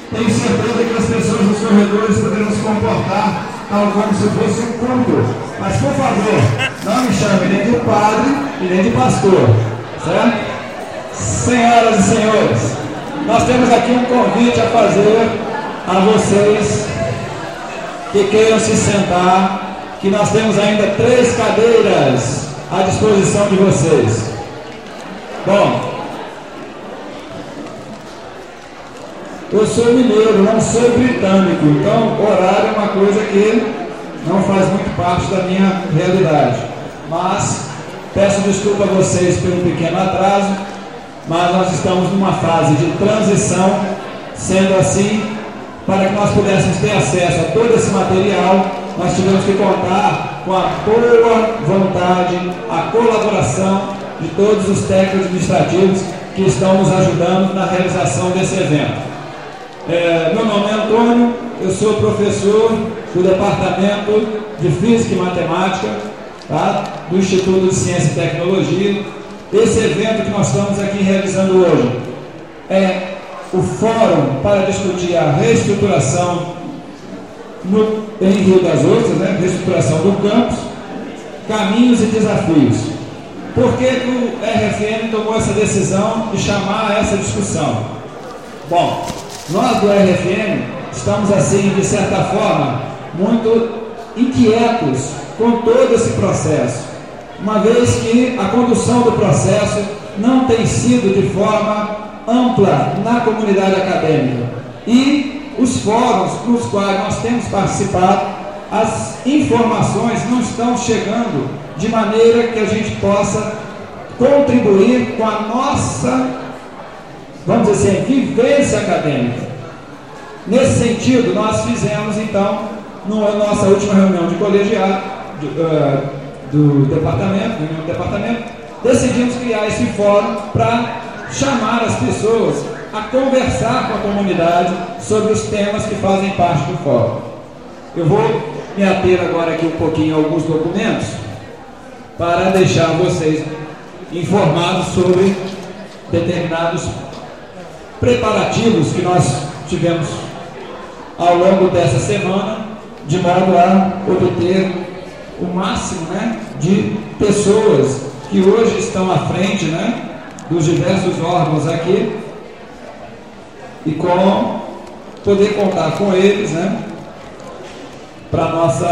Tenho certeza que as pessoas nos corredores poderão se comportar tal como se fosse um culto. Mas, por favor, não me chame nem de padre e nem de pastor. Certo? Senhoras e senhores, nós temos aqui um convite a fazer a vocês que queiram se sentar, que nós temos ainda 3 cadeiras à disposição de vocês. Bom, eu sou mineiro, não sou britânico, então horário é uma coisa que não faz muito parte da minha realidade. Mas peço desculpa a vocês pelo pequeno atraso, mas nós estamos numa fase de transição. Sendo assim, para que nós pudéssemos ter acesso a todo esse material, nós tivemos que contar com a boa vontade, a colaboração de todos os técnicos administrativos que estão nos ajudando na realização desse evento. Meu nome é Antônio, eu sou professor do Departamento de Física e Matemática, tá? Do Instituto de Ciência e Tecnologia. Esse evento que nós estamos aqui realizando hoje é o Fórum para discutir a reestruturação em Rio das Ostras, né? Reestruturação do campus, caminhos e desafios. Por que o RFM tomou essa decisão de chamar essa discussão? Bom, nós do RFM estamos assim, de certa forma, muito inquietos com todo esse processo, uma vez que a condução do processo não tem sido de forma ampla na comunidade acadêmica, e os fóruns nos quais nós temos participado, as informações não estão chegando de maneira que a gente possa contribuir com a nossa, vamos dizer assim, vivência acadêmica. Nesse sentido, nós fizemos então, na nossa última reunião de colegiado do departamento, decidimos criar esse fórum para chamar as pessoas a conversar com a comunidade sobre os temas que fazem parte do fórum. Eu vou me ater agora aqui um pouquinho a alguns documentos para deixar vocês informados sobre determinados preparativos que nós tivemos ao longo dessa semana, de modo a obter o máximo, né, de pessoas que hoje estão à frente, né, dos diversos órgãos aqui, e com poder contar com eles, né, para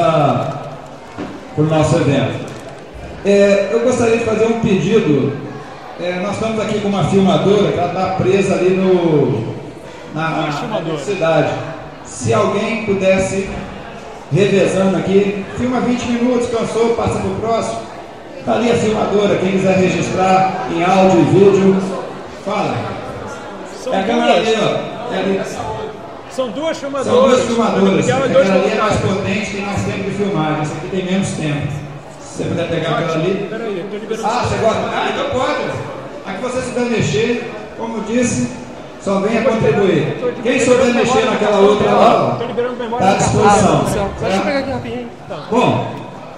o nosso evento. Eu gostaria de fazer um pedido. Nós estamos aqui com uma filmadora que ela está presa ali na cidade. Se alguém pudesse, revezando aqui, filma 20 minutos, cansou, passa para o próximo. Está ali a filmadora, quem quiser registrar em áudio e vídeo, fala. É a câmera ali, ó. É ali. São duas filmadoras. São duas filmadoras. Aquela ali é mais potente, tem mais tempo de filmagem. Essa aqui tem menos tempo. Se você puder pegar aquela ali. Peraí, estou liberando. Você gosta? Então pode. Aqui você se der mexer, como eu disse, só venha contribuir. Quem souber mexer naquela outra lá, está à disposição. Deixa eu pegar aqui rapidinho. Bom,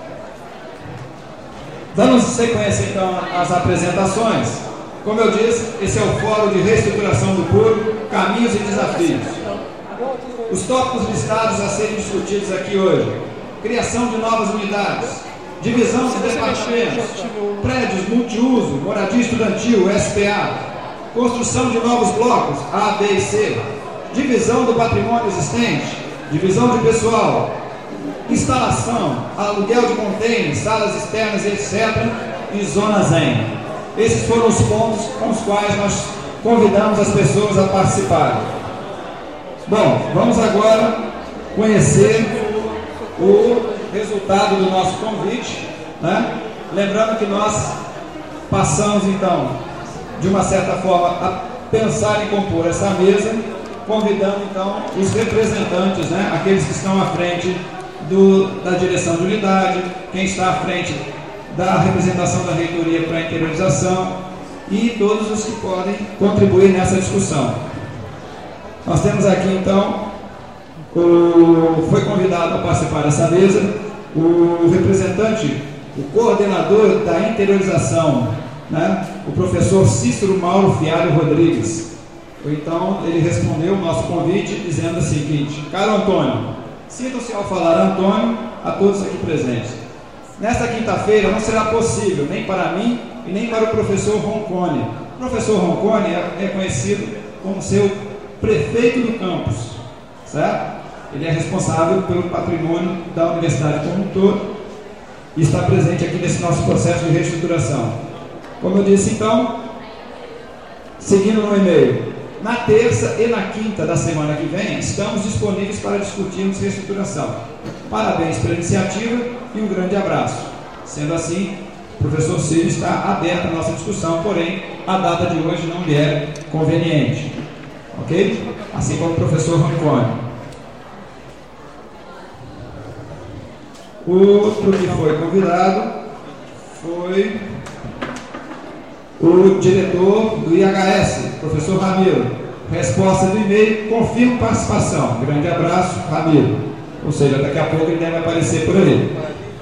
dando sequência então às apresentações, como eu disse, esse é o Fórum de Reestruturação do Público, Caminhos e Desafios. Os tópicos listados a serem discutidos aqui hoje: criação de novas unidades, divisão de departamentos, prédios multiuso, moradia estudantil, SPA, construção de novos blocos, A, B e C, divisão do patrimônio existente, divisão de pessoal, instalação, aluguel de contêineres, salas externas, etc., e zona zen. Esses foram os pontos com os quais nós convidamos as pessoas a participarem. Bom, vamos agora conhecer o resultado do nosso convite, né? Lembrando que nós passamos então, de uma certa forma, a pensar em compor essa mesa, convidando então os representantes, né? Aqueles que estão à frente da direção de unidade, quem está à frente da representação da reitoria para a interiorização e todos os que podem contribuir nessa discussão. Nós temos aqui então, foi convidado a participar dessa mesa o representante, o coordenador da interiorização, né, o professor Cícero Mauro Fialho Rodrigues. Então ele respondeu o nosso convite dizendo o seguinte: caro Antônio, sintam-se ao falar Antônio a todos aqui presentes. Nesta quinta-feira não será possível nem para mim e nem para o professor Roncone. O professor Roncone é conhecido como seu prefeito do campus, certo? Ele é responsável pelo patrimônio da universidade como um todo e está presente aqui nesse nosso processo de reestruturação. Como eu disse, então, seguindo no e-mail, na terça e na quinta da semana que vem, estamos disponíveis para discutirmos reestruturação. Parabéns pela iniciativa e um grande abraço. Sendo assim, o professor Círio está aberto à nossa discussão, porém, a data de hoje não lhe é conveniente. Ok? Assim como o professor Roncone. Outro que foi convidado foi o diretor do IHS, professor Ramiro. Resposta do e-mail: confirmo participação. Grande abraço, Ramiro. Ou seja, daqui a pouco ele deve aparecer por aí.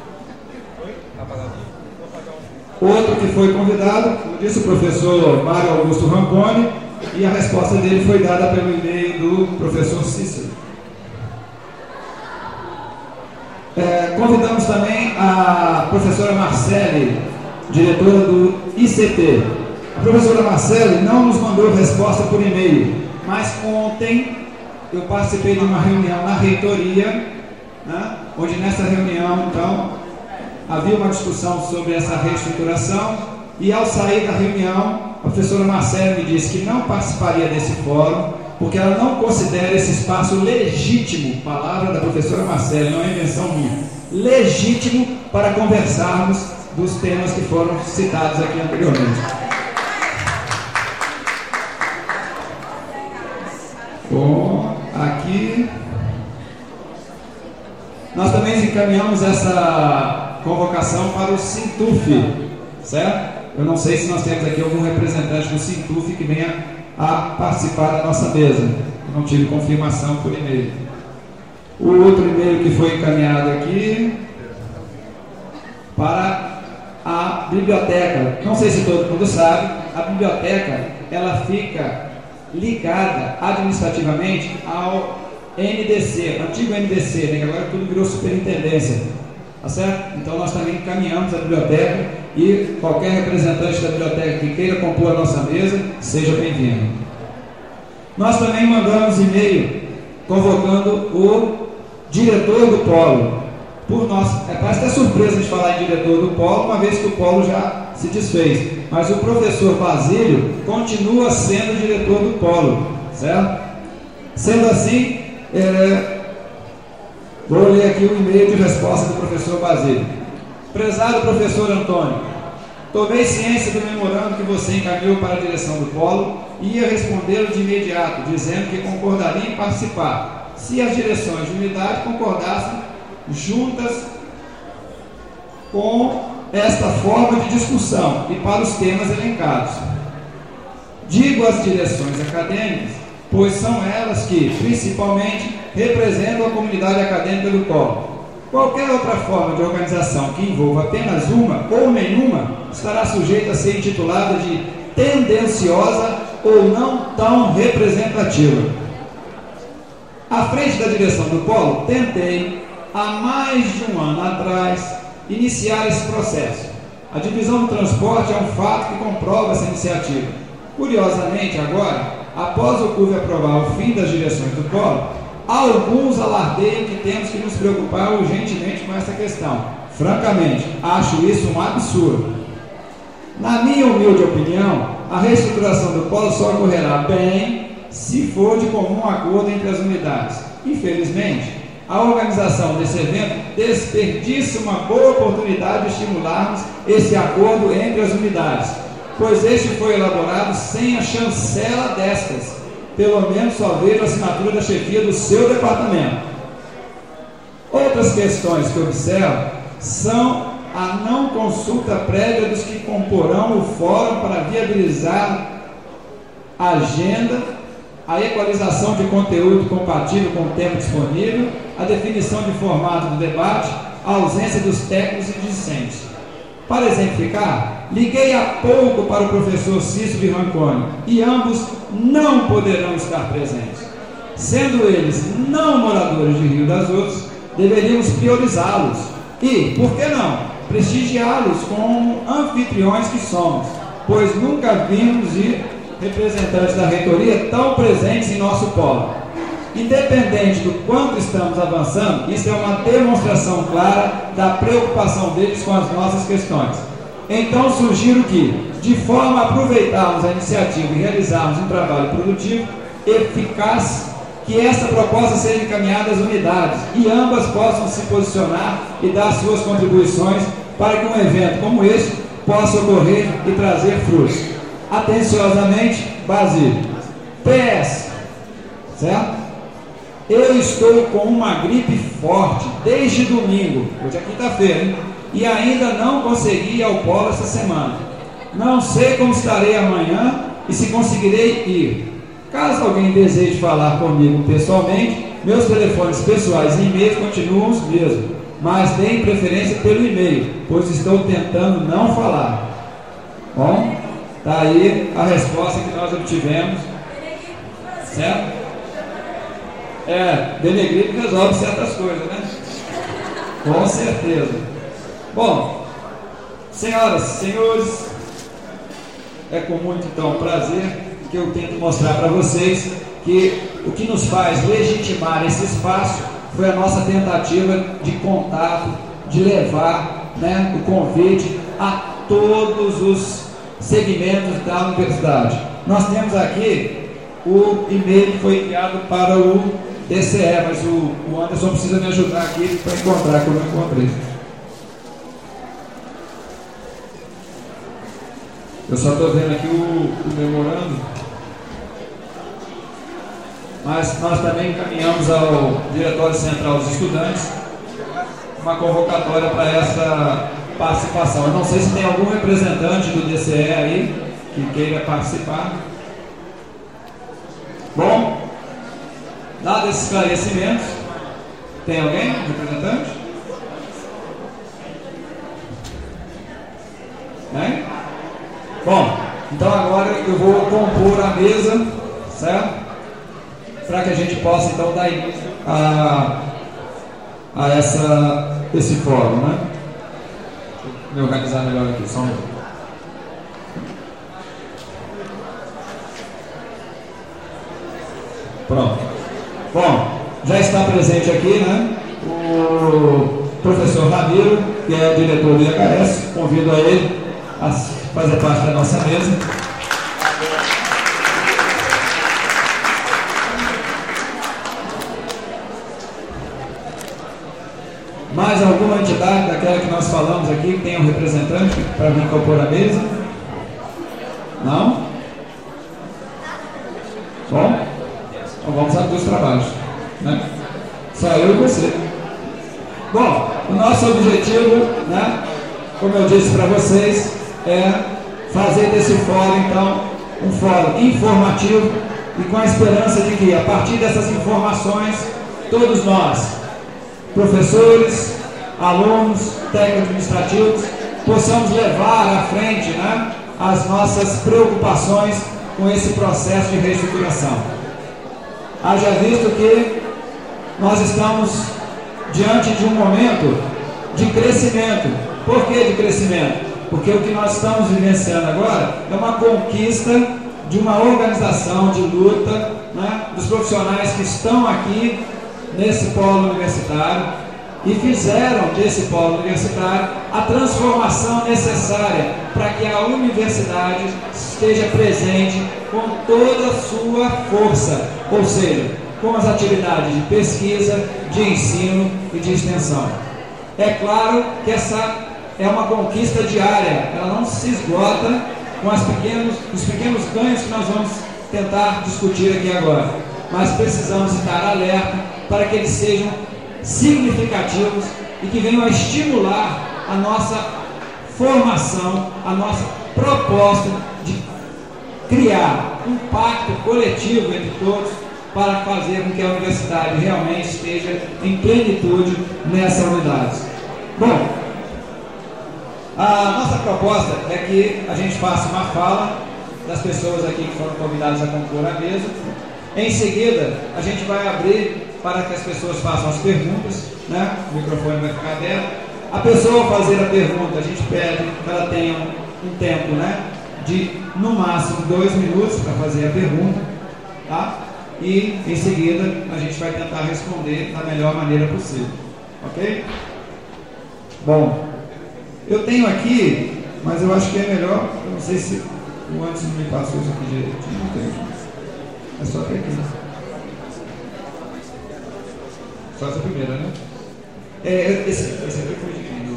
Outro que foi convidado, como disse o professor Mário Augusto Ramponi, e a resposta dele foi dada pelo e-mail do professor Cícero. Convidamos também a professora Marcele, diretora do ICT. A professora Marcele não nos mandou resposta por e-mail, mas ontem eu participei de uma reunião na reitoria, né, onde nessa reunião, então, havia uma discussão sobre essa reestruturação, e ao sair da reunião, a professora Marcele me disse que não participaria desse fórum, porque ela não considera esse espaço legítimo, palavra da professora Marcele, não é invenção minha, legítimo para conversarmos dos temas que foram citados aqui anteriormente. Bom, aqui nós também encaminhamos essa convocação para o Sintuf, certo? Eu não sei se nós temos aqui algum representante do Sintuf que venha a participar da nossa mesa. Eu não tive confirmação por e-mail. O outro e-mail que foi encaminhado aqui para a biblioteca. Não sei se todo mundo sabe, a biblioteca ela fica ligada administrativamente ao NDC, antigo NDC, né, que agora tudo virou superintendência, tá certo? Então nós também encaminhamos a biblioteca e qualquer representante da biblioteca que queira compor a nossa mesa, seja bem-vindo. Nós também mandamos e-mail convocando o diretor do polo. Por nós, parece até surpresa de falar em diretor do polo, uma vez que o polo já se desfez, mas o professor Basílio continua sendo diretor do polo, certo? Sendo assim, vou ler aqui o e-mail de resposta do professor Basílio. Prezado professor Antônio, tomei ciência do memorando que você encaminhou para a direção do polo e ia respondê-lo de imediato, dizendo que concordaria em participar, se as direções de unidade concordassem juntas com esta forma de discussão e para os temas elencados. Digo às direções acadêmicas, pois são elas que, principalmente, representam a comunidade acadêmica do polo. Qualquer outra forma de organização que envolva apenas uma ou nenhuma estará sujeita a ser intitulada de tendenciosa ou não tão representativa. À frente da direção do polo, tentei, há mais de um ano atrás, iniciar esse processo. A divisão do transporte é um fato que comprova essa iniciativa. Curiosamente, agora, após o CUV aprovar o fim das direções do polo, alguns alardeiam que temos que nos preocupar urgentemente com essa questão. Francamente, acho isso um absurdo. Na minha humilde opinião, a reestruturação do polo só ocorrerá bem se for de comum acordo entre as unidades. Infelizmente, a organização desse evento desperdiça uma boa oportunidade de estimularmos esse acordo entre as unidades, pois este foi elaborado sem a chancela destas. Pelo menos só vejo a assinatura da chefia do seu departamento. Outras questões que observo são a não consulta prévia dos que comporão o fórum para viabilizar a agenda, a equalização de conteúdo compatível com o tempo disponível, a definição de formato do debate, a ausência dos técnicos e discentes. Para exemplificar, liguei há pouco para o professor Cícero de Rancone e ambos não poderão estar presentes. Sendo eles não moradores de Rio das Ostras, deveríamos priorizá-los e, por que não, prestigiá-los como anfitriões que somos, pois nunca vimos representantes da reitoria tão presentes em nosso polo. Independente do quanto estamos avançando, isso é uma demonstração clara da preocupação deles com as nossas questões. Então sugiro que, de forma a aproveitarmos a iniciativa e realizarmos um trabalho produtivo, eficaz, que essa proposta seja encaminhada às unidades e ambas possam se posicionar e dar suas contribuições para que um evento como esse possa ocorrer e trazer frutos. Atenciosamente, Basílio. PS, certo? Eu estou com uma gripe forte desde domingo, hoje é quinta-feira, hein? E ainda não consegui ir ao polo essa semana. Não sei como estarei amanhã e se conseguirei ir. Caso alguém deseje falar comigo pessoalmente, meus telefones pessoais e e-mails continuam os mesmos, mas deem preferência pelo e-mail, pois estou tentando não falar. Bom, está aí a resposta que nós obtivemos, certo? Denegripe resolve certas coisas, né? Com certeza. Bom, senhoras e senhores, é com muito então prazer que eu tento mostrar para vocês que o que nos faz legitimar esse espaço foi a nossa tentativa de contato, de levar, né, o convite a todos os segmentos da universidade. Nós temos aqui o e-mail que foi enviado para o DCE, mas o Anderson precisa me ajudar aqui para encontrar, que eu não encontrei. Eu só estou vendo aqui o memorando, mas nós também encaminhamos ao Diretório Central dos Estudantes uma convocatória para essa participação. Eu não sei se tem algum representante do DCE aí que queira participar. Bom, dado esses esclarecimentos, tem alguém, representante? Tem? Bom, então agora eu vou compor a mesa, certo? Para que a gente possa então dar início a esse fórum, né? Deixa eu me organizar melhor aqui, só um minuto. Pronto. Bom, já está presente aqui, né, o professor Ramiro, que é o diretor do IHS. Convido a ele a fazer parte da nossa mesa. Mais alguma entidade daquela que nós falamos aqui que tenha um representante para vir compor a mesa? Não? Bom, então vamos abrir os trabalhos, né? Só eu e você. Bom, o nosso objetivo, né, como eu disse para vocês, é fazer desse fórum, então, um fórum informativo e com a esperança de que, a partir dessas informações, todos nós, professores, alunos, técnicos administrativos, possamos levar à frente, né, as nossas preocupações com esse processo de reestruturação. Haja visto que nós estamos diante de um momento de crescimento. Por que de crescimento? Porque o que nós estamos vivenciando agora é uma conquista de uma organização de luta, né, dos profissionais que estão aqui nesse polo universitário e fizeram desse polo universitário a transformação necessária para que a universidade esteja presente com toda a sua força, ou seja, com as atividades de pesquisa, de ensino e de extensão. É claro que essa é uma conquista diária, ela não se esgota com os pequenos ganhos que nós vamos tentar discutir aqui agora, mas precisamos estar alerta para que eles sejam significativos e que venham a estimular a nossa formação, a nossa proposta de criar um pacto coletivo entre todos para fazer com que a universidade realmente esteja em plenitude nessa unidade. Bom, A nossa proposta é que a gente faça uma fala das pessoas aqui que foram convidadas a compor a mesa. Em seguida, a gente vai abrir para que as pessoas façam as perguntas, né? O microfone vai ficar aberto. A pessoa ao fazer a pergunta, a gente pede que ela tenha um tempo, né, de no máximo 2 minutos para fazer a pergunta, tá? E em seguida a gente vai tentar responder da melhor maneira possível, ok? Bom, eu tenho aqui, mas eu acho que é melhor, eu não sei se o antes não me passou isso aqui direitinho, não tem. É só até aqui. Só essa primeira, né? Esse aqui foi de quem?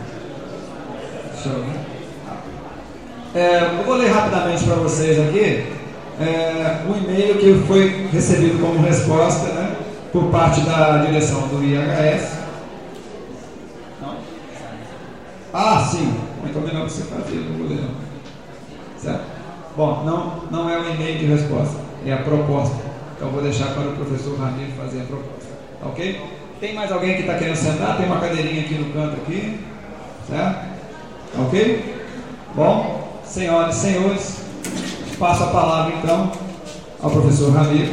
Eu vou ler rapidamente para vocês aqui um e-mail que foi recebido como resposta, né, por parte da direção do IHS. Não? Ah, sim. Então melhor você fazer, não vou ler não. Certo? Bom, não é um e-mail de resposta, é a proposta. Então vou deixar para o professor Ramiro fazer a proposta. Ok? Tem mais alguém que está querendo sentar? Tem uma cadeirinha aqui no canto aqui. Certo? Ok? Bom, senhoras e senhores, passo a palavra então ao professor Ramiro.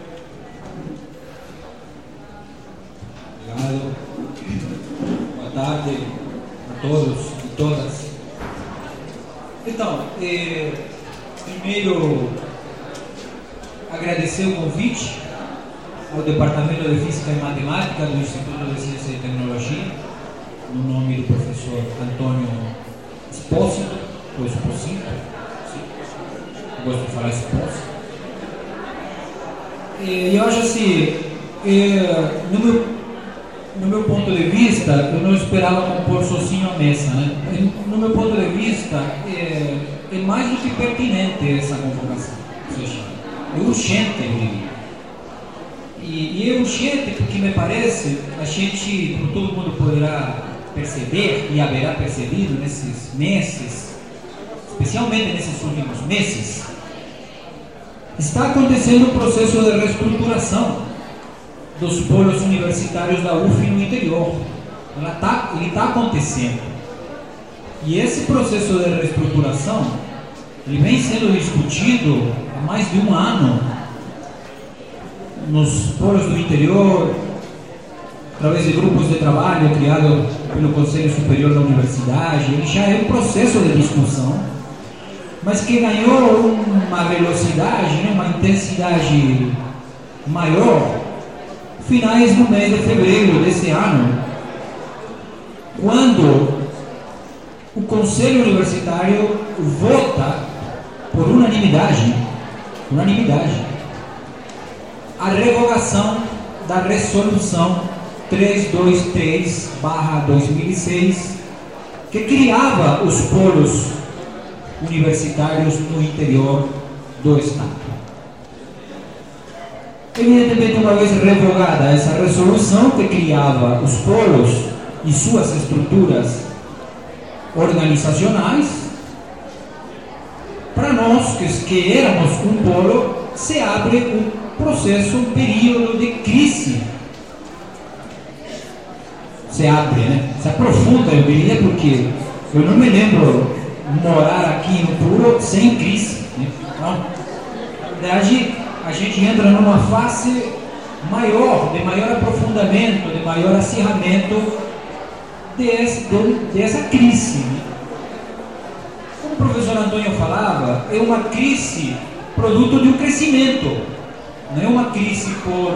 Obrigado. Boa tarde a todos e todas. Então, primeiro agradecer o convite ao Departamento de Física e Matemática do Instituto de Ciência e Tecnologia, no nome do professor Antônio Espósito, ou Esposito, eu gosto de falar Espósito. E eu acho assim, no meu ponto de vista, eu não esperava compor sozinho a mesa, né? No meu ponto de vista, é mais do que pertinente essa convocação, ou seja, é urgente, eu diria. E é urgente porque me parece, a gente, como todo mundo poderá perceber e haverá percebido nesses meses, especialmente nesses últimos meses, está acontecendo um processo de reestruturação dos polos universitários da UF no interior. Ele está acontecendo. E esse processo de reestruturação ele vem sendo discutido há mais de um ano nos polos do interior, através de grupos de trabalho criados pelo Conselho Superior da Universidade. Ele já é um processo de discussão, mas que ganhou uma velocidade, né, uma intensidade maior finais do mês de fevereiro desse ano, quando o Conselho Universitário vota por unanimidade a revogação da resolução 323/2006, que criava os polos universitários no interior do Estado. Evidentemente, uma vez revogada essa resolução que criava os polos e suas estruturas organizacionais, para nós que éramos um polo, se abre um processo, um período de crise. Se abre, né? Se aprofunda, eu diria, porque eu não me lembro morar aqui no Puro sem crise, né? Então, na verdade, a gente entra numa fase maior, de maior aprofundamento, de maior acirramento dessa crise, né? Como o professor Antônio falava, é uma crise produto de um crescimento, não é uma crise por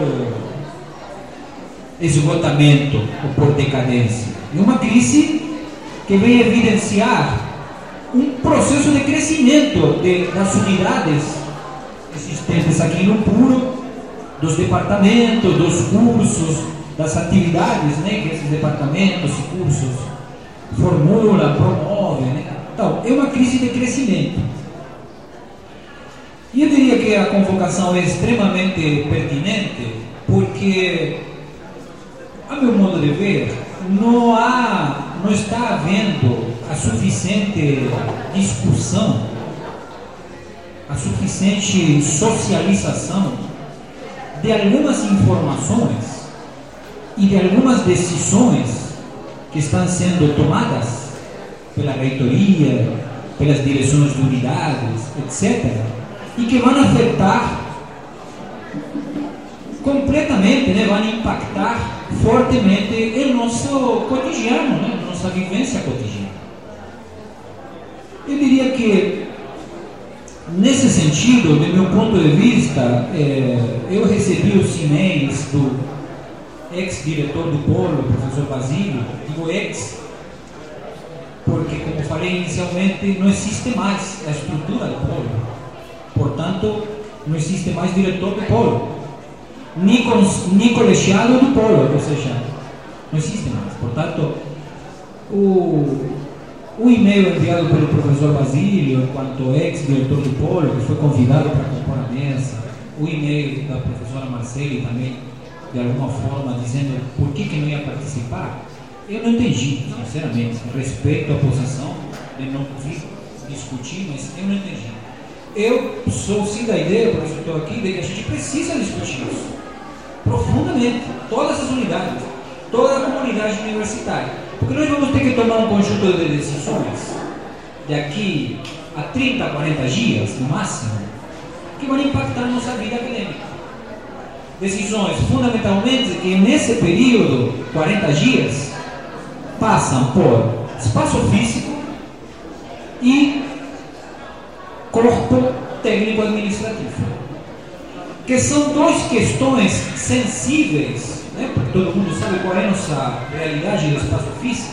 esgotamento ou por decadência, é uma crise que vem evidenciar um processo de crescimento das unidades existentes aqui no Puro, dos departamentos, dos cursos, das atividades, né, que esses departamentos e cursos formulam, promovem, né? Então, é uma crise de crescimento. E eu diria que a convocação é extremamente pertinente, porque, a meu modo de ver, não está havendo a suficiente discussão, a suficiente socialização de algumas informações e de algumas decisões que estão sendo tomadas pela reitoria, pelas direções de unidades, etc., e que vão afetar completamente, né, vão impactar fortemente o nosso cotidiano, né, nossa vivência cotidiana. Eu diria que, nesse sentido, do meu ponto de vista, eu recebi os e-mails do ex-diretor do Polo, professor Basílio, digo ex, porque, como falei inicialmente, não existe mais a estrutura do Polo, portanto, não existe mais diretor do Polo, nem colegiado do Polo, ou seja, não existe mais. Portanto, o e-mail enviado pelo professor Basílio, enquanto ex-diretor do Polo, que foi convidado para compor a mesa, o e-mail da professora Marceli também, de alguma forma, dizendo por que não ia participar, eu não entendi, sinceramente. Respeito a posição de não vir discutir, mas eu não entendi. Eu sou sim da ideia, por isso estou aqui, de que a gente precisa discutir isso profundamente, todas as unidades, toda a comunidade universitária, porque nós vamos ter que tomar um conjunto de decisões daqui a 30, 40 dias, no máximo, que vão impactar a nossa vida acadêmica. Decisões, fundamentalmente, que nesse período, 40 dias, passam por espaço físico e corpo técnico-administrativo, que são duas questões sensíveis, né? Porque todo mundo sabe qual é a nossa realidade do espaço físico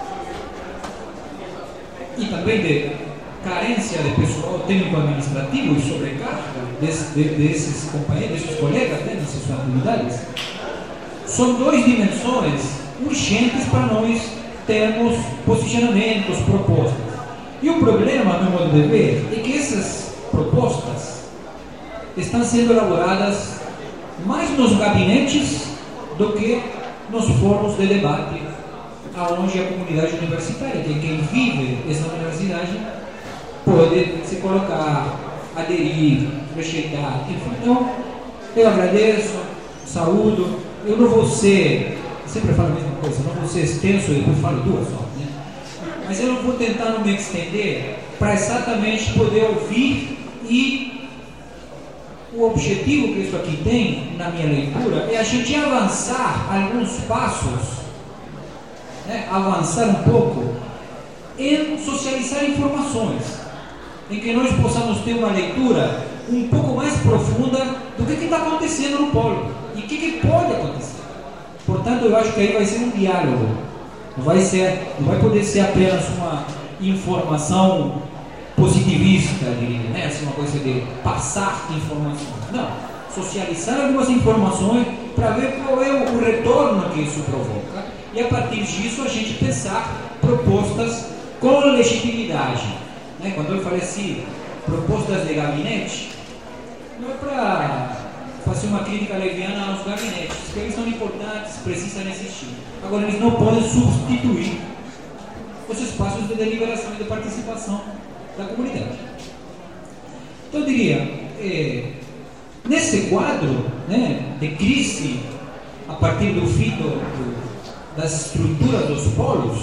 e também de carência de pessoal técnico-administrativo e sobrecarga desses companheiros, desses colegas, né, nessas atividades. São duas dimensões urgentes para nós termos posicionamentos, propostas. E o problema, a meu modo de ver, é que essas propostas estão sendo elaboradas mais nos gabinetes do que nos fóruns de debate, aonde a comunidade universitária, que é quem vive essa universidade, pode se colocar, aderir, rejeitar, enfim. Então, eu agradeço, saúdo, eu não vou ser, sempre falo a mesma coisa, não vou ser extenso e depois falo duas só, né? Mas eu não vou tentar não me estender para exatamente poder ouvir, e o objetivo que isso aqui tem, na minha leitura, é a gente avançar alguns passos, né? Avançar um pouco em socializar informações, em que nós possamos ter uma leitura um pouco mais profunda do que está acontecendo no Polo e o que pode acontecer. Portanto, eu acho que aí vai ser um diálogo, não vai poder ser apenas uma informação positivista, né? Assim, uma coisa de passar informações. Não, socializar algumas informações para ver qual é o retorno que isso provoca e, a partir disso, a gente pensar propostas com legitimidade, né? Quando eu falei assim, propostas de gabinete, não é para fazer uma crítica leviana aos gabinetes, porque eles são importantes, precisam existir. Agora, eles não podem substituir os espaços de deliberação e de participação da comunidade. Então, eu diria, nesse quadro, né, de crise a partir do fim das estruturas dos polos,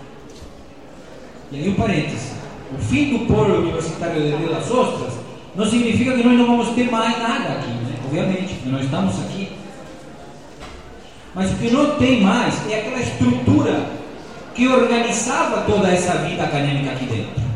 e aí um parêntese, o fim do polo universitário de Rio das Ostras não significa que nós não vamos ter mais nada aqui, né? Obviamente, porque nós estamos aqui, mas o que não tem mais é aquela estrutura que organizava toda essa vida acadêmica aqui dentro.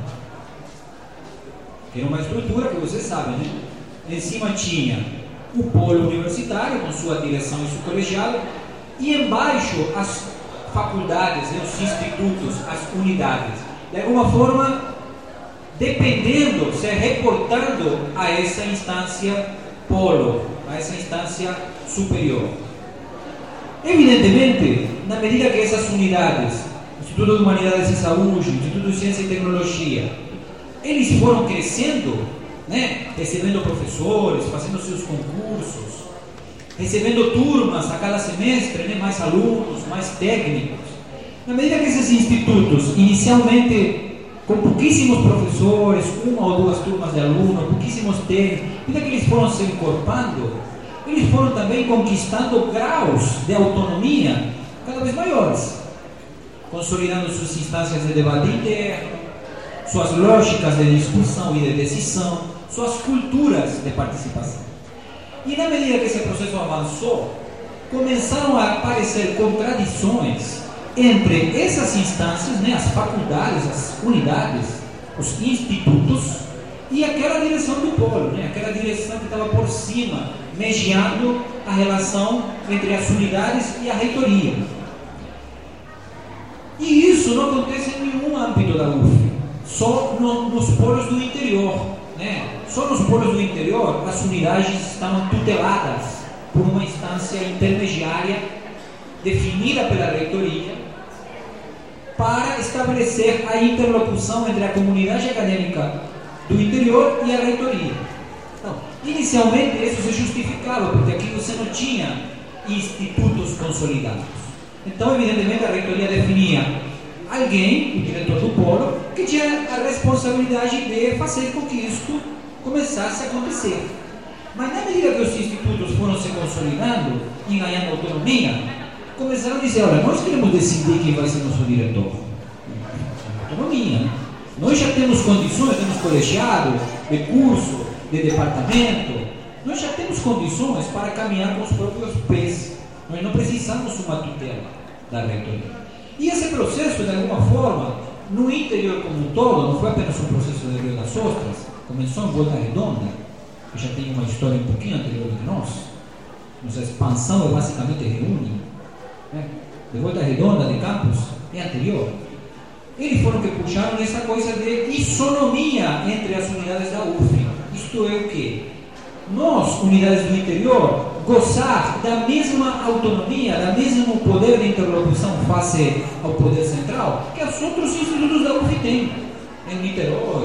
Era uma estrutura que vocês sabem, né? Em cima tinha o polo universitário com sua direção e seu colegiado, e embaixo as faculdades, os institutos, as unidades, de alguma forma dependendo, se reportando a essa instância polo, a essa instância superior. Evidentemente, na medida que essas unidades, Instituto de Humanidades e Saúde, Instituto de Ciência e Tecnologia, eles foram crescendo, né, recebendo professores, fazendo seus concursos, recebendo turmas a cada semestre, né, mais alunos, mais técnicos. Na medida que esses institutos, inicialmente com pouquíssimos professores, uma ou duas turmas de alunos, pouquíssimos técnicos, à medida que eles foram se encorpando, eles foram também conquistando graus de autonomia cada vez maiores. consolidando suas instâncias de debate interno, suas lógicas de discussão e de decisão, suas culturas de participação. E na medida que esse processo avançou, começaram a aparecer contradições entre essas instâncias, né, as faculdades, as unidades, os institutos, e aquela direção do polo, né, aquela direção que estava por cima, mediando a relação entre as unidades e a reitoria. E isso não acontece em nenhum âmbito da UF, só nos polos do interior, né? Só nos polos do interior as unidades estavam tuteladas por uma instância intermediária definida pela reitoria para estabelecer a interlocução entre a comunidade acadêmica do interior e a reitoria. Então, inicialmente isso se justificava, porque aqui você não tinha institutos consolidados. Então, evidentemente, a reitoria definia alguém, o diretor do polo, que tinha a responsabilidade de fazer com que isto começasse a acontecer. Mas na medida que os institutos foram se consolidando e ganhando autonomia, começaram a dizer, olha, nós queremos decidir quem vai ser nosso diretor. Autonomia. Nós já temos condições, temos colegiado, de curso, de departamento, nós já temos condições para caminhar com os próprios pés. Nós não precisamos uma tutela da reitoria. E esse processo, de alguma forma, no interior como um todo, não foi apenas um processo de Rio das Ostras, começou em Volta Redonda, que já tem uma história um pouquinho anterior de nós. Nossa expansão é basicamente reúne, né? De Volta Redonda, de Campos, é anterior. Eles foram que puxaram essa coisa de isonomia entre as unidades da UF. Isto é o quê? Nós, unidades do interior, gozar da mesma autonomia, da mesmo poder de interlocução face ao poder central que os outros institutos da UF têm, em Niterói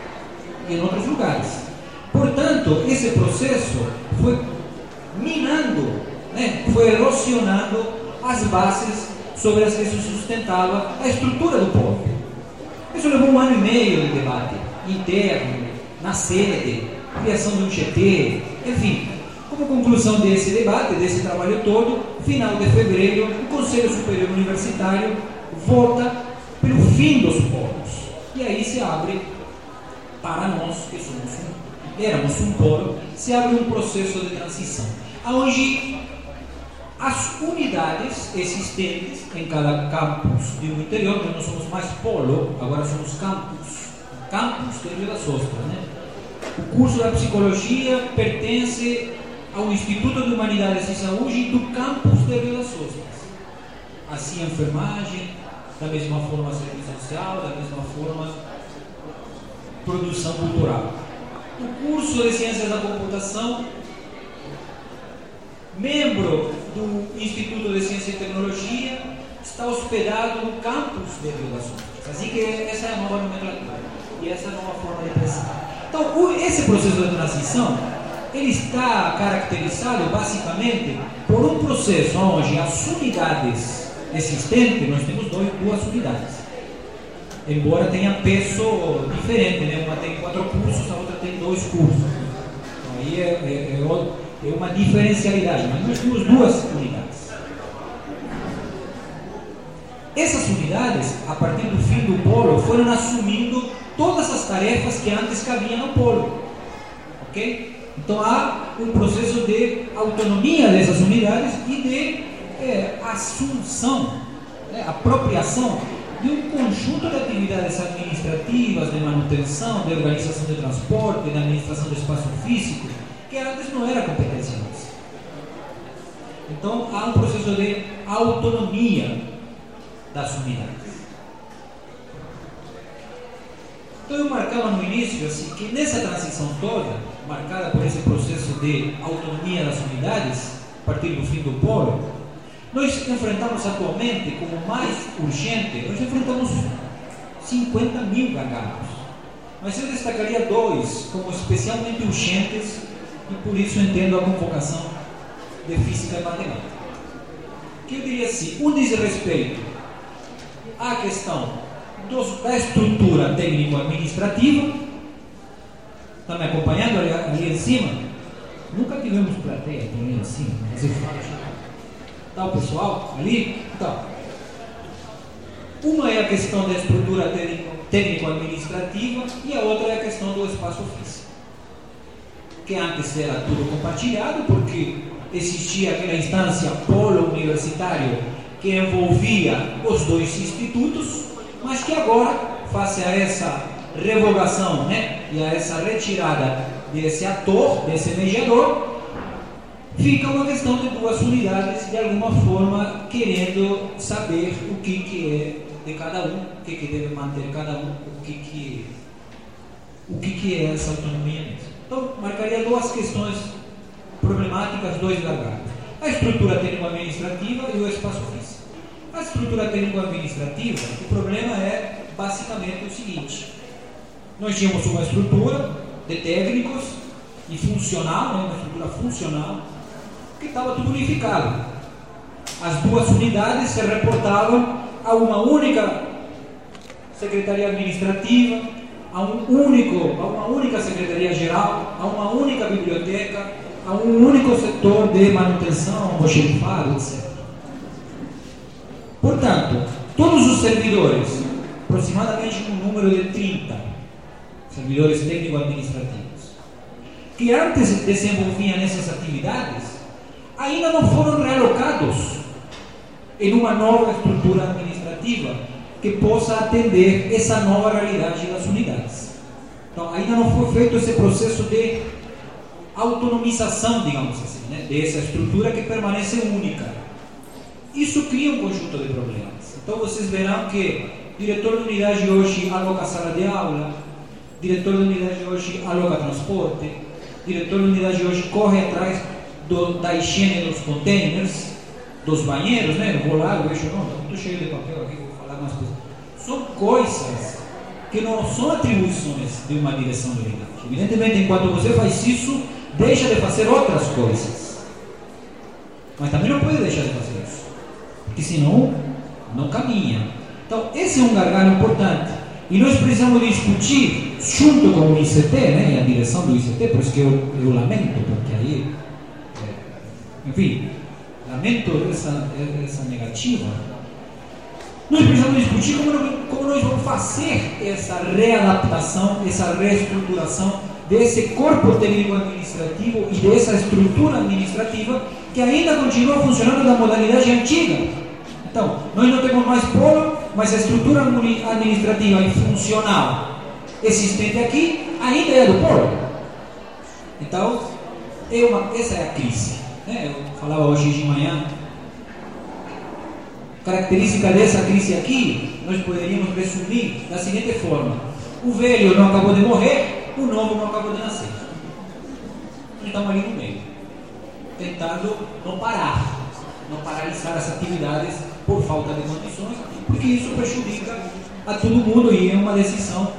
e em outros lugares. Portanto, esse processo foi minando, né, foi erosionando as bases sobre as que se sustentava a estrutura do povo. Isso levou 1 ano e meio de debate interno, na sede, criação de um GT, enfim. Como conclusão desse debate, desse trabalho todo, final de fevereiro, o Conselho Superior Universitário vota pelo fim dos polos. E aí se abre, para nós, que éramos um polo, se abre um processo de transição, onde as unidades existentes em cada campus do interior, nós não somos mais polo, agora somos campus do Rio das Ostras, né? O curso da psicologia pertence ao Instituto de Humanidades e Saúde do campus de Rio das Ostras. Assim, a enfermagem, da mesma forma, serviço social, da mesma forma, produção cultural. O curso de Ciências da Computação, membro do Instituto de Ciência e Tecnologia, está hospedado no campus de Rio das Ostras. Assim que essa é a nova nomenclatura e essa é a nova forma de pensar. Então, esse processo de transição, ele está caracterizado basicamente por um processo onde as unidades existentes, nós temos duas unidades, embora tenha peso diferente, né? Uma tem 4 cursos, a outra tem 2 cursos. Então, aí é uma diferencialidade, mas nós temos 2 unidades. Essas unidades, a partir do fim do polo, foram assumindo todas as tarefas que antes cabiam no polo. Ok? Então há um processo de autonomia dessas unidades e de assunção, apropriação de um conjunto de atividades administrativas, de manutenção, de organização de transporte, de administração do espaço físico, que antes não era competência nossa. Então há um processo de autonomia das unidades. Então eu marcava no início assim, que nessa transição toda, marcada por esse processo de autonomia das unidades, a partir do fim do polo, nós enfrentamos atualmente, como mais urgente, nós enfrentamos 50 mil gargalos. Mas eu destacaria 2 como especialmente urgentes e por isso entendo a convocação de Física e Matemática. Que eu diria assim, um diz respeito à questão da estrutura técnico-administrativa. Está me acompanhando ali em cima? Nunca tivemos plateia ali em cima, mas eu falo. Está o pessoal ali? Então, Uma é a questão da estrutura técnico-administrativa e a outra é a questão do espaço físico, que antes era tudo compartilhado, porque existia aquela instância polo universitário que envolvia os dois institutos, mas que agora, face a essa revogação, né, e a essa retirada desse ator, desse mediador, fica uma questão de duas unidades, de alguma forma, querendo saber o que é de cada um, o que deve manter cada um, o que é essa autonomia mesmo. Então, marcaria duas questões problemáticas, dois gargalos: a estrutura técnico-administrativa e o espaço físico. A estrutura técnico-administrativa, o problema é basicamente o seguinte: nós tínhamos uma estrutura de técnicos e funcional, né, uma estrutura funcional, que estava tudo unificado. As duas unidades se reportavam a uma única secretaria administrativa, a uma única secretaria geral, a uma única biblioteca, a um único setor de manutenção, almoxerifado, etc. Portanto, todos os servidores, aproximadamente um número de 30 servidores técnico-administrativos, que antes desenvolviam essas atividades, ainda não foram realocados em uma nova estrutura administrativa que possa atender essa nova realidade das unidades. Então, ainda não foi feito esse processo de autonomização, digamos assim, né, dessa estrutura que permanece única. Isso cria um conjunto de problemas. Então, vocês verão que o diretor de unidade hoje aloca sala de aula, o diretor de unidade hoje aloca transporte, o diretor de unidade hoje corre atrás da higiene dos containers, dos banheiros, né? Eu vou lá, eu vejo, não, estou cheio de papel aqui, vou falar mais coisas. São coisas que não são atribuições de uma direção de unidade. Evidentemente, enquanto você faz isso, deixa de fazer outras coisas. Mas também não pode deixar de fazer isso, porque senão não caminha. Então, esse é um gargalo importante. E nós precisamos discutir, junto com o ICT, né, e a direção do ICT, por isso que eu lamento, porque aí, enfim, lamento essa negativa. Nós precisamos discutir como nós vamos fazer essa readaptação, essa reestruturação desse corpo técnico-administrativo e dessa estrutura administrativa que ainda continua funcionando da modalidade antiga. Então, nós não temos mais polo, mas a estrutura administrativa e funcional existente aqui ainda é do polo. Então, essa é a crise. Eu falava hoje de manhã, característica dessa crise aqui, nós poderíamos resumir da seguinte forma: o velho não acabou de morrer, o novo não acabou de nascer. Nós estamos ali no meio, tentando não paralisar as atividades por falta de condições, porque isso prejudica a todo mundo e é uma decisão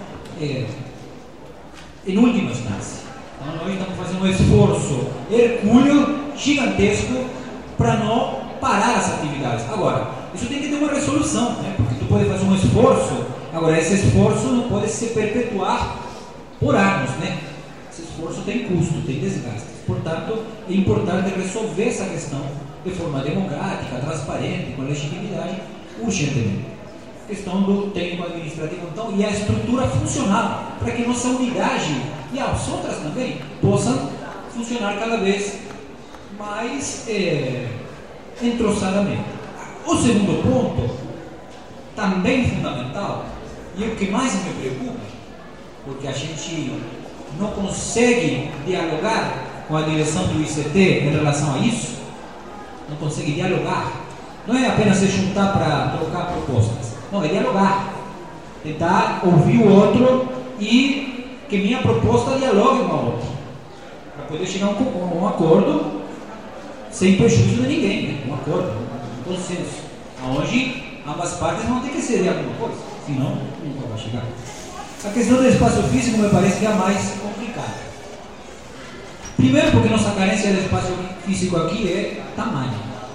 em última instância. Então nós estamos fazendo um esforço hercúleo, gigantesco, para não parar as atividades. Agora, isso tem que ter uma resolução, né? Porque tu pode fazer um esforço, agora esse esforço não pode se perpetuar por anos, né? Esse esforço tem custo, tem desgaste. Portanto, é importante resolver essa questão de forma democrática, transparente, com legitimidade, urgentemente. A questão do técnico administrativo, então, e a estrutura funcional, para que nossa unidade e as outras também possam funcionar cada vez mais entrossadamente. O segundo ponto, também fundamental, e o que mais me preocupa, porque a gente não consegue dialogar com a direção do ICT em relação a isso, não consegue dialogar, não é apenas se juntar para trocar propostas, não, é dialogar, tentar ouvir o outro e que minha proposta dialogue com a outra, para poder chegar a um acordo sem prejuízo de ninguém, né? Um acordo, um consenso, onde ambas partes vão ter que ceder alguma coisa, senão nunca vai chegar. A questão do espaço físico me parece que é a mais complicada. Primeiro porque nossa carência de espaço físico aqui é tamanho.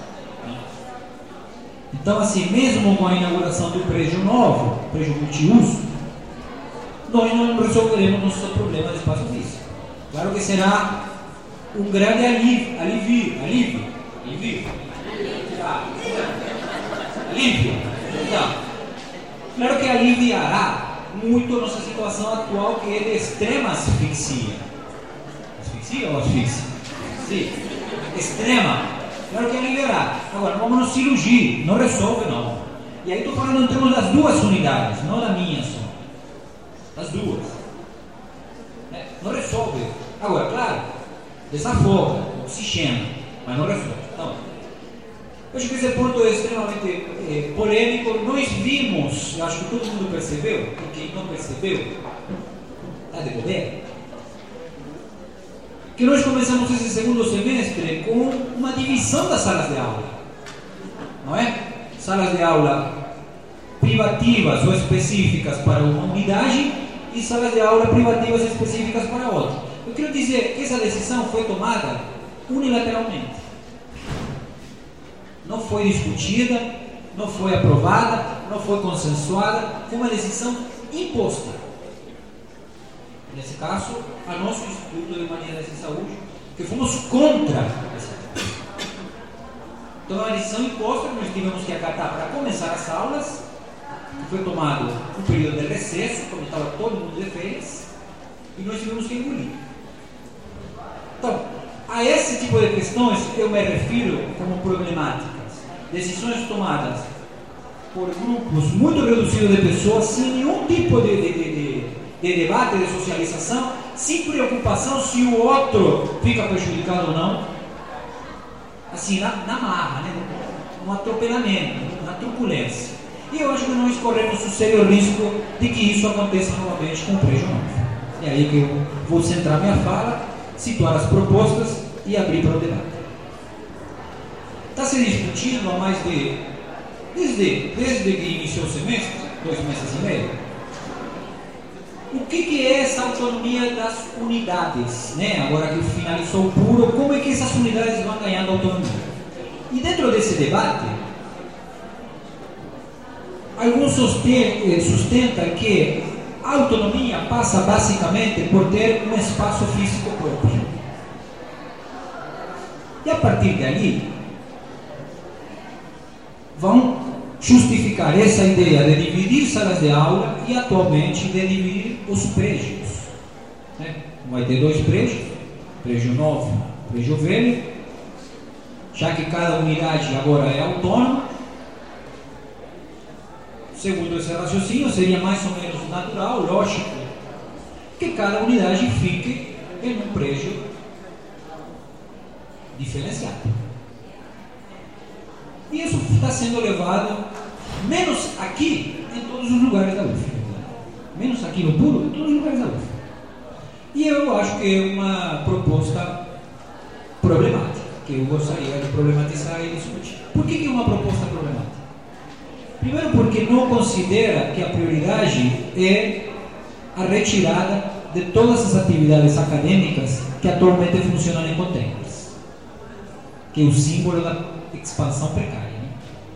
Então, assim, mesmo com a inauguração do prédio novo, prédio multiuso, nós não resolveremos nossos problemas de espaço físico. Claro que será um grande alívio. Então, Claro que aliviará muito a nossa situação atual, que é de extrema asfixia. Asfixia ou asfixia? Sim, extrema. Claro que aliviará. Agora, vamos nos cirurgia, não resolve não. E aí estou falando em termos das duas unidades, não da minha só. Das duas. Não resolve. Agora, claro, desafoga, oxigena, mas não resolve. Então, eu acho que esse ponto é extremamente polêmico. Nós vimos, eu acho que todo mundo percebeu, e quem não percebeu, está de bobeira, que nós começamos esse segundo semestre com uma divisão das salas de aula, não é? Salas de aula privativas ou específicas para uma unidade e salas de aula privativas específicas para outra. Eu quero dizer que essa decisão foi tomada unilateralmente. Não foi discutida, não foi aprovada, não foi consensuada, foi uma decisão imposta. Nesse caso, a nosso Instituto de Humanidades e Saúde, que fomos contra essa decisão. Então, é uma decisão imposta que nós tivemos que acatar para começar as aulas, que foi tomado um período de recesso, quando estava todo mundo de férias, e nós tivemos que engolir. Então, a esse tipo de questões eu me refiro como problemáticas. Decisões tomadas por grupos muito reduzidos de pessoas, sem nenhum tipo de debate, de socialização, sem preocupação se o outro fica prejudicado ou não. Assim, na marra, né? Um atropelamento, na truculência. E eu acho que nós corremos o sério risco de que isso aconteça novamente com o Prédio Novo. É aí que eu vou centrar minha fala, situar as propostas e abrir para o debate. Está se discutindo há mais de... Desde que iniciou o semestre, 2 meses e meio, o que é essa autonomia das unidades, né? Agora que finalizou o puro, como é que essas unidades vão ganhando autonomia? E dentro desse debate, alguns sustentam que a autonomia passa basicamente por ter um espaço físico próprio. E a partir dali, vão justificar essa ideia de dividir salas de aula e atualmente de dividir os prédios. Né? Vai ter 2 prédios, prédio novo, prédio velho, já que cada unidade agora é autônoma. Segundo esse raciocínio, seria mais ou menos natural, lógico, que cada unidade fique em um prédio diferenciado. E isso está sendo levado, menos aqui, em todos os lugares da UF. Menos aqui no Puro, em todos os lugares da UF. E eu acho que é uma proposta problemática, que eu gostaria de problematizar e discutir. Por que é uma proposta problemática? Primeiro, porque não considera que a prioridade é a retirada de todas as atividades acadêmicas que atualmente funcionam em containers, que é o símbolo da expansão precária. Né?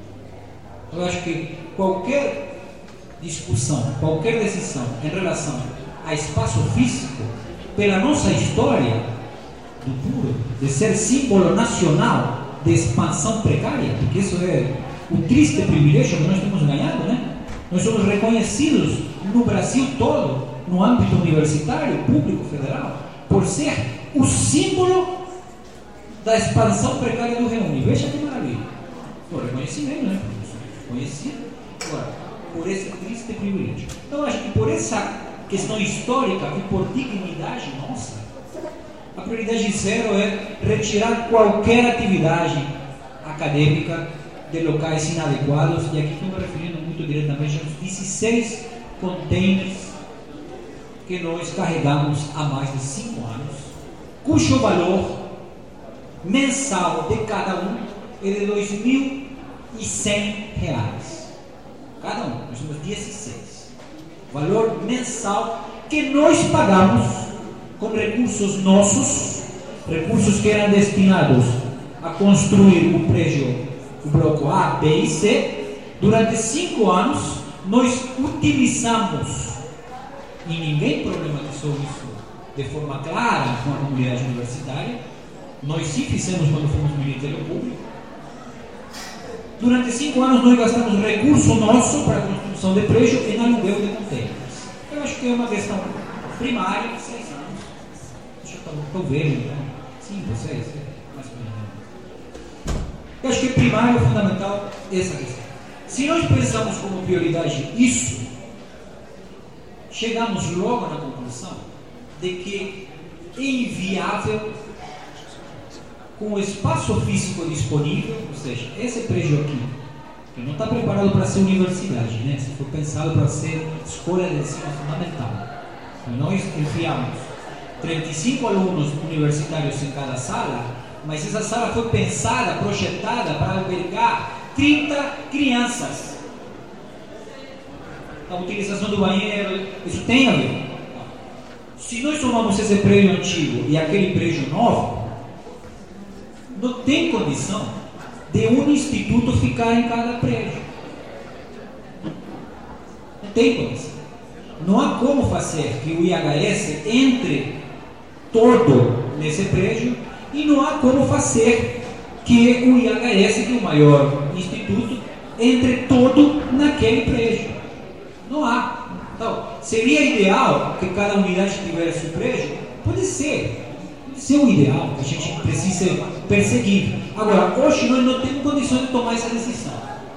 Eu acho que qualquer discussão, qualquer decisão em relação a espaço físico, pela nossa história do Puro, de ser símbolo nacional de expansão precária, porque isso é o triste privilégio que nós temos ganhado, né? Nós somos reconhecidos no Brasil todo, no âmbito universitário, público, federal, por ser o símbolo da expansão precária do Reúne. Veja que maravilha. O reconhecimento, né? Conhecido. Agora, por esse triste privilégio. Então, acho que por essa questão histórica e por dignidade nossa, a prioridade zero é retirar qualquer atividade acadêmica de locais inadequados, e aqui estou me referindo muito diretamente aos 16 containers que nós carregamos há mais de 5 anos, cujo valor mensal de cada um é de R$2.100. Cada um, nós somos 16. Valor mensal que nós pagamos com recursos nossos, recursos que eram destinados a construir o prédio, o bloco A, B e C. Durante 5 anos nós utilizamos, e ninguém problematizou isso de forma clara com a comunidade universitária. Nós sim fizemos quando fomos Ministério Público. Durante 5 anos nós gastamos recurso nosso para a construção construção de prédio e no aluguel de contêineres. Eu acho que é uma questão primária de 6 anos. Acho que estou velho, então. 5, 6, mais ou menos. Eu acho que é primário, fundamental, essa questão. Se nós pensamos como prioridade isso, chegamos logo na conclusão de que é inviável, com o espaço físico disponível, ou seja, esse prédio aqui, que não está preparado para ser universidade, né? Se for pensado para ser escola de ensino fundamental. Nós enfiamos 35 alunos universitários em cada sala, mas essa sala foi pensada, projetada para albergar 30 crianças. A utilização do banheiro, isso tem a ver. Se nós tomamos esse prédio antigo e aquele prédio novo, não tem condição de um instituto ficar em cada prédio. Não tem condição. Não há como fazer que o IHS entre todo nesse prédio e não há como fazer que o IHS, que é o maior instituto, entre todo naquele prédio. Não há. Então, seria ideal que cada unidade tivesse um prédio? Pode ser o ideal, que a gente precisa perseguir. Agora, hoje nós não temos condições de tomar essa decisão.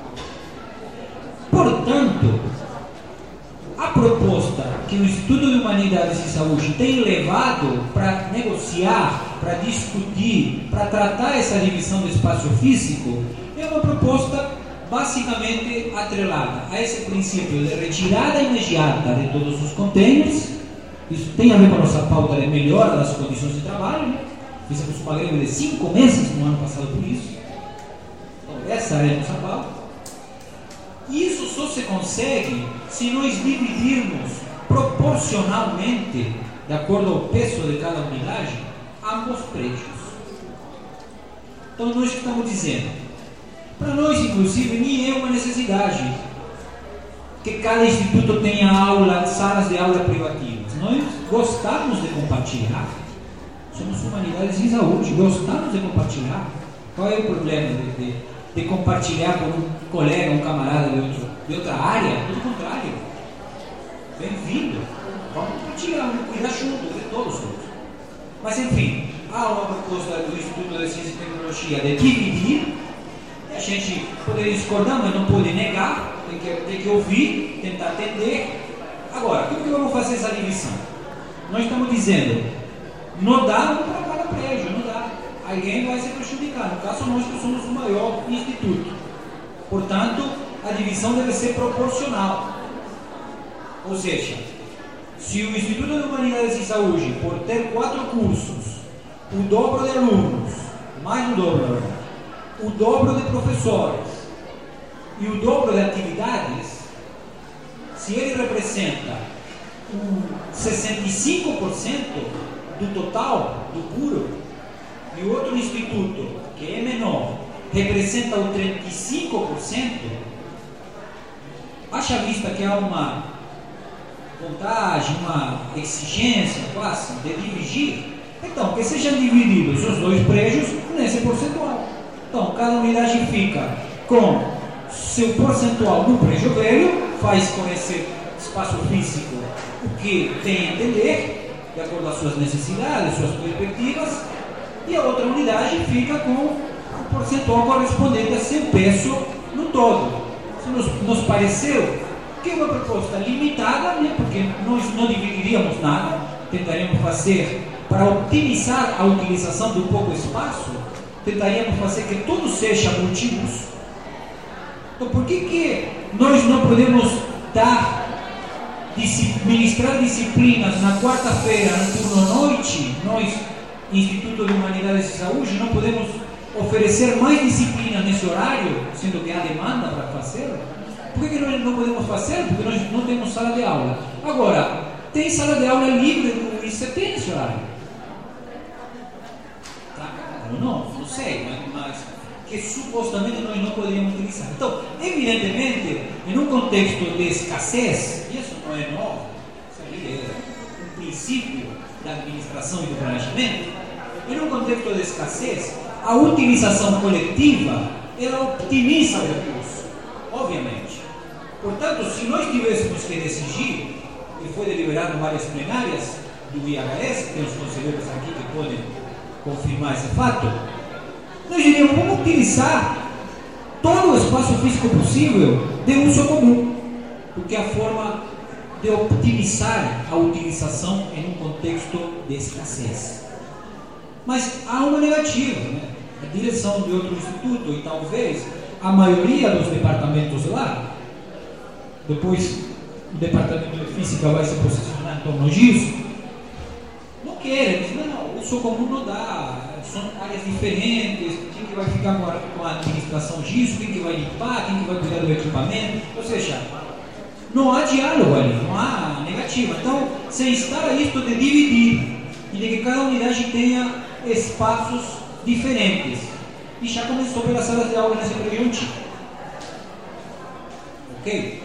Portanto, a proposta que o Instituto de Humanidades e Saúde tem levado para negociar, para discutir, para tratar essa divisão do espaço físico, é uma proposta basicamente atrelada a esse princípio de retirada imediata de todos os contêineres. Isso tem a ver com a nossa pauta de melhora das condições de trabalho, né? Fizemos uma greve de 5 meses no ano passado por isso. Então, essa é a nossa pauta. E isso só se consegue se nós dividirmos proporcionalmente, de acordo ao peso de cada unidade, ambos prédios. Então, nós estamos dizendo, para nós, inclusive, nem é uma necessidade que cada instituto tenha salas de aula privativas. Nós gostamos de compartilhar. Somos humanidades em saúde, gostamos de compartilhar. Qual é o problema de compartilhar com um colega, um camarada de outra área? Pelo contrário. Bem-vindo. Vamos compartilhar, vamos cuidar juntos, de todos. Mas, enfim, há uma proposta do Instituto de Ciência e Tecnologia de dividir. A gente poderia discordar, mas não pode negar. Tem que ouvir, tentar atender. Agora, como que vamos fazer essa divisão? Nós estamos dizendo, não dá um para cada prédio, não dá. Alguém vai se prejudicar. No caso, nós que somos o maior instituto. Portanto, a divisão deve ser proporcional. Ou seja, se o Instituto de Humanidades e Saúde, por ter 4 cursos, o dobro de alunos, mais o dobro de professores e o dobro de atividades, se ele representa 65% do total, do puro, e o outro instituto, que é menor, representa o 35%, haja vista que há uma vontade, uma exigência quase de dividir, então que sejam divididos os 2 prédios nesse percentual. Então, cada unidade fica com seu percentual no prédio velho, faz com esse espaço físico o que tem a entender, de acordo com as suas necessidades, suas perspectivas, e a outra unidade fica com o percentual correspondente a seu peso no todo. Se nos pareceu que é uma proposta limitada, né, porque nós não dividiríamos nada, tentaríamos fazer, para optimizar a utilização do pouco espaço, tentaríamos fazer que tudo seja multiuso. Então, por que nós não podemos ministrar disciplinas na quarta-feira, no turno à noite? Nós, Instituto de Humanidades e Saúde, não podemos oferecer mais disciplinas nesse horário, sendo que há demanda para fazer? Por que nós não podemos fazer? Porque nós não temos sala de aula. Agora, tem sala de aula livre no ICT nesse horário? Não sei, mas que supostamente nós não poderíamos utilizar. Então, evidentemente, em um contexto de escassez, e isso não é novo, isso aí é um princípio da administração e do planejamento, em um contexto de escassez, a utilização coletiva, ela optimiza o recurso, obviamente. Portanto, se nós tivéssemos que decidir, e foi deliberado em várias plenárias do IHS, tem os conselheiros aqui que podem confirmar esse fato, nós diríamos, vamos utilizar todo o espaço físico possível de uso comum, porque é a forma de optimizar a utilização em um contexto de escassez. Mas há uma negativa, né? A direção de outro instituto e talvez a maioria dos departamentos lá, depois o departamento de física vai se posicionar em torno disso, não querem, dizem, não, o uso comum não dá, são áreas diferentes, quem que vai ficar com a administração disso, quem que vai limpar, quem que vai cuidar do equipamento, ou seja, não há diálogo ali, não há negativa. Então, se instala isto de dividir e de que cada unidade tenha espaços diferentes. E já começou pelas salas de aula nesse prédio antigo. Ok?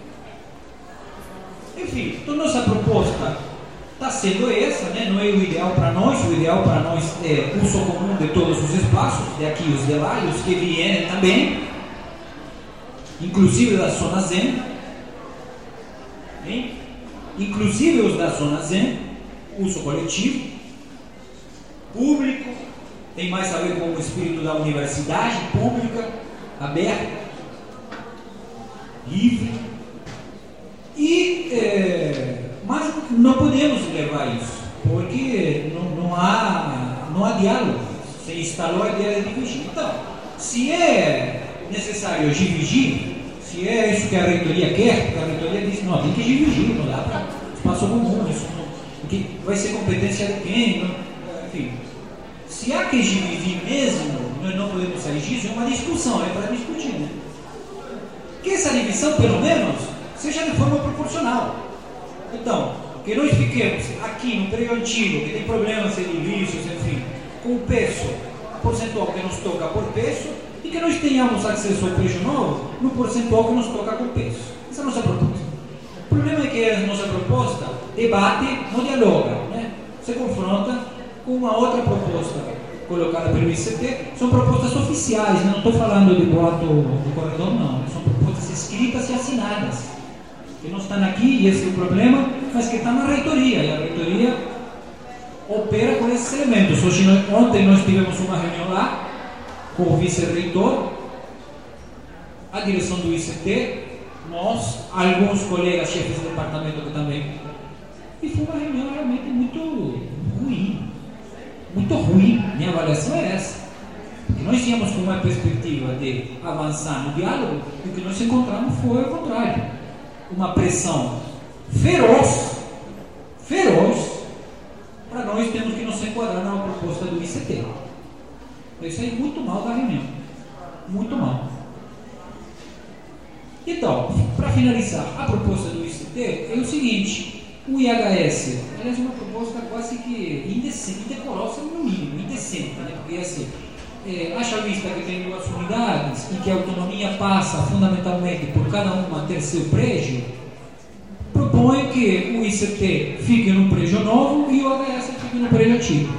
Enfim, então nossa proposta está sendo essa, né? Não é o ideal para nós, o ideal para nós é uso comum de todos os espaços, de aqui e os de lá, e os que vierem também, inclusive da zona Zen. Hein? Inclusive os da zona Zen, uso coletivo, público, tem mais a ver com o espírito da universidade pública, aberta, livre, mas não podemos levar isso, porque não há diálogo, se instalou a ideia de dividir. Então, se é necessário dividir, se é isso que a reitoria quer, porque a reitoria diz, não, tem que dividir, não dá para espaço comum, isso não, que vai ser competência de quem, não, enfim. Se há que dividir mesmo, nós não podemos sair disso, é uma discussão, é para discutir, né? Que essa divisão, pelo menos, seja de forma proporcional. Então, que nós fiquemos aqui no prédio antigo, que tem problemas edilícios, enfim, com o peso percentual que nos toca por peso, e que nós tenhamos acesso ao prédio novo no percentual que nos toca com peso. Essa é a nossa proposta. O problema é que a nossa proposta debate, não dialoga, né? Se confronta com uma outra proposta colocada pelo ICT, são propostas oficiais, né? Não estou falando de boato do corredor, não, são propostas escritas e assinadas, que não estão aqui, e esse é o problema, mas que estão na reitoria, e a reitoria opera com esses elementos. Ontem nós tivemos uma reunião lá, com o vice-reitor, a direção do ICT, nós, alguns colegas chefes de departamento que também, e foi uma reunião realmente muito ruim. Muito ruim, minha avaliação é essa. Porque nós tínhamos com uma perspectiva de avançar no diálogo, e o que nós encontramos foi o contrário. Uma pressão feroz, para nós temos que nos enquadrar na proposta do ICT. Eu saí muito mal da reunião. Muito mal. Então, para finalizar, a proposta do ICT é o seguinte. O IHS, ela é uma proposta quase que indecente, indecorosa no mínimo, indecente, né? Porque assim, haja vista que tem 2 unidades e que a autonomia passa fundamentalmente por cada uma ter seu prédio, propõe que o ICT fique num prédio novo e o IHS fique num prédio antigo.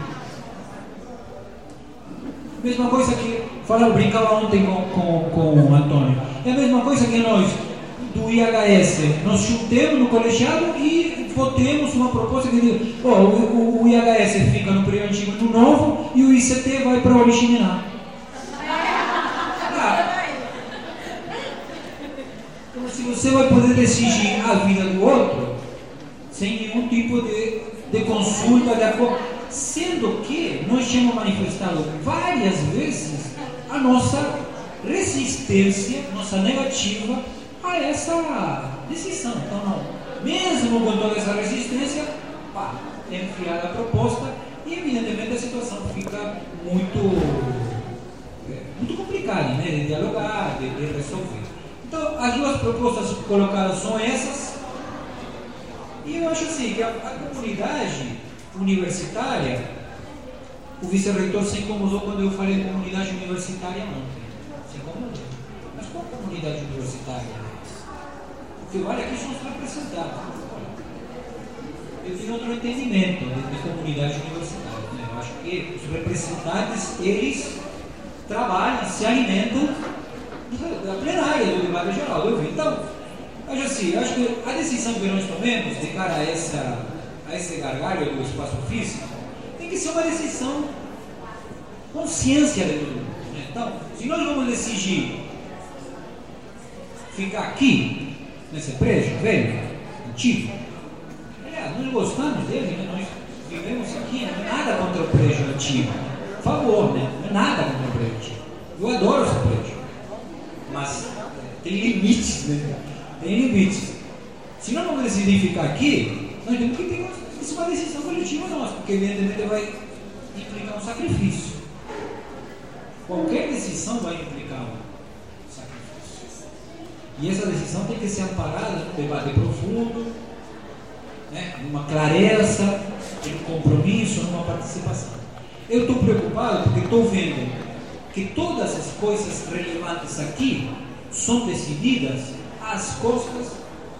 Mesma coisa que, brincava ontem com o Antônio, é a mesma coisa que nós do IHS, nós juntemos no colegiado e votemos uma proposta que diz, o IHS fica no prédio antigo e no novo e o ICT vai para o original. Então, se você vai poder decidir a vida do outro sem nenhum tipo de consulta, de acordo, sendo que nós tínhamos manifestado várias vezes a nossa resistência, nossa negativa a essa decisão. Então, não. Mesmo com toda essa resistência, é enfiada a proposta e, evidentemente, a situação fica muito complicada, né, de dialogar, de resolver. Então, as 2 propostas colocadas são essas, e eu acho assim que a comunidade universitária, o vice-reitor se incomodou quando eu falei comunidade universitária ontem. Se incomodou. Mas qual comunidade universitária? Porque olha, aqui são os representados. Eu tenho outro entendimento de comunidade universitária, né? Eu acho que os representantes, eles trabalham, se alimentam da plenária, do debate geral. Então, assim, eu acho que a decisão que nós tomemos de cara a esse gargalho do espaço físico tem que ser uma decisão consciência de todo mundo. Né? Então, se nós vamos decidir ficar aqui, nesse prédio velho, antigo, nós gostamos dele, né? Nós vivemos aqui, não é nada contra o prédio antigo, por favor, né? Não é nada contra o prédio antigo. Eu adoro esse prédio, mas tem limites, né? Tem limites. Se nós vamos decidir ficar aqui, nós temos que ter uma decisão coletiva nossa, porque evidentemente vai implicar um sacrifício. Qualquer decisão vai implicar um sacrifício. E essa decisão tem que ser amparada num debate profundo, né? Numa clareza, num compromisso, numa participação. Eu estou preocupado porque estou vendo que todas as coisas relevantes aqui são decididas às custas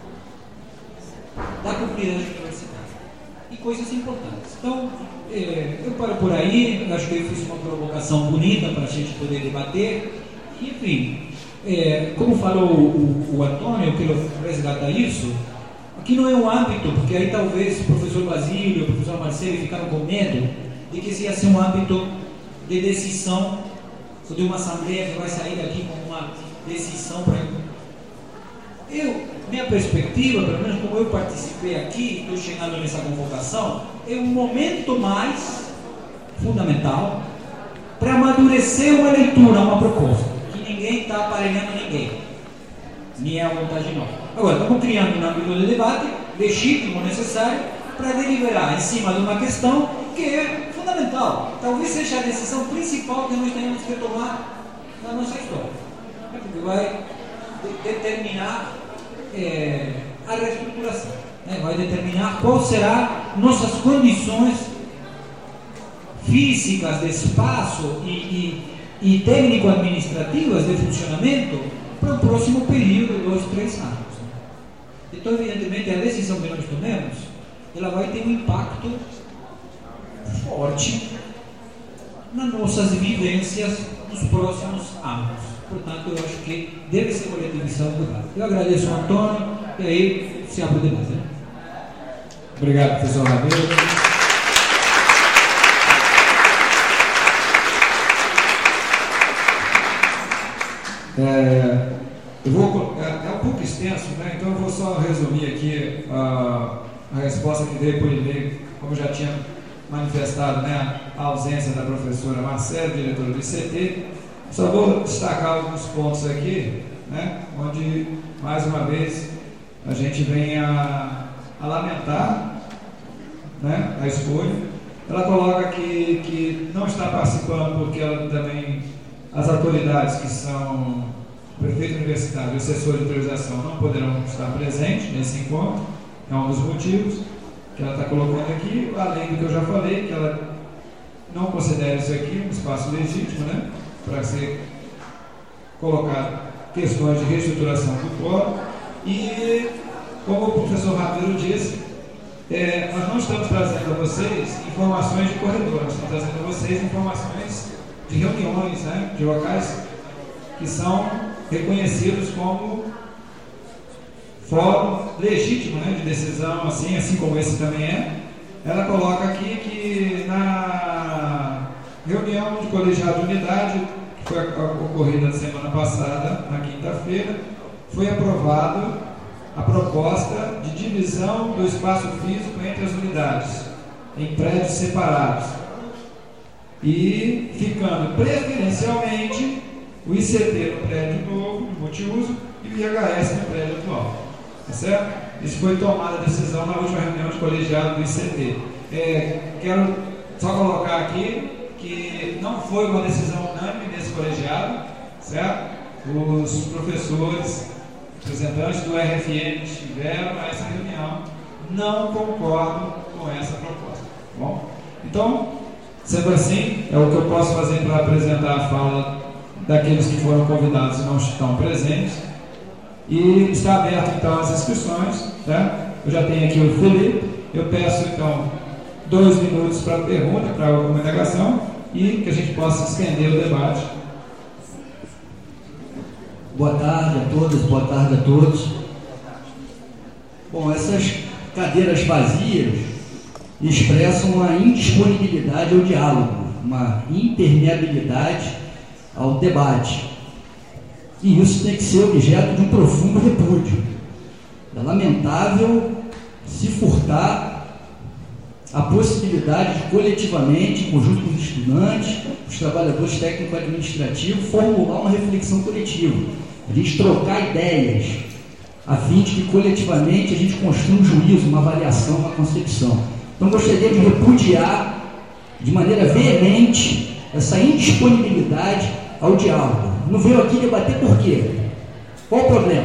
da comunidade universitária. E coisas importantes. Então, eu paro por aí, acho que eu fiz uma provocação bonita para a gente poder debater. E, enfim, como falou o Antônio, eu quero resgatar isso. Aqui não é um âmbito, porque aí talvez o professor Basílio, o professor Marcelo ficaram com medo de que isso ia ser um âmbito de decisão, ou de uma assembleia que vai sair daqui com uma decisão para... Minha perspectiva, pelo menos como eu participei aqui, estou chegando nessa convocação, é um momento mais fundamental para amadurecer uma leitura, uma proposta, que ninguém está aparelhando ninguém, nem é a vontade não. Agora, estamos criando um âmbito de debate legítimo, necessário, para deliberar em cima de uma questão que é fundamental. Talvez seja a decisão principal que nós tenhamos que tomar na nossa história, porque vai determinar a reestruturação, né? Vai determinar qual será nossas condições físicas de espaço e técnico-administrativas de funcionamento para o próximo período de 2, 3 anos. Então, evidentemente, a decisão que nós tomemos, ela vai ter um impacto forte nas nossas vivências nos próximos anos. Portanto, eu acho que deve ser coletivizado o debate. Eu agradeço ao Antônio e aí se abre o debate. Obrigado, professor Ramiro. É um pouco extenso, né? Então eu vou só resumir aqui a resposta que dei por e-mail, como já tinha manifestado, né, a ausência da professora Marcela, diretora do ICT. Só vou destacar alguns pontos aqui, né, onde, mais uma vez, a gente vem a lamentar, né, a escolha. Ela coloca que não está participando porque ela também, as autoridades que são prefeito universitário e assessor de autorização não poderão estar presentes nesse encontro. É um dos motivos que ela está colocando aqui, além do que eu já falei, que ela não considera isso aqui um espaço legítimo, né, para ser colocado questões de reestruturação do fórum. E, como o professor Ramiro disse, nós não estamos trazendo a vocês informações de corredor, nós estamos trazendo a vocês informações de reuniões, né, de locais que são reconhecidos como fórum legítimo, né, de decisão, assim como esse também é. Ela coloca aqui que na reunião de colegiado de unidade, que foi ocorrida na semana passada, na quinta-feira, foi aprovado a proposta de divisão do espaço físico entre as unidades, em prédios separados, e ficando preferencialmente o ICT no prédio novo, no multiuso, e o IHS no prédio atual. Tá certo? Isso foi tomada a decisão na última reunião de colegiado do ICT. Quero só colocar aqui que não foi uma decisão unânime desse colegiado, certo? Os professores, representantes do RFM que estiveram nessa reunião, não concordam com essa proposta. Tá bom? Então, sendo assim, é o que eu posso fazer para apresentar a fala daqueles que foram convidados e não estão presentes. E está aberto então as inscrições, tá? Eu já tenho aqui o Felipe. Eu peço então 2 minutos para pergunta, para alguma indagação, e que a gente possa estender o debate. Boa tarde a todas, boa tarde a todos. Bom, essas cadeiras vazias expressam uma indisponibilidade ao diálogo, uma impermeabilidade ao debate. E isso tem que ser objeto de um profundo repúdio. É lamentável se furtar a possibilidade de coletivamente, em conjunto com os estudantes, os trabalhadores técnico-administrativos, formular uma reflexão coletiva, a gente trocar ideias, a fim de que coletivamente a gente construa um juízo, uma avaliação, uma concepção. Então gostaria de repudiar de maneira veemente essa indisponibilidade ao diálogo. Não veio aqui debater por quê? Qual o problema?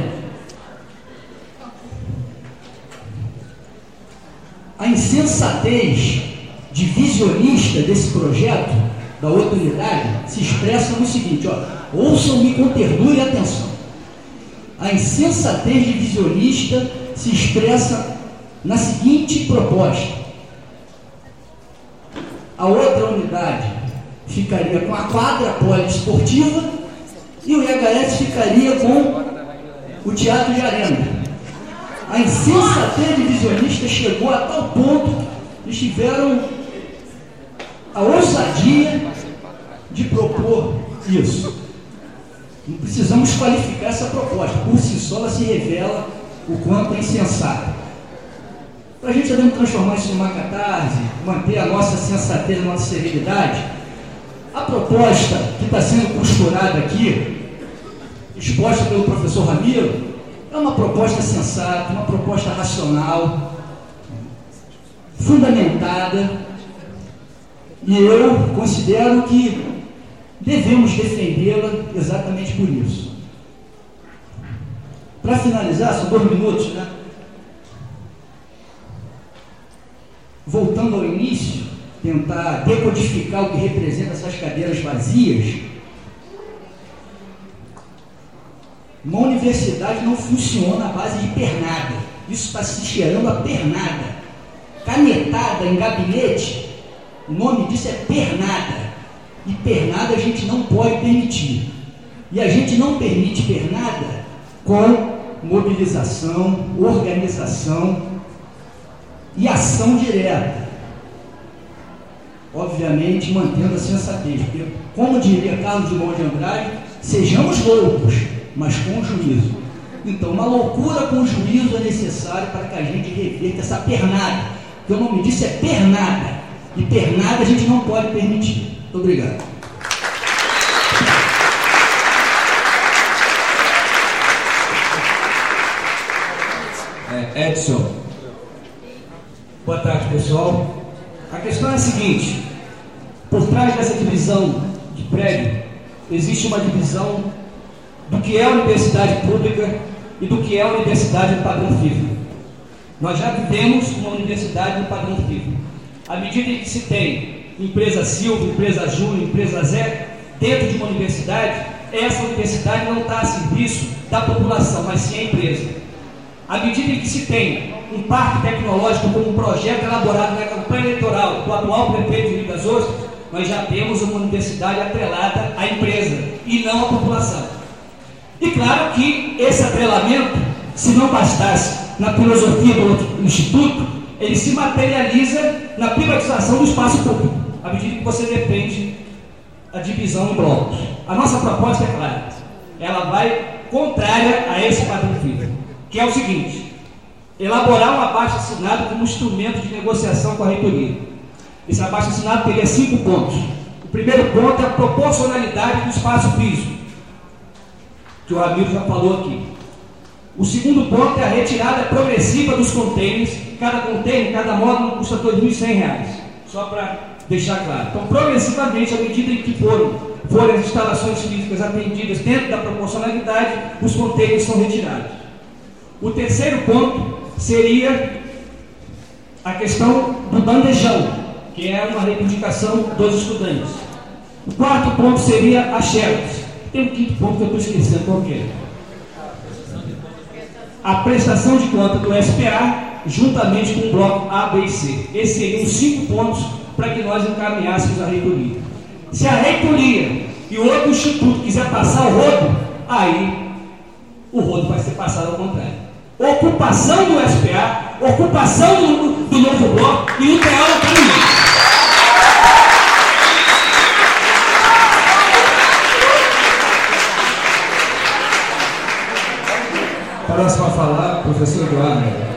A insensatez divisionista desse projeto, da outra unidade, se expressa no seguinte, ouçam-me com ternura e atenção. A insensatez divisionista se expressa na seguinte proposta. A outra unidade ficaria com a quadra poliesportiva e o IHS ficaria com o teatro de arena. A insensatez divisionista chegou a tal ponto que eles tiveram a ousadia de propor isso. Não precisamos qualificar essa proposta, por si só ela se revela o quanto é insensata. Para a gente também transformar isso numa catarse, manter a nossa sensatez, a nossa serenidade, a proposta que está sendo costurada aqui, exposta pelo professor Ramiro, é uma proposta sensata, uma proposta racional, fundamentada, e eu considero que devemos defendê-la exatamente por isso. Para finalizar, são 2 minutos, né? Voltando ao início, tentar decodificar o que representa essas cadeiras vazias. Uma universidade não funciona à base de pernada. Isso está se cheirando a pernada. Canetada em gabinete, o nome disso é pernada. E pernada a gente não pode permitir. E a gente não permite pernada com mobilização, organização e ação direta. Obviamente, mantendo a sensatez. Porque, como diria Carlos Drummond de Andrade, sejamos loucos, mas com juízo. Então, uma loucura com juízo é necessário para que a gente reverta essa pernada. Porque o nome disso é pernada. E pernada a gente não pode permitir. Muito obrigado. Edson. Boa tarde, pessoal. A questão é a seguinte: por trás dessa divisão de prédio, existe uma divisão do que é a universidade pública e do que é a universidade do padrão FIFA. Nós já vivemos uma universidade do padrão FIFA. À medida em que se tem empresa Silva, empresa Júnior, empresa Zé, dentro de uma universidade, essa universidade não está a serviço da população, mas sim a empresa. À medida em que se tem um parque tecnológico como um projeto elaborado na campanha eleitoral do atual prefeito de Rio das Ostras, nós já temos uma universidade atrelada à empresa e não à população. E claro que esse atrelamento, se não bastasse na filosofia do Instituto, ele se materializa na privatização do espaço público, à medida que você defende a divisão em blocos. A nossa proposta é clara, ela vai contrária a esse padrão FIFA, que é o seguinte: elaborar um abaixo-assinado como instrumento de negociação com a reitoria. Esse abaixo-assinado teria 5 pontos. O primeiro ponto é a proporcionalidade do espaço físico, que o Ramiro já falou aqui. O segundo ponto é a retirada progressiva dos containers. Cada container, cada módulo custa R$ 2.100, só para deixar claro. Então, progressivamente, à medida em que forem as instalações físicas atendidas dentro da proporcionalidade, os containers são retirados. O terceiro ponto seria a questão do bandejão, que é uma reivindicação dos estudantes. O quarto ponto seria a Xerox. Tem um quinto ponto que eu estou esquecendo, qual que é? A prestação de conta do SPA, juntamente com o bloco A, B e C. Esses seriam os 5 pontos para que nós encaminhássemos a reitoria. Se a reitoria e o outro instituto quiser passar o rodo, aí o rodo vai ser passado ao contrário. ocupação do SPA, ocupação do novo bloco e o TEA está no meio. Próximo a falar, professor Eduardo.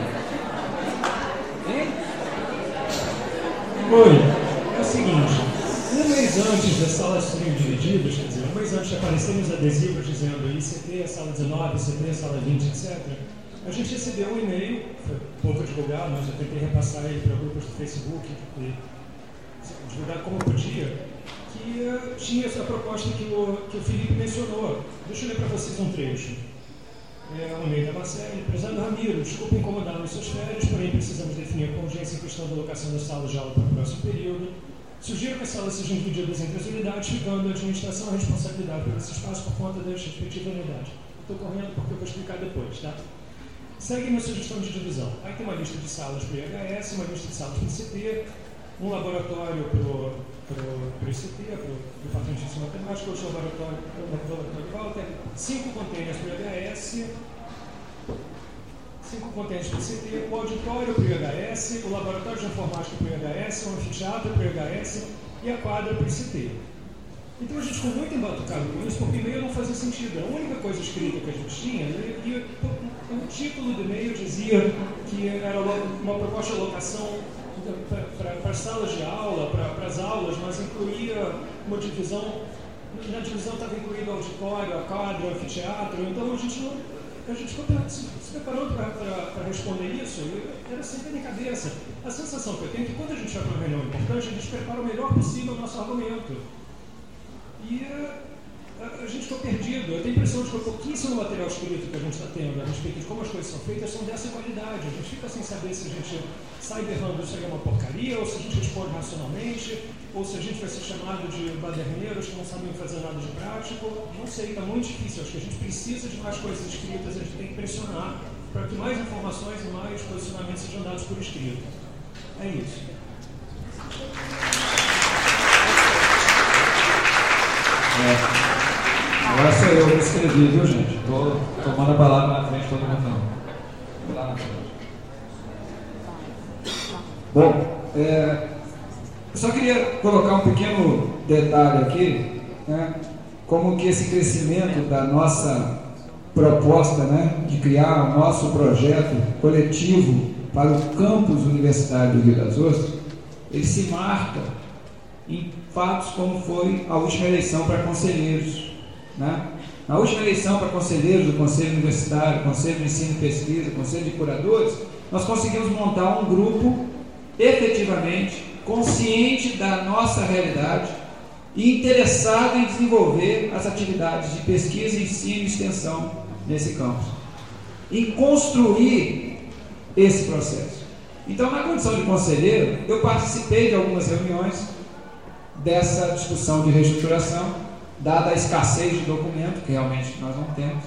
Oi, é o seguinte, um mês antes das salas serem divididas, quer dizer, um mês antes de aparecerem os adesivos dizendo ICT, sala 19, ICT, sala 20, etc., a gente recebeu um e-mail, foi pouco divulgado, mas eu tentei repassar ele para grupos do Facebook, e divulgar como podia, que tinha essa proposta que o Felipe mencionou. Deixa eu ler para vocês um trecho. O e-mail da Marcele: prezado Ramiro, desculpe incomodar nas suas férias, porém precisamos definir com urgência a questão da locação das salas de aula para o próximo período. Sugiro que as salas sejam divididas entre as unidades, ficando a administração a responsabilidade por esse espaço por conta das respectivas unidades. Estou correndo porque eu vou explicar depois, tá? Segue minha sugestão de divisão. Aí tem uma lista de salas para o IHS, uma lista de salas para o ICT, um laboratório para o ICT, para o Departamento de Ensino Matemático, outro laboratório Walter, 5 containers para o IHS, 5 containers para o ICT, o auditório para o IHS, o laboratório de informática para o IHS, o anfiteatro para o IHS e a quadra para o ICT. Então a gente ficou muito embatucado com isso, porque o e-mail não fazia sentido. A única coisa escrita que a gente tinha, e o título do e-mail dizia que era uma proposta de alocação para as salas de aula, para as aulas, mas incluía uma divisão. Na divisão estava incluído o auditório, a quadra, o anfiteatro. Então a gente ficou se preparando para responder isso, e era sempre na cabeça. A sensação que eu tenho é que quando a gente vai para uma reunião importante, a gente prepara o melhor possível o nosso argumento. E a gente ficou perdido. Eu tenho a impressão de que o pouquíssimo material escrito que a gente está tendo a respeito de como as coisas são feitas são dessa qualidade. A gente fica sem saber se a gente sai berrando isso aí é uma porcaria, ou se a gente responde racionalmente, ou se a gente vai ser chamado de baderneiros que não sabem fazer nada de prático. Não sei, está muito difícil. Acho que a gente precisa de mais coisas escritas, a gente tem que pressionar para que mais informações e mais posicionamentos sejam dados por escrito. É isso. Agora sou eu que escrevi, viu, gente? Estou tomando a palavra na frente de todo mundo. Não. Lá na frente. Bom, eu só queria colocar um pequeno detalhe aqui, né? Como que esse crescimento da nossa proposta, né, de criar o nosso projeto coletivo para o campus universitário do Rio das Ostras, ele se marca em fatos como foi a última eleição para conselheiros, né? Na última eleição para conselheiros do Conselho Universitário, Conselho de Ensino e Pesquisa, Conselho de Curadores, nós conseguimos montar um grupo efetivamente consciente da nossa realidade e interessado em desenvolver as atividades de pesquisa, ensino e extensão nesse campus, em construir esse processo. Então, na condição de conselheiro, eu participei de algumas reuniões dessa discussão de reestruturação, dada a escassez de documento, que realmente nós não temos,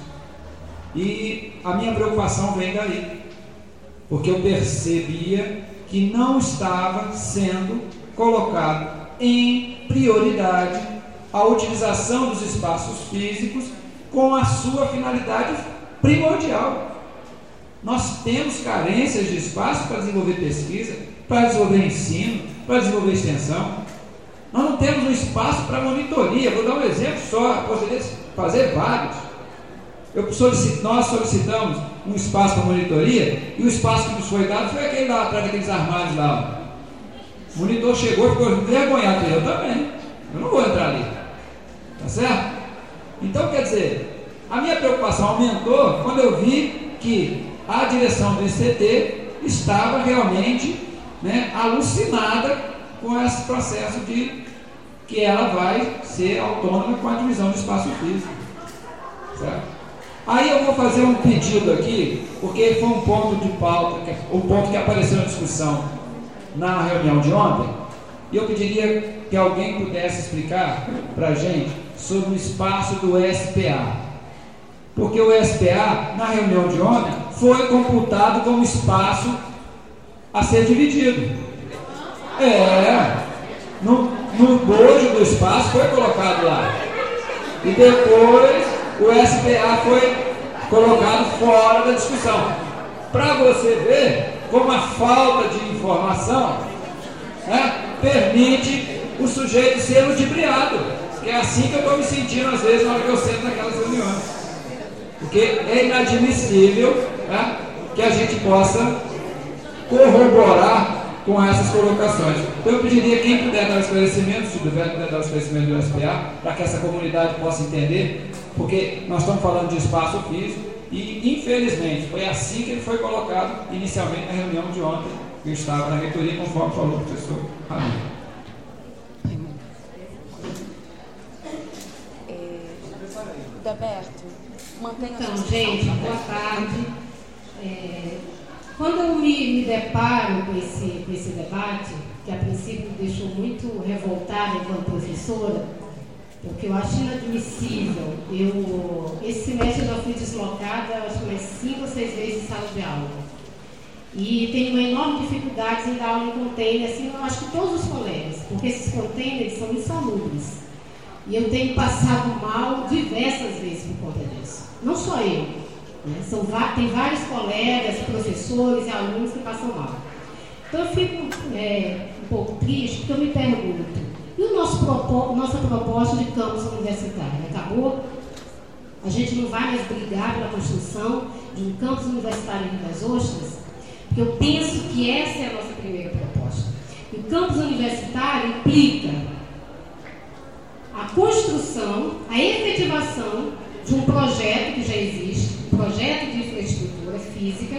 e a minha preocupação vem daí, porque eu percebia que não estava sendo colocado em prioridade a utilização dos espaços físicos com a sua finalidade primordial. Nós temos carências de espaço para desenvolver pesquisa, para desenvolver ensino, para desenvolver extensão. Nós não temos um espaço para monitoria. Vou dar um exemplo só, poderia fazer vários. Nós solicitamos um espaço para monitoria e o espaço que nos foi dado foi aquele lá atrás daqueles armários lá. O monitor chegou e ficou envergonhado. Eu também. Eu não vou entrar ali. Tá certo? Então, quer dizer, a minha preocupação aumentou quando eu vi que a direção do ICT estava realmente, né, alucinada com esse processo de que ela vai ser autônoma com a divisão do espaço físico. Certo? Aí eu vou fazer um pedido aqui, porque foi um ponto de pauta, um ponto que apareceu na discussão na reunião de ontem, e eu pediria que alguém pudesse explicar para a gente sobre o espaço do SPA. Porque o SPA, na reunião de ontem, foi computado como espaço a ser dividido. No bojo do espaço foi colocado lá. E depois o SPA foi colocado fora da discussão. para você ver como a falta de informação, né, permite o sujeito ser ludibriado. Que é assim que eu estou me sentindo às vezes na hora que eu sento naquelas reuniões. Porque é inadmissível, né, que a gente possa corroborar com essas colocações. Então eu pediria quem puder dar esclarecimento, se puder dar esclarecimento do SPA, para que essa comunidade possa entender, porque nós estamos falando de espaço físico e, infelizmente, foi assim que ele foi colocado inicialmente na reunião de ontem, que eu estava na reitoria, conforme falou o professor Ramiro. Roberto, mantenha. Então, gente, boa tarde. Quando eu me deparo com esse debate, que a princípio me deixou muito revoltada enquanto professora, porque eu acho inadmissível. Esse semestre eu já fui deslocada, acho que umas 5 ou 6 vezes em sala de aula. E tenho uma enorme dificuldade em dar aula em container, assim, eu acho que todos os colegas, porque esses containers são insalubres. E eu tenho passado mal diversas vezes por conta disso. Não só eu, né? Tem vários colegas, professores e alunos que passam mal. Então eu fico um pouco triste, porque eu me pergunto, e nossa proposta de campus universitário? Acabou? A gente não vai mais brigar pela construção de um campus universitário em Rio das Ostras? Porque eu penso que essa é a nossa primeira proposta. E o campus universitário implica a construção, a efetivação de um projeto que já existe, um projeto de infraestrutura física,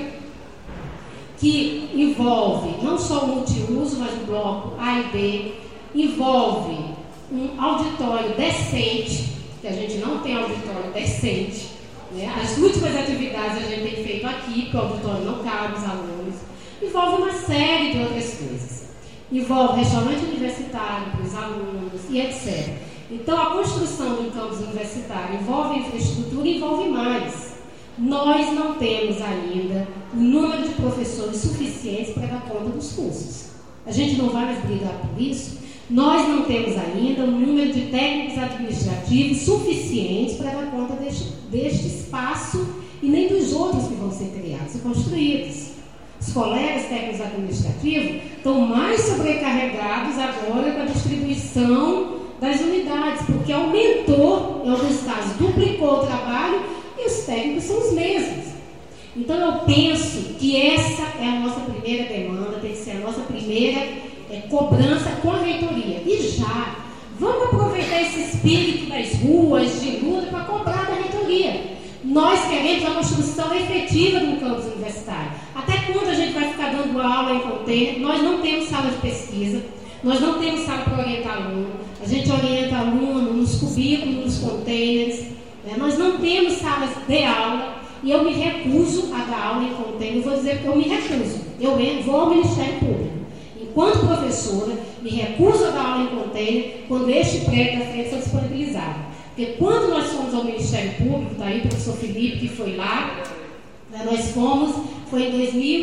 que envolve não só o multiuso, mas o bloco A e B, envolve um auditório decente, que a gente não tem auditório decente, né? As últimas atividades a gente tem feito aqui, porque o auditório não cabe os alunos, envolve uma série de outras coisas. Envolve restaurante universitário para os alunos e etc. Então, a construção de um campus universitário envolve infraestrutura e envolve mais. Nós não temos ainda o número de professores suficientes para dar conta dos cursos. A gente não vai mais brigar por isso. Nós não temos ainda o número de técnicos administrativos suficientes para dar conta deste espaço e nem dos outros que vão ser criados e construídos. Os colegas técnicos administrativos estão mais sobrecarregados agora com a distribuição das unidades, porque aumentou, em alguns casos, duplicou o trabalho e os técnicos são os mesmos. Então, eu penso que essa é a nossa primeira demanda, tem que ser a nossa primeira cobrança com a reitoria. E já, vamos aproveitar esse espírito das ruas, de luta, para cobrar da reitoria. Nós queremos a construção efetiva do campus universitário. Até quando a gente vai ficar dando aula em container? Nós não temos sala de pesquisa, nós não temos sala para orientar aluno, a gente orienta aluno nos cubículos, nos containers, né? Nós não temos salas de aula e eu me recuso a dar aula em container. Eu vou dizer que eu me recuso. Eu vou ao Ministério Público. Enquanto professora, me recuso a dar aula em container quando este prédio da frente for disponibilizado. Porque quando nós fomos ao Ministério Público, está aí o professor Felipe que foi lá, nós fomos, foi em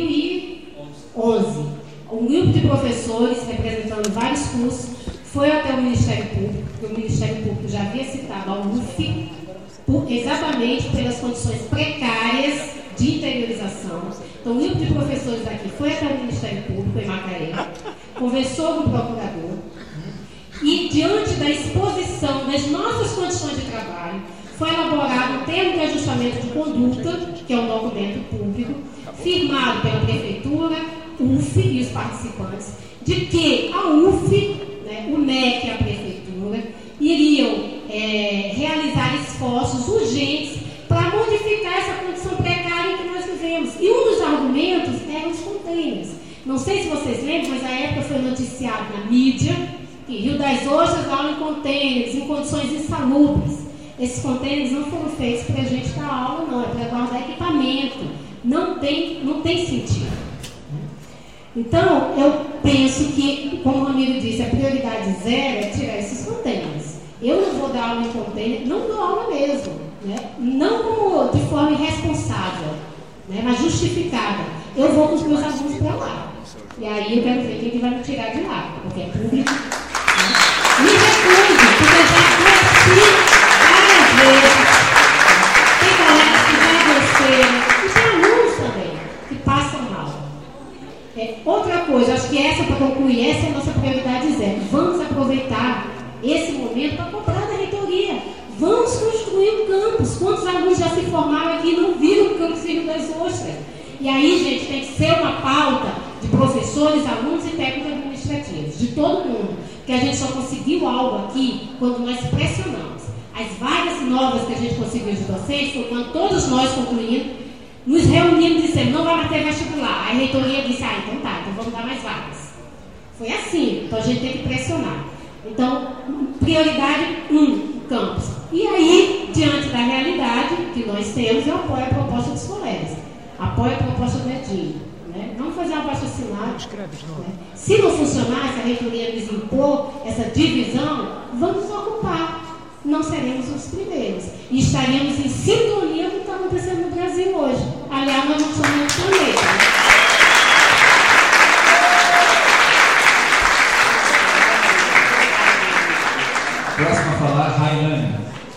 2011. Um grupo de professores, representando vários cursos, foi até o Ministério Público, porque o Ministério Público já havia citado a UF, exatamente pelas condições precárias de interiorização. Então, um grupo de professores daqui foi até o Ministério Público, em Macaé, conversou com o procurador, e, diante da exposição das nossas condições de trabalho, foi elaborado um termo de ajustamento de conduta, que é um documento público, firmado pela Prefeitura, UF e os participantes, de que a UF, né, o MEC e a Prefeitura, iriam realizar esforços urgentes para modificar essa condição precária em que nós vivemos. E um dos argumentos eram os containers. Não sei se vocês lembram, mas na época foi noticiado na mídia que Rio das Ostras dá aula em containers, em condições insalubres. Esses containers não foram feitos para a gente dar aula, não, é para guardar equipamento. Não tem sentido. Então, eu penso que, como o Ramiro disse, a prioridade zero é tirar esses containers. Eu não vou dar aula em container, não dou aula mesmo, né? Não como de forma irresponsável, né? Mas justificada. Eu vou com os meus alunos para lá. E aí eu quero ver quem vai me tirar de lá, porque é público. Né? Me recuso, porque eu já adoeci várias vezes. Tem colegas que já adoeceram, e tem alunos também, que concluir, essa é a nossa prioridade zero. Vamos aproveitar esse momento para comprar da reitoria. Vamos construir um campus. Quantos alunos já se formaram aqui e não viram o campus Rio das Ostras? E aí, gente, tem que ser uma pauta de professores, alunos e técnicos administrativos, de todo mundo. Porque a gente só conseguiu algo aqui quando nós pressionamos. As vagas novas que a gente conseguiu de docentes foi quando todos nós concluímos, nos reunimos e dissemos, não vai mais ter vestibular. Aí a reitoria disse, então tá, então vamos dar mais vagas. Foi assim, então a gente tem que pressionar. Então, prioridade 1, o campus. E aí, diante da realidade que nós temos, eu apoio a proposta dos colegas. Apoio a proposta do Edinho. Né? Vamos fazer uma baixa assinada. Né? Se não funcionar, se a reitoria nos impor essa divisão, vamos ocupar. Não seremos os primeiros. E estaremos em sintonia com o que está acontecendo no Brasil hoje. Aliás, nós não somos também. Próximo a falar, Railane.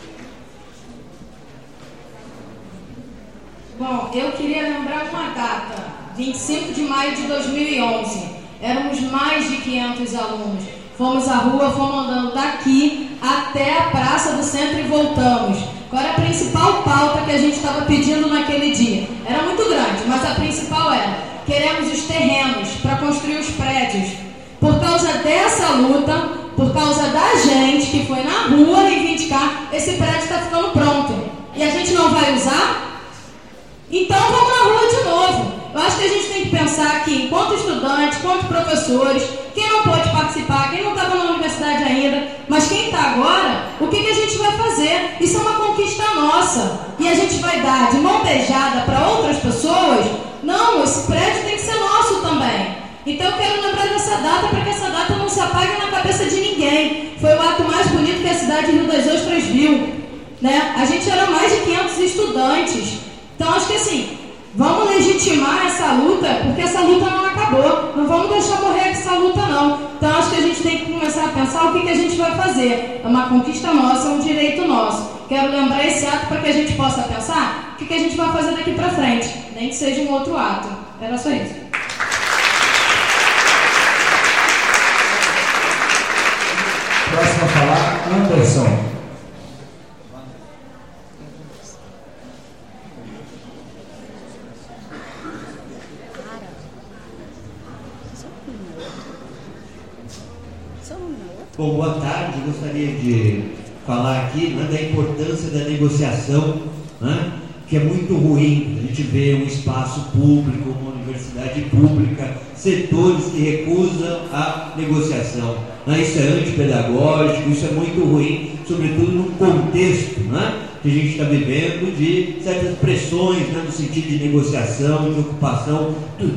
Bom, eu queria lembrar uma data, 25 de maio de 2011. Éramos mais de 500 alunos. Fomos à rua, fomos andando daqui até a Praça do Centro e voltamos. Qual era a principal pauta que a gente estava pedindo naquele dia? Era muito grande, mas a principal era: queremos os terrenos para construir os prédios. Por causa dessa luta, por causa da gente que foi na rua reivindicar, esse prédio está ficando pronto. E a gente não vai usar? Então vamos na rua de novo. Eu acho que a gente tem que pensar aqui, enquanto estudantes, enquanto professores, quem não pode participar, quem não estava na universidade ainda, mas quem está agora, o que a gente vai fazer? Isso é uma conquista nossa. E a gente vai dar de mão beijada para outras pessoas? Não, esse prédio tem que ser nosso também. Então eu quero lembrar dessa data para que essa data não se apague na cabeça de ninguém. Foi o ato mais bonito que a cidade de Rio das Ostras viu. Né? A gente era mais de 500 estudantes. Então acho que assim, vamos legitimar essa luta, porque essa luta não acabou. Não vamos deixar morrer essa luta não. Então acho que a gente tem que começar a pensar o que a gente vai fazer. É uma conquista nossa, é um direito nosso. Quero lembrar esse ato para que a gente possa pensar o que a gente vai fazer daqui para frente. Nem que seja um outro ato. Era só isso. Próximo a falar, Anderson. Bom, boa tarde. Gostaria de falar aqui, né, da importância da negociação, né, que é muito ruim. A gente vê um espaço público, uma universidade pública, setores que recusam a negociação. Né, isso é antipedagógico, isso é muito ruim, sobretudo no contexto, né, que a gente está vivendo, de certas pressões, né, no sentido de negociação, de ocupação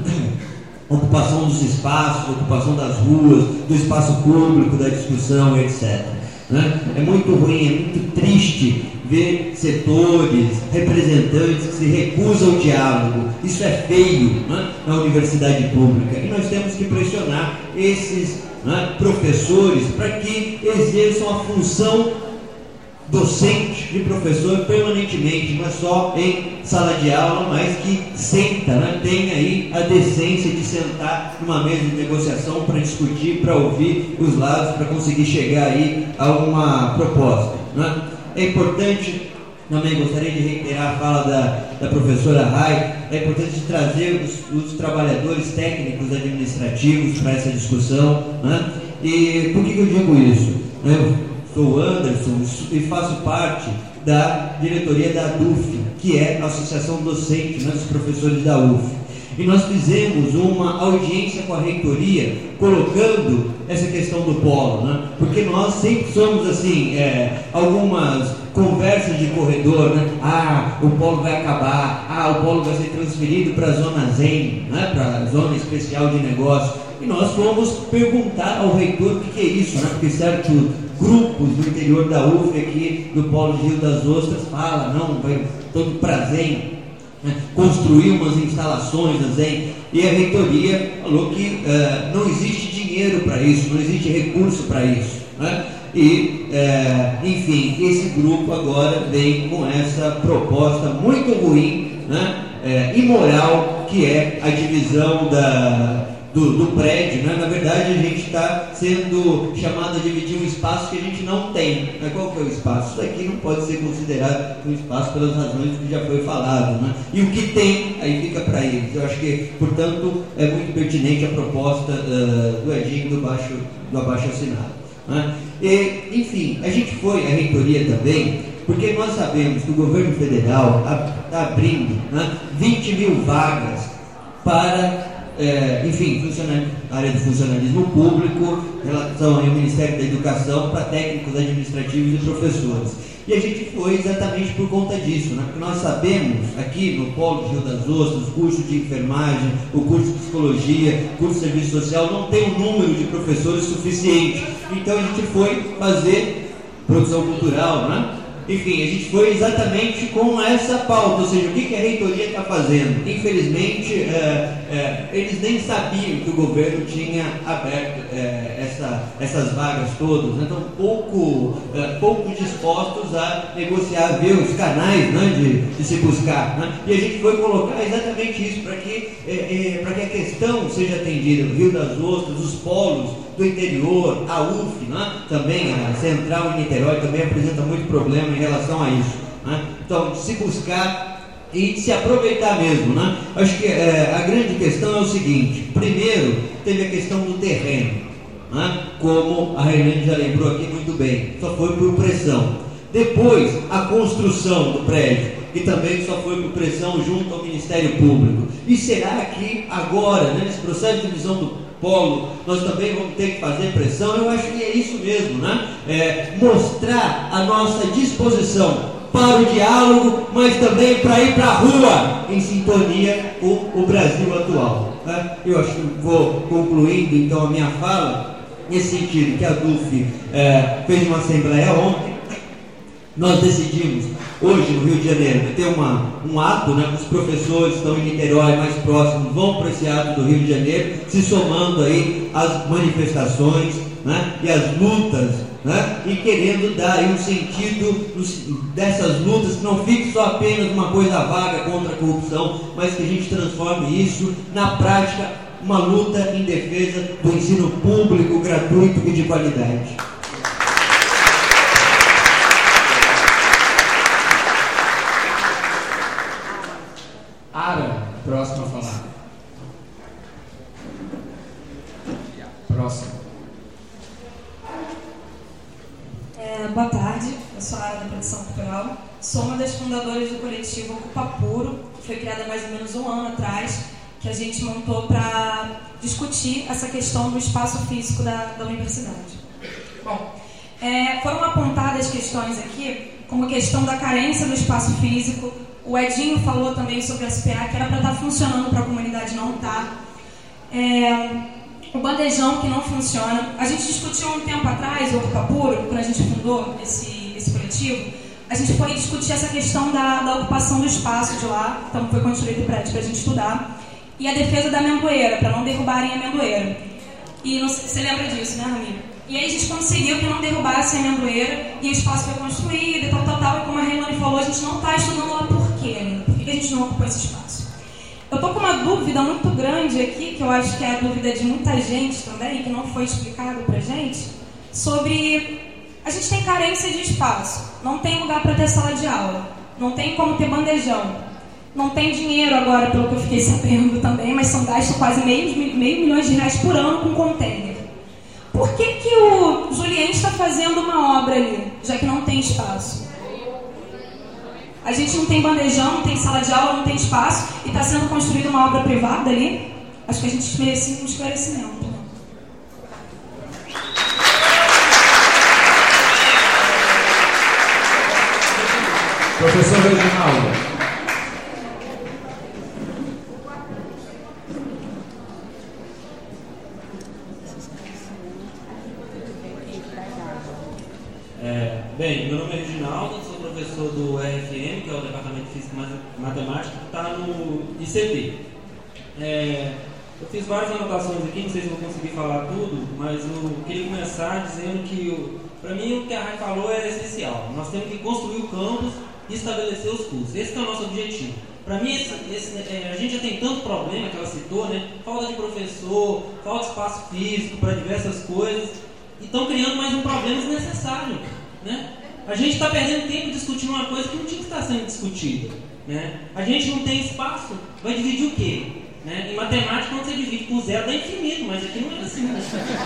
dos espaços, ocupação das ruas, do espaço público, da discussão, etc. Né? É muito ruim, é muito triste ver setores, representantes que se recusam ao diálogo. Isso é feio, né, na universidade pública. E nós temos que pressionar esses, né, professores para que exerçam a função docente de professor permanentemente, não é só em sala de aula, mas que senta, né, tem aí a decência de sentar numa mesa de negociação para discutir, para ouvir os lados, para conseguir chegar aí a uma proposta. Né? É importante, também gostaria de reiterar a fala da professora Rai, é importante trazer os trabalhadores técnicos administrativos para essa discussão. Né? E por que eu digo isso? Sou Anderson e faço parte da diretoria da ADUF, que é a Associação Docente, né, dos Professores da UF. E nós fizemos uma audiência com a reitoria, colocando essa questão do polo, né? Porque nós sempre somos assim, algumas conversas de corredor, né? O polo vai acabar, o polo vai ser transferido para a zona Zen, né? Para a zona especial de negócio. E nós fomos perguntar ao reitor o que é isso, né? Porque certos grupos do interior da UF aqui do Polo de Rio das Ostras falam, não, vai todo para Zen, né? Construir umas instalações na Zen. E a reitoria falou que não existe dinheiro para isso, não existe recurso para isso, né? E, enfim, esse grupo agora vem com essa proposta muito ruim, né? Imoral, que é a divisão do prédio, né? Na verdade, a gente está sendo chamado a dividir um espaço que a gente não tem. Né? Qual que é o espaço? Isso aqui não pode ser considerado um espaço pelas razões que já foi falado. Né? E o que tem, aí fica para eles. Eu acho que, portanto, é muito pertinente a proposta do Edinho do abaixo-assinado. Né? E, enfim, a gente foi à reitoria também, porque nós sabemos que o governo federal está abrindo, né, 20 mil vagas para, enfim, área do funcionalismo público, em relação ao Ministério da Educação, para técnicos administrativos e professores. E a gente foi exatamente por conta disso, né? Porque nós sabemos, aqui no Polo de Rio das Ostras, o curso de enfermagem, o curso de psicologia, o curso de serviço social, não tem um número de professores suficiente. Então a gente foi fazer produção cultural, né? Enfim, a gente foi exatamente com essa pauta, ou seja, o que a reitoria está fazendo. Infelizmente, eles nem sabiam que o governo tinha aberto essas vagas todas, né? Então pouco dispostos a negociar, ver os canais, né, de se buscar. Né? E a gente foi colocar exatamente isso, para que a questão seja atendida. O Rio das Ostras, os polos do interior, a UF, né? Também a Central em Niterói também apresenta muito problema em relação a isso. Né? Então, se buscar e se aproveitar mesmo. Né? Acho que a grande questão é o seguinte: primeiro, teve a questão do terreno, né? Como a Renan já lembrou aqui muito bem, só foi por pressão. Depois, a construção do prédio, que também só foi por pressão junto ao Ministério Público. E será que agora, né, nesse processo de divisão do polo, nós também vamos ter que fazer pressão? Eu acho que é isso mesmo, né? Mostrar a nossa disposição para o diálogo, mas também para ir para a rua em sintonia com o Brasil atual. Né? Eu acho que vou concluindo então a minha fala nesse sentido, que a DUF fez uma assembleia ontem. Nós decidimos hoje no Rio de Janeiro ter um ato, né? Os professores que estão em Niterói mais próximos vão para esse ato do Rio de Janeiro, se somando aí às manifestações, né? E às lutas, né? E querendo dar aí um sentido dessas lutas, que não fique só apenas uma coisa vaga contra a corrupção, mas que a gente transforme isso na prática, uma luta em defesa do ensino público, gratuito e de qualidade. Próximo a falar. Próximo. Boa tarde, eu sou a Ara da Produção Cultural. Sou uma das fundadoras do coletivo Ocupa Puro, que foi criada há mais ou menos um ano atrás, que a gente montou para discutir essa questão do espaço físico da universidade. Bom, foram apontadas questões aqui, como a questão da carência do espaço físico. O Edinho falou também sobre a SPA, que era para estar funcionando para a comunidade, não está. O bandejão que não funciona. A gente discutiu um tempo atrás, o Ocupa Puro, quando a gente fundou esse coletivo, a gente foi discutir essa questão da ocupação do espaço de lá, então foi construído o prédio para a gente estudar, e a defesa da amendoeira, para não derrubarem a amendoeira. E você lembra disso, né, Ramiro? E aí a gente conseguiu que não derrubasse a amendoeira, e o espaço foi construído e tal, e como a Reilane falou, a gente não está estudando lá por quê, né? Por que a gente não ocupou esse espaço? Eu estou com uma dúvida muito grande aqui, que eu acho que é a dúvida de muita gente também, que não foi explicado pra gente, sobre... A gente tem carência de espaço, não tem lugar para ter sala de aula, não tem como ter bandejão, não tem dinheiro agora, pelo que eu fiquei sabendo também, mas são gastos quase meio milhão de reais por ano com container. Por que o Juliente está fazendo uma obra ali, já que não tem espaço? A gente não tem bandejão, não tem sala de aula, não tem espaço, e está sendo construída uma obra privada ali? Acho que a gente merece um esclarecimento. Professor Reginaldo. Bem, meu nome é Reginaldo, sou professor do RFM, que é o Departamento de Física e Matemática, que está no ICT. Eu fiz várias anotações aqui, não sei se vou conseguir falar tudo, mas eu queria começar dizendo que, para mim, o que a Rai falou é essencial. Nós temos que construir o campus e estabelecer os cursos. Esse é o nosso objetivo. Para mim, a gente já tem tanto problema que ela citou, né? Falta de professor, falta de espaço físico para diversas coisas, e estão criando mais um problema desnecessário, né? A gente está perdendo tempo discutindo uma coisa que não tinha que estar sendo discutida, né? A gente não tem espaço, vai dividir o quê? Né? Em matemática, quando você divide por zero, dá infinito, mas aqui não é assim. Né?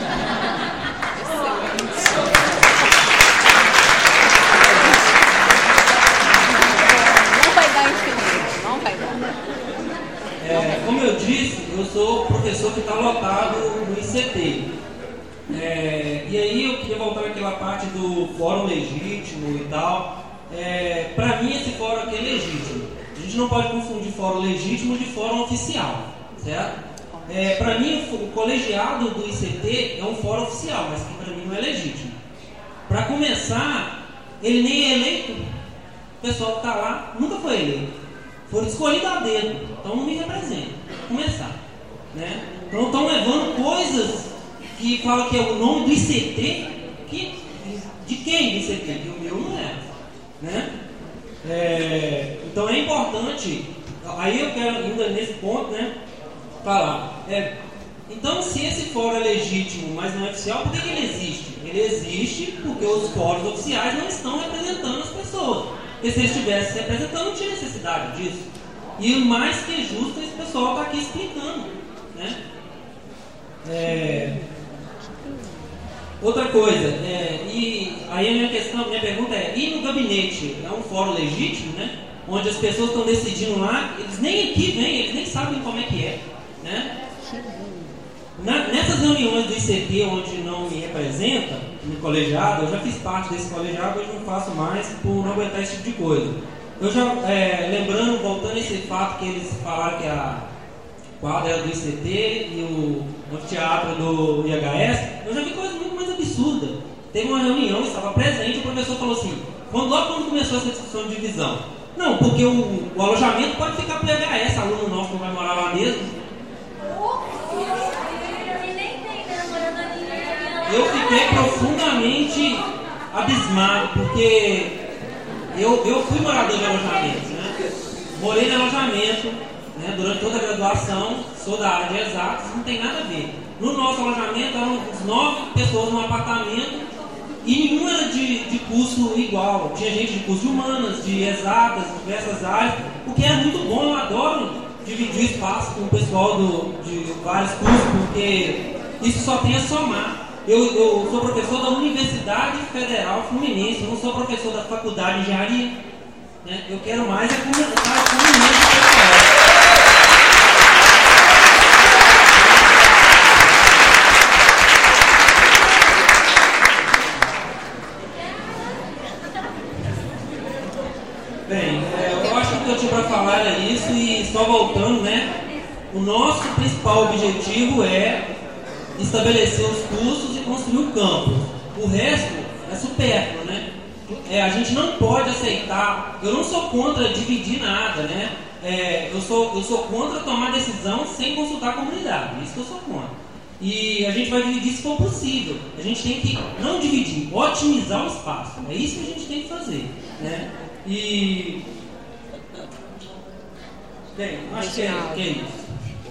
Não vai dar infinito, não vai dar. Como eu disse, eu sou professor que está lotado no ICT. E aí eu queria voltar naquela parte do fórum legítimo e tal. Para mim, esse fórum aqui é legítimo. A gente não pode confundir fórum legítimo de fórum oficial, certo? Para mim, o colegiado do ICT é um fórum oficial, mas que para mim não é legítimo. Para começar, ele nem é eleito. O pessoal que está lá nunca foi eleito. Foram escolhidos a dedo, então não me representa. Para começar, né? Então estão levando coisas que falam que é o nome do ICT, de quem do ICT? Que o meu não é, né? Então é importante, aí eu quero ainda nesse ponto, né, falar, então se esse fórum é legítimo, mas não é oficial, por que ele existe? Ele existe porque os fóruns oficiais não estão representando as pessoas, porque se eles estivessem representando não tinha necessidade disso, e mais que justo esse pessoal está aqui explicando, né? Outra coisa, e aí a minha pergunta é, e no gabinete, é um fórum legítimo, né? Onde as pessoas estão decidindo lá, eles nem aqui vêm, eles nem sabem como é que é, né? Nessas reuniões do ICT onde não me representa, no colegiado, eu já fiz parte desse colegiado, hoje não faço mais por não aguentar esse tipo de coisa. Eu já, voltando a esse fato que eles falaram que a quadra era do ICT e o anfiteatro do IHS, eu já vi coisas muito mais absurdas. Teve uma reunião, eu estava presente, o professor falou assim, logo quando começou essa discussão de divisão, não, porque o alojamento pode ficar para o IHS, aluno nosso não vai morar lá mesmo. Eu fiquei profundamente abismado, porque eu fui morador de alojamento, né? Morei em alojamento, né, durante toda a graduação, sou da área de exatos, não tem nada a ver. No nosso alojamento eram 9 pessoas num apartamento e nenhum era de curso igual. Tinha gente de curso de humanas, de exatas, diversas áreas, o que é muito bom. Eu adoro dividir espaço com o pessoal de vários cursos, porque isso só tem a somar. Eu sou professor da Universidade Federal Fluminense, eu não sou professor da Faculdade de Engenharia, né? Eu quero mais a comunidade fluminense. Bem, eu acho que o que eu tinha para falar era isso, e só voltando, né? O nosso principal objetivo é estabelecer os cursos e construir o campus. O resto é supérfluo, né? A gente não pode aceitar. Eu não sou contra dividir nada, né? Eu sou contra tomar decisão sem consultar a comunidade. Isso que eu sou contra. E a gente vai dividir se for possível. A gente tem que não dividir, otimizar o espaço. É isso que a gente tem que fazer, né? E bem, acho que é isso.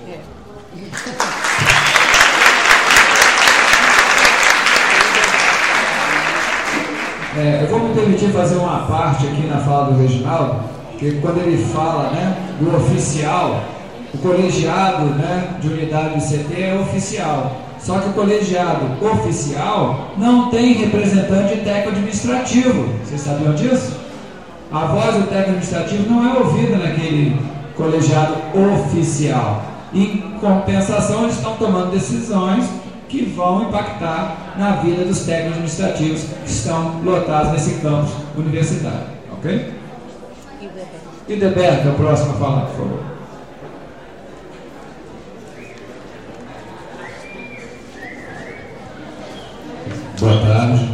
Eu vou me permitir fazer uma parte aqui na fala do Reginaldo, que quando ele fala, né, do oficial, o colegiado, né, de unidade do ICT é oficial. Só que o colegiado oficial não tem representante técnico administrativo. Vocês sabiam disso? A voz do técnico administrativo não é ouvida naquele colegiado oficial. Em compensação, eles estão tomando decisões que vão impactar na vida dos técnicos administrativos que estão lotados nesse campus universitário. Ok? E Deberto, a próxima fala, por favor. Boa tarde.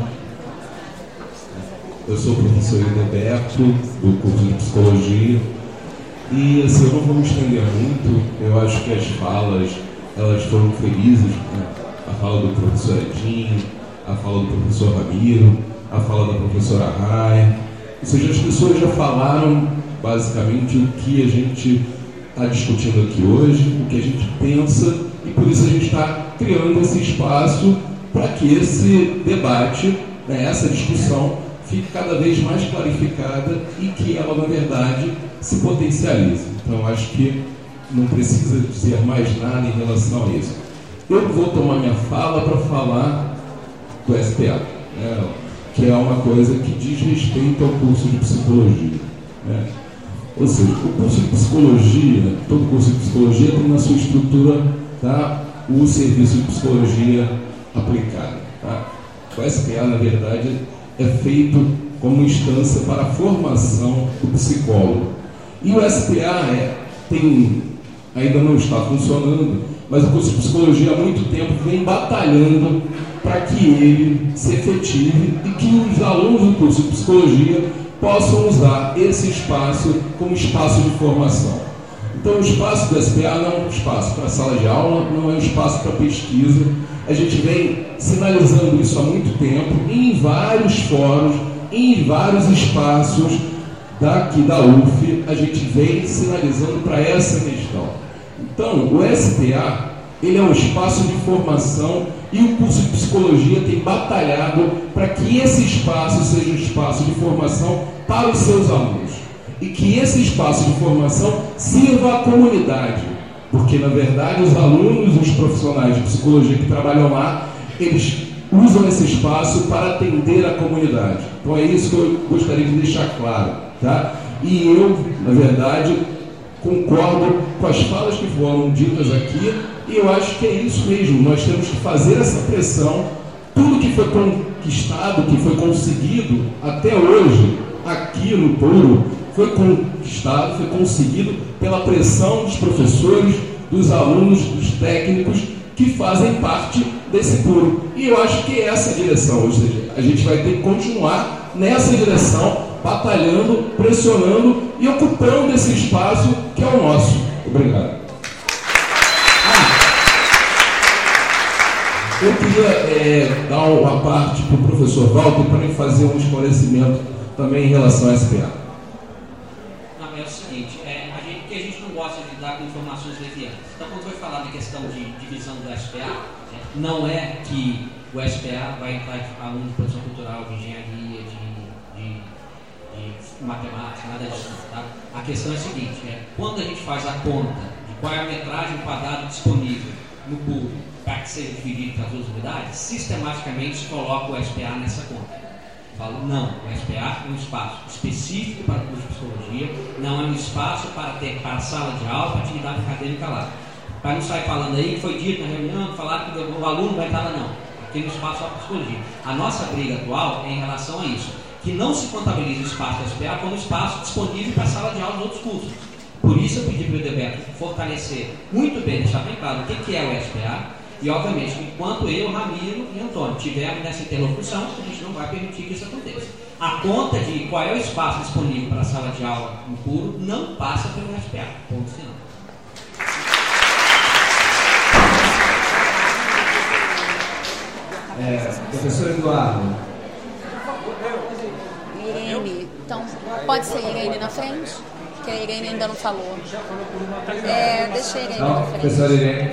Eu sou o professor Deberto, do curso de Psicologia. E assim, eu não vou me estender muito. Eu acho que as falas, elas foram felizes, né? A fala do professor Edinho, a fala do professor Ramiro, a fala da professora Raia. Ou seja, as pessoas já falaram basicamente o que a gente está discutindo aqui hoje, o que a gente pensa, e por isso a gente está criando esse espaço para que esse debate, né, essa discussão, fique cada vez mais clarificada e que ela, na verdade, se potencialize. Então, acho que não precisa dizer mais nada em relação a isso. Eu vou tomar minha fala para falar do SPA, né, que é uma coisa que diz respeito ao curso de psicologia, né? Ou seja, o curso de psicologia, todo curso de psicologia tem na sua estrutura, tá, o serviço de psicologia aplicada. Tá? O SPA, na verdade, é feito como instância para a formação do psicólogo. E o SPA ainda não está funcionando, mas o curso de psicologia há muito tempo vem batalhando para que ele se efetive e que os alunos do curso de psicologia possam usar esse espaço como espaço de formação. Então, o espaço do SPA não é um espaço para sala de aula, não é um espaço para pesquisa. A gente vem sinalizando isso há muito tempo, em vários fóruns, em vários espaços daqui da UF, a gente vem sinalizando para essa questão. Então, o SPA, ele é um espaço de formação e o curso de psicologia tem batalhado para que esse espaço seja um espaço de formação para os seus alunos e que esse espaço de formação sirva à comunidade, porque na verdade os alunos, os profissionais de psicologia que trabalham lá, eles usam esse espaço para atender a comunidade. Então é isso que eu gostaria de deixar claro, tá? E eu, na verdade, concordo com as falas que foram ditas aqui e eu acho que é isso mesmo, nós temos que fazer essa pressão. Tudo que foi conquistado, que foi conseguido até hoje aqui no Puro, foi conquistado, foi conseguido pela pressão dos professores, dos alunos, dos técnicos que fazem parte desse Puro. E eu acho que é essa a direção, ou seja, a gente vai ter que continuar nessa direção, batalhando, pressionando e ocupando esse espaço que é o nosso. Obrigado. Eu queria dar uma parte para o professor Walter para me fazer um esclarecimento também em relação ao SPA. Não, é o seguinte, a gente não gosta de dar com informações levianas. Então, quando foi falar da questão de divisão do SPA, não é que o SPA vai entrar de aluno de produção cultural, de engenharia, de matemática, nada disso. Tá? A questão é a seguinte, quando a gente faz a conta de qual é a metragem quadrada disponível no público para que seja dividido entre as duas unidades, sistematicamente se coloca o SPA nessa conta. Falo, não, o SPA é um espaço específico para o curso de psicologia, não é um espaço para a sala de aula, para atividade acadêmica lá. Para não sair falando aí que foi dito na reunião, falaram que o aluno vai estar lá, não. Aqui no espaço para a psicologia. A nossa briga atual é em relação a isso, que não se contabiliza o espaço do SPA como espaço disponível para a sala de aula dos outros cursos. Por isso eu pedi para o Edeberto fortalecer muito bem, deixar bem claro o que é o SPA. E, obviamente, enquanto eu, Ramiro e Antônio tivermos nessa interlocução, a gente não vai permitir que isso aconteça. A conta de qual é o espaço disponível para a sala de aula no Puro não passa pelo SPA. Ponto final. Professor Eduardo. Irene. Então, pode ser Irene na frente? Que a Irene ainda não falou. Deixa a Irene na frente. Professora Irene.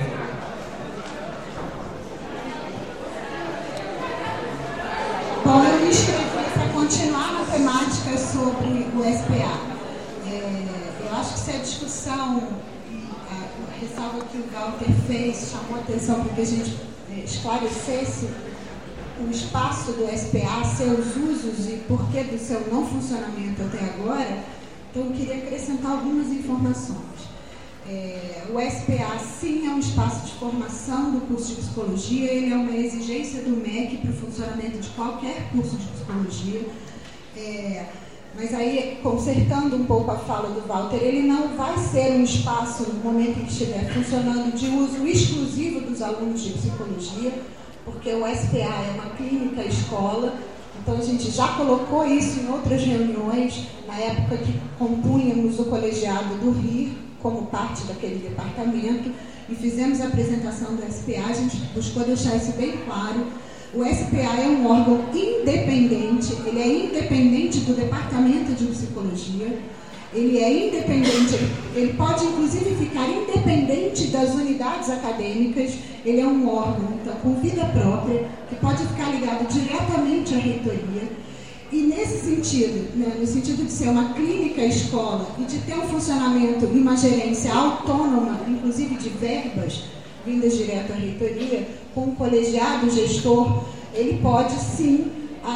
Bom, eu me inscrevi para continuar na temática sobre o SPA. Eu acho que se a discussão, a ressalva que o Walter fez, chamou a atenção para que a gente esclarecesse o espaço do SPA, seus usos e porquê do seu não funcionamento até agora, então eu queria acrescentar algumas informações. O SPA, sim, é um espaço de formação do curso de psicologia, ele é uma exigência do MEC para o funcionamento de qualquer curso de psicologia, mas aí, consertando um pouco a fala do Walter, ele não vai ser um espaço, no momento em que estiver funcionando, de uso exclusivo dos alunos de psicologia, porque o SPA é uma clínica escola, então a gente já colocou isso em outras reuniões, na época que compunhamos o colegiado do RIR, como parte daquele departamento, e fizemos a apresentação do SPA, a gente buscou deixar isso bem claro. O SPA é um órgão independente, ele é independente do departamento de psicologia, ele é independente, ele pode inclusive ficar independente das unidades acadêmicas, ele é um órgão, então, com vida própria, que pode ficar ligado diretamente à reitoria. E nesse sentido, né, no sentido de ser uma clínica escola e de ter um funcionamento e uma gerência autônoma, inclusive de verbas vindas direto à reitoria, com um colegiado gestor, ele pode sim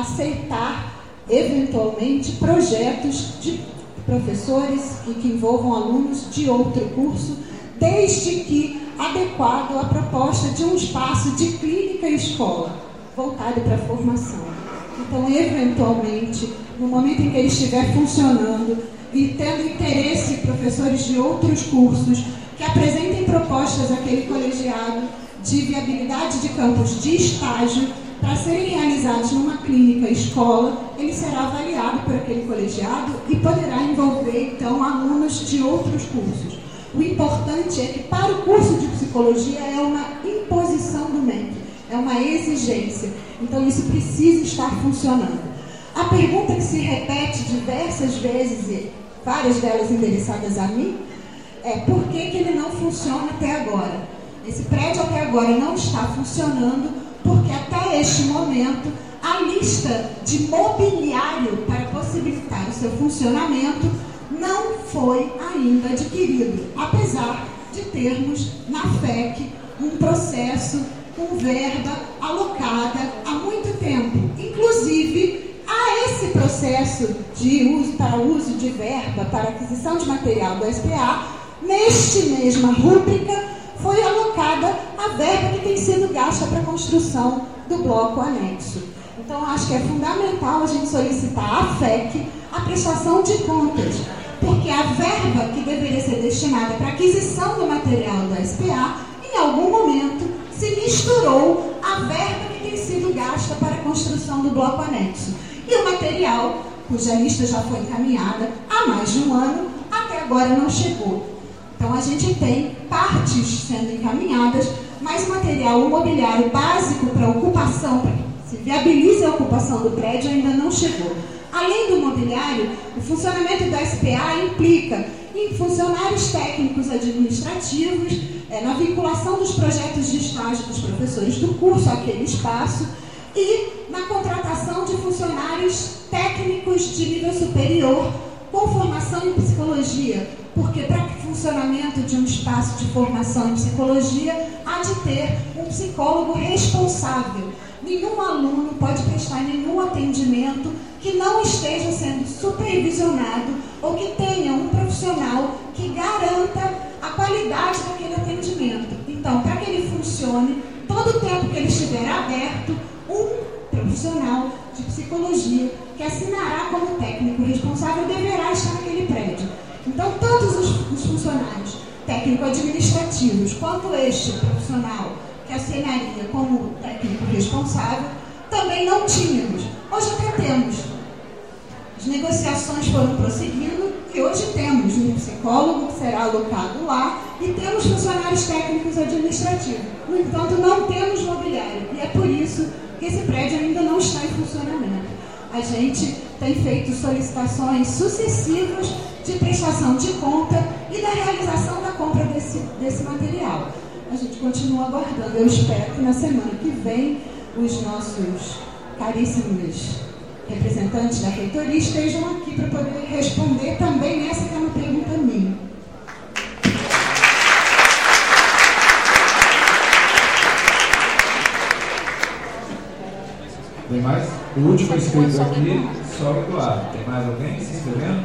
aceitar eventualmente projetos de professores e que envolvam alunos de outro curso, desde que adequado à proposta de um espaço de clínica escola, voltado para a formação. Então, eventualmente, no momento em que ele estiver funcionando e tendo interesse professores de outros cursos que apresentem propostas àquele colegiado de viabilidade de campos de estágio para serem realizados numa clínica escola, ele será avaliado por aquele colegiado e poderá envolver, então, alunos de outros cursos. O importante é que, para o curso de psicologia, é uma imposição do MEC, é uma exigência. Então, isso precisa estar funcionando. A pergunta que se repete diversas vezes, e várias delas endereçadas a mim, é por que ele não funciona até agora? Esse prédio até agora não está funcionando porque até este momento a lista de mobiliário para possibilitar o seu funcionamento não foi ainda adquirido, apesar de termos na FEC um processo com verba alocada há muito tempo. Inclusive, a esse processo de uso para uso de verba para aquisição de material do SPA, neste mesma rúbrica, foi alocada a verba que tem sido gasta para a construção do bloco anexo. Então, acho que é fundamental a gente solicitar à FEC a prestação de contas, porque a verba que deveria ser destinada para a aquisição do material do SPA, em algum momento, se misturou à verba que tem sido gasta para a construção do bloco anexo. E o material, cuja lista já foi encaminhada há mais de um ano, até agora não chegou. Então, a gente tem partes sendo encaminhadas, mas o material imobiliário básico para a ocupação, para que se viabilize a ocupação do prédio, ainda não chegou. Além do mobiliário, o funcionamento do SPA implica em funcionários técnicos administrativos, na vinculação dos projetos de estágio dos professores do curso àquele espaço e na contratação de funcionários técnicos de nível superior com formação em psicologia, porque para o funcionamento de um espaço de formação em psicologia há de ter um psicólogo responsável. Nenhum aluno pode prestar nenhum atendimento que não esteja sendo supervisionado ou que tenha um profissional que garanta a qualidade daquele atendimento. Então, para que ele funcione, todo o tempo que ele estiver aberto, um profissional de psicologia que assinará como técnico responsável deverá estar naquele prédio. Então, todos os funcionários técnico-administrativos, quanto este profissional que assinaria como técnico responsável, também não tínhamos. Hoje até temos. As negociações foram prosseguindo e hoje temos um psicólogo que será alocado lá e temos funcionários técnicos administrativos. No entanto, não temos mobiliário e é por isso que esse prédio ainda não está em funcionamento. A gente tem feito solicitações sucessivas de prestação de conta e da realização da compra desse material. A gente continua aguardando. Eu espero que na semana que vem os nossos caríssimos representantes da reitoria estejam aqui para poder responder também essa que é uma pergunta minha. Tem mais? O último inscrito aqui, só o Eduardo. Tem mais alguém se inscrevendo?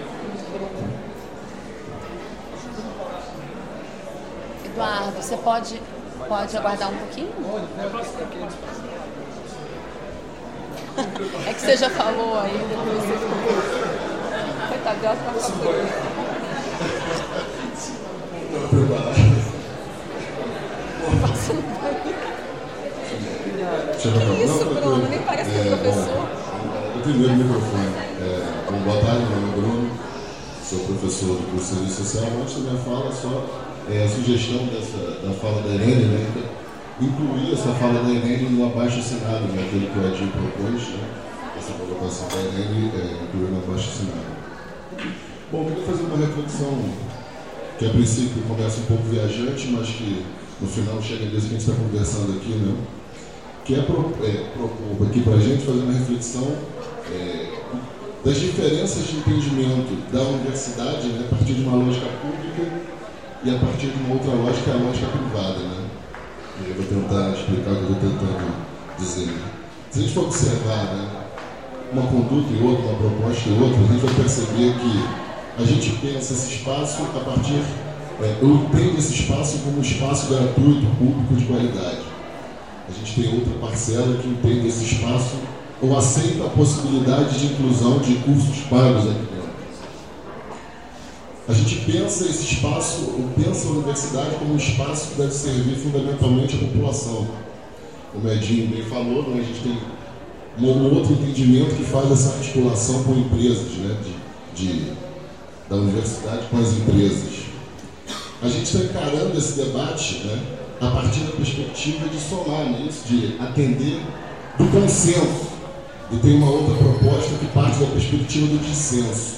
Eduardo, você pode aguardar um pouquinho? É que você já falou aí, depois você ficou. Coitado dela, tá Que isso, Bruno? Nem parece que é professor. Eu primeiro microfone. Boa tarde, meu nome é Bruno, sou professor do curso de Serviço Social. Antes da minha fala, só a sugestão da fala da Irene, né? Incluir essa fala da Irene no abaixo-assinado, né? Aquilo que o Edinho propôs, né? Essa colocação da Irene incluir no abaixo-assinado. Bom, eu queria fazer uma reflexão que a princípio começa um pouco viajante, mas que no final chega nisso que a gente está conversando aqui, né? Que é propor aqui para a gente fazer uma reflexão das diferenças de entendimento da universidade, né, a partir de uma lógica pública e a partir de uma outra lógica, a lógica privada, né? E eu vou tentar explicar o que eu estou tentando dizer. Se a gente for observar, né, uma conduta e outra, uma proposta e outra, a gente vai perceber que a gente pensa esse espaço a partir... eu entendo esse espaço como um espaço gratuito, público, de qualidade. A gente tem outra parcela que entende esse espaço ou aceita a possibilidade de inclusão de cursos pagos aqui dentro. A gente pensa esse espaço, ou pensa a universidade como um espaço que deve servir fundamentalmente à população. Como o Edinho bem falou, né, a gente tem um outro entendimento que faz essa articulação com empresas, né, da universidade com as empresas. A gente está encarando esse debate, né, a partir da perspectiva de somar nisso, de atender do consenso. E tem uma outra proposta que parte da perspectiva do dissenso.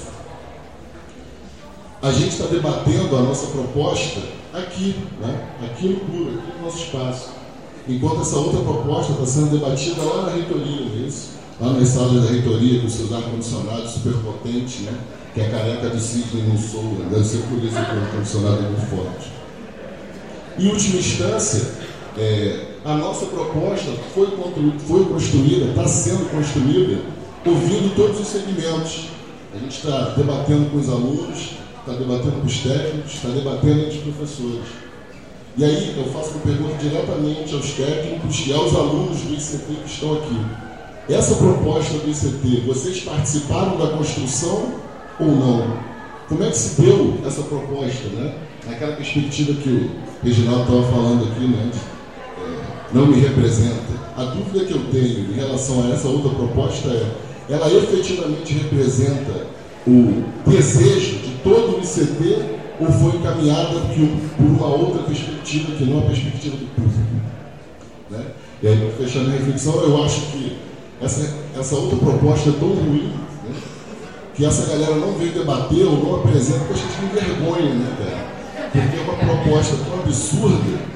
A gente está debatendo a nossa proposta aqui, né, aqui no PUR, aqui no nosso espaço. Enquanto essa outra proposta está sendo debatida lá na reitoria, lá nas salas da reitoria, com seus ar-condicionados superpotentes, né, que a careca do Sidney não soa, deve ser por isso que o ar-condicionado é muito forte. Em última instância, a nossa proposta foi construída, está sendo construída, ouvindo todos os segmentos. A gente está debatendo com os alunos, está debatendo com os técnicos, está debatendo entre os professores. E aí eu faço uma pergunta diretamente aos técnicos e aos alunos do ICT que estão aqui. Essa proposta do ICT, vocês participaram da construção ou não? Como é que se deu essa proposta, né? Naquela perspectiva que o Reginaldo estava falando aqui, né? Não me representa. A dúvida que eu tenho em relação a essa outra proposta ela efetivamente representa o desejo de todo o ICT ou foi encaminhada por uma outra perspectiva que não a perspectiva do público? Né? E aí, para fechar minha reflexão, eu acho que essa outra proposta é tão ruim, né, que essa galera não veio debater ou não apresenta, porque a gente tem vergonha, né, cara? Porque é uma proposta tão absurda.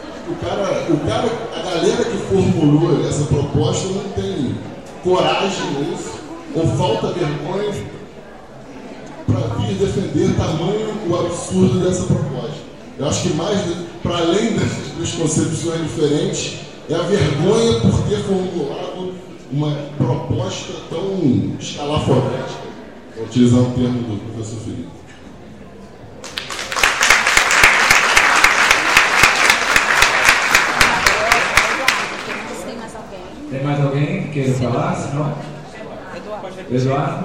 A galera que formulou essa proposta não tem coragem nisso, ou falta vergonha para vir defender tamanho o absurdo dessa proposta. Eu acho que mais, para além das concepções diferentes, é a vergonha por ter formulado uma proposta tão escalafobética, vou utilizar o termo do professor Felipe. Tem mais alguém que queira falar? Senão... Eduardo?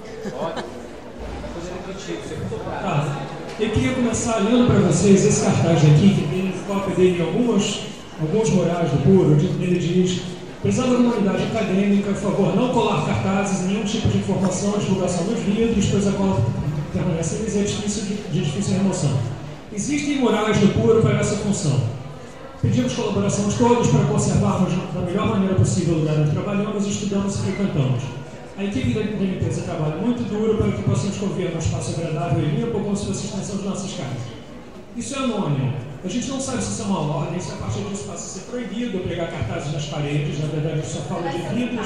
Eu queria começar lendo para vocês esse cartaz aqui, que tem cópia dele em alguns murais do PUR, onde ele diz: prezada comunidade acadêmica, por favor, não colar cartazes, nenhum tipo de informação ou divulgação nos vidros, pois a cola permanece lisa e é de difícil remoção. Existem murais do PUR para essa função. Pedimos colaboração de todos para conservarmos da melhor maneira possível o lugar onde trabalhamos, estudamos e frequentamos. A equipe da limpeza trabalha muito duro para que possamos conviver num espaço agradável e limpo, como se fosse a extensão de nossas casas. Isso é anônimo. A gente não sabe se isso é uma ordem, se a partir disso passa a ser proibido pregar cartazes nas paredes. Na verdade, só fala de vidros.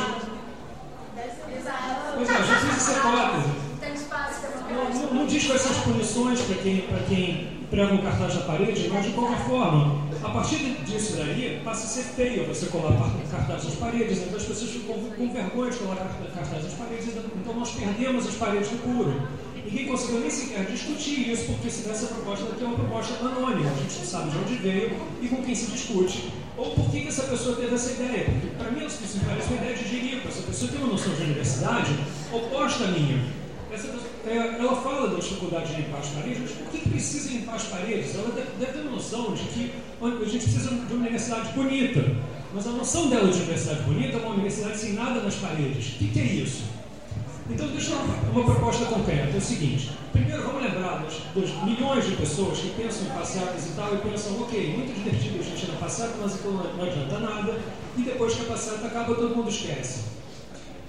Pois é, já fiz essa hipótese. Não diz quais são as punições para quem prega um cartaz na parede, mas de qualquer forma, a partir disso daí, passa a ser feio você colar cartazes nas paredes, então as pessoas ficam com vergonha de colar cartazes nas paredes, então nós perdemos as paredes do PUR. Ninguém conseguiu nem sequer discutir isso, porque se essa proposta daqui é uma proposta anônima, a gente não sabe de onde veio e com quem se discute, ou por que essa pessoa teve essa ideia, porque para mim isso me parece uma ideia de jirico. Essa pessoa tem uma noção de universidade oposta à minha. Ela fala da dificuldade de limpar as paredes, mas por que precisa limpar as paredes? Ela deve ter uma noção de que a gente precisa de uma universidade bonita, mas a noção dela de universidade bonita é uma universidade sem nada nas paredes. O que é isso? Então, deixa eu dar uma proposta concreta. É o seguinte: primeiro, vamos lembrar dos milhões de pessoas que pensam em passeatas e tal, e pensam, ok, muito divertido a gente ir na passeata, mas aquilo não adianta nada, e depois que a passeata acaba, todo mundo esquece.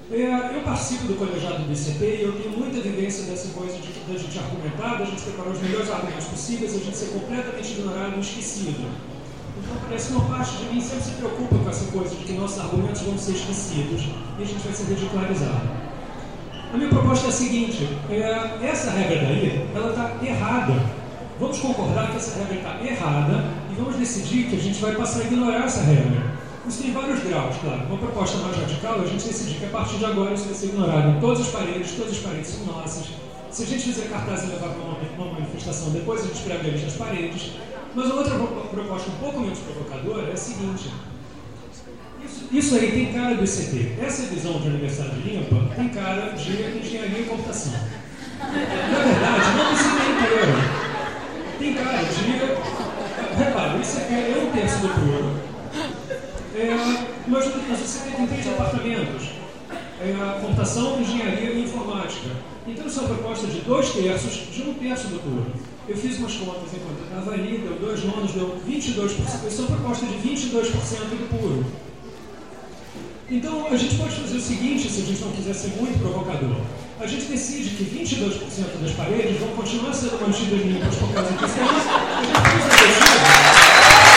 Eu participo do colegiado do ICT e eu tenho muita vivência dessa coisa da gente argumentar, da gente preparar os melhores argumentos possíveis, a gente ser completamente ignorado e esquecido. Então parece que uma parte de mim sempre se preocupa com essa coisa de que nossos argumentos vão ser esquecidos e a gente vai ser ridicularizado. A minha proposta é a seguinte, essa regra daí, ela está errada. Vamos concordar que essa regra está errada e vamos decidir que a gente vai passar a ignorar essa regra. Isso tem vários graus, claro. Uma proposta mais radical, a gente decidir que a partir de agora isso vai ser ignorado em todas as paredes são nossas. Se a gente fizer cartaz e levar para uma manifestação, depois a gente prega eles nas paredes. Mas a outra proposta um pouco menos provocadora é a seguinte. Isso aí tem cara do ICT. Essa visão de universidade limpa tem cara de engenharia e computação. Na verdade, não do ICT inteiro. Tem cara de... Repara, o ICT é 1/3 do puro. Mas você tem 3 departamentos, computação, engenharia e informática. Então, isso é uma proposta de 2/3 de 1/3 do puro. Eu fiz umas contas enquanto eu estava ali, deu 2 nonos, deu 22%. Isso é uma proposta de 22% do puro. Então, a gente pode fazer o seguinte, se a gente não quiser ser muito provocador. A gente decide que 22% das paredes vão continuar sendo mantidas limpas por causa disso. A gente precisa decidir.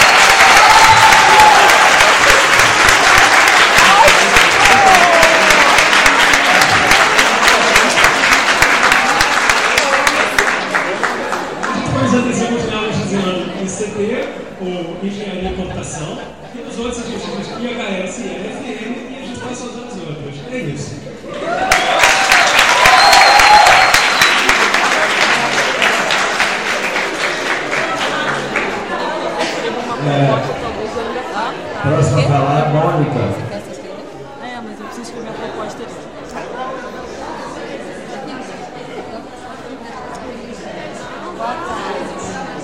Ou engenharia e computação, e nos outros a gente diz IHS e EFM, e a gente vai soltando as outras. É isso. Próxima a falar, Mônica. Mas eu preciso escrever a proposta ali. Boa tarde.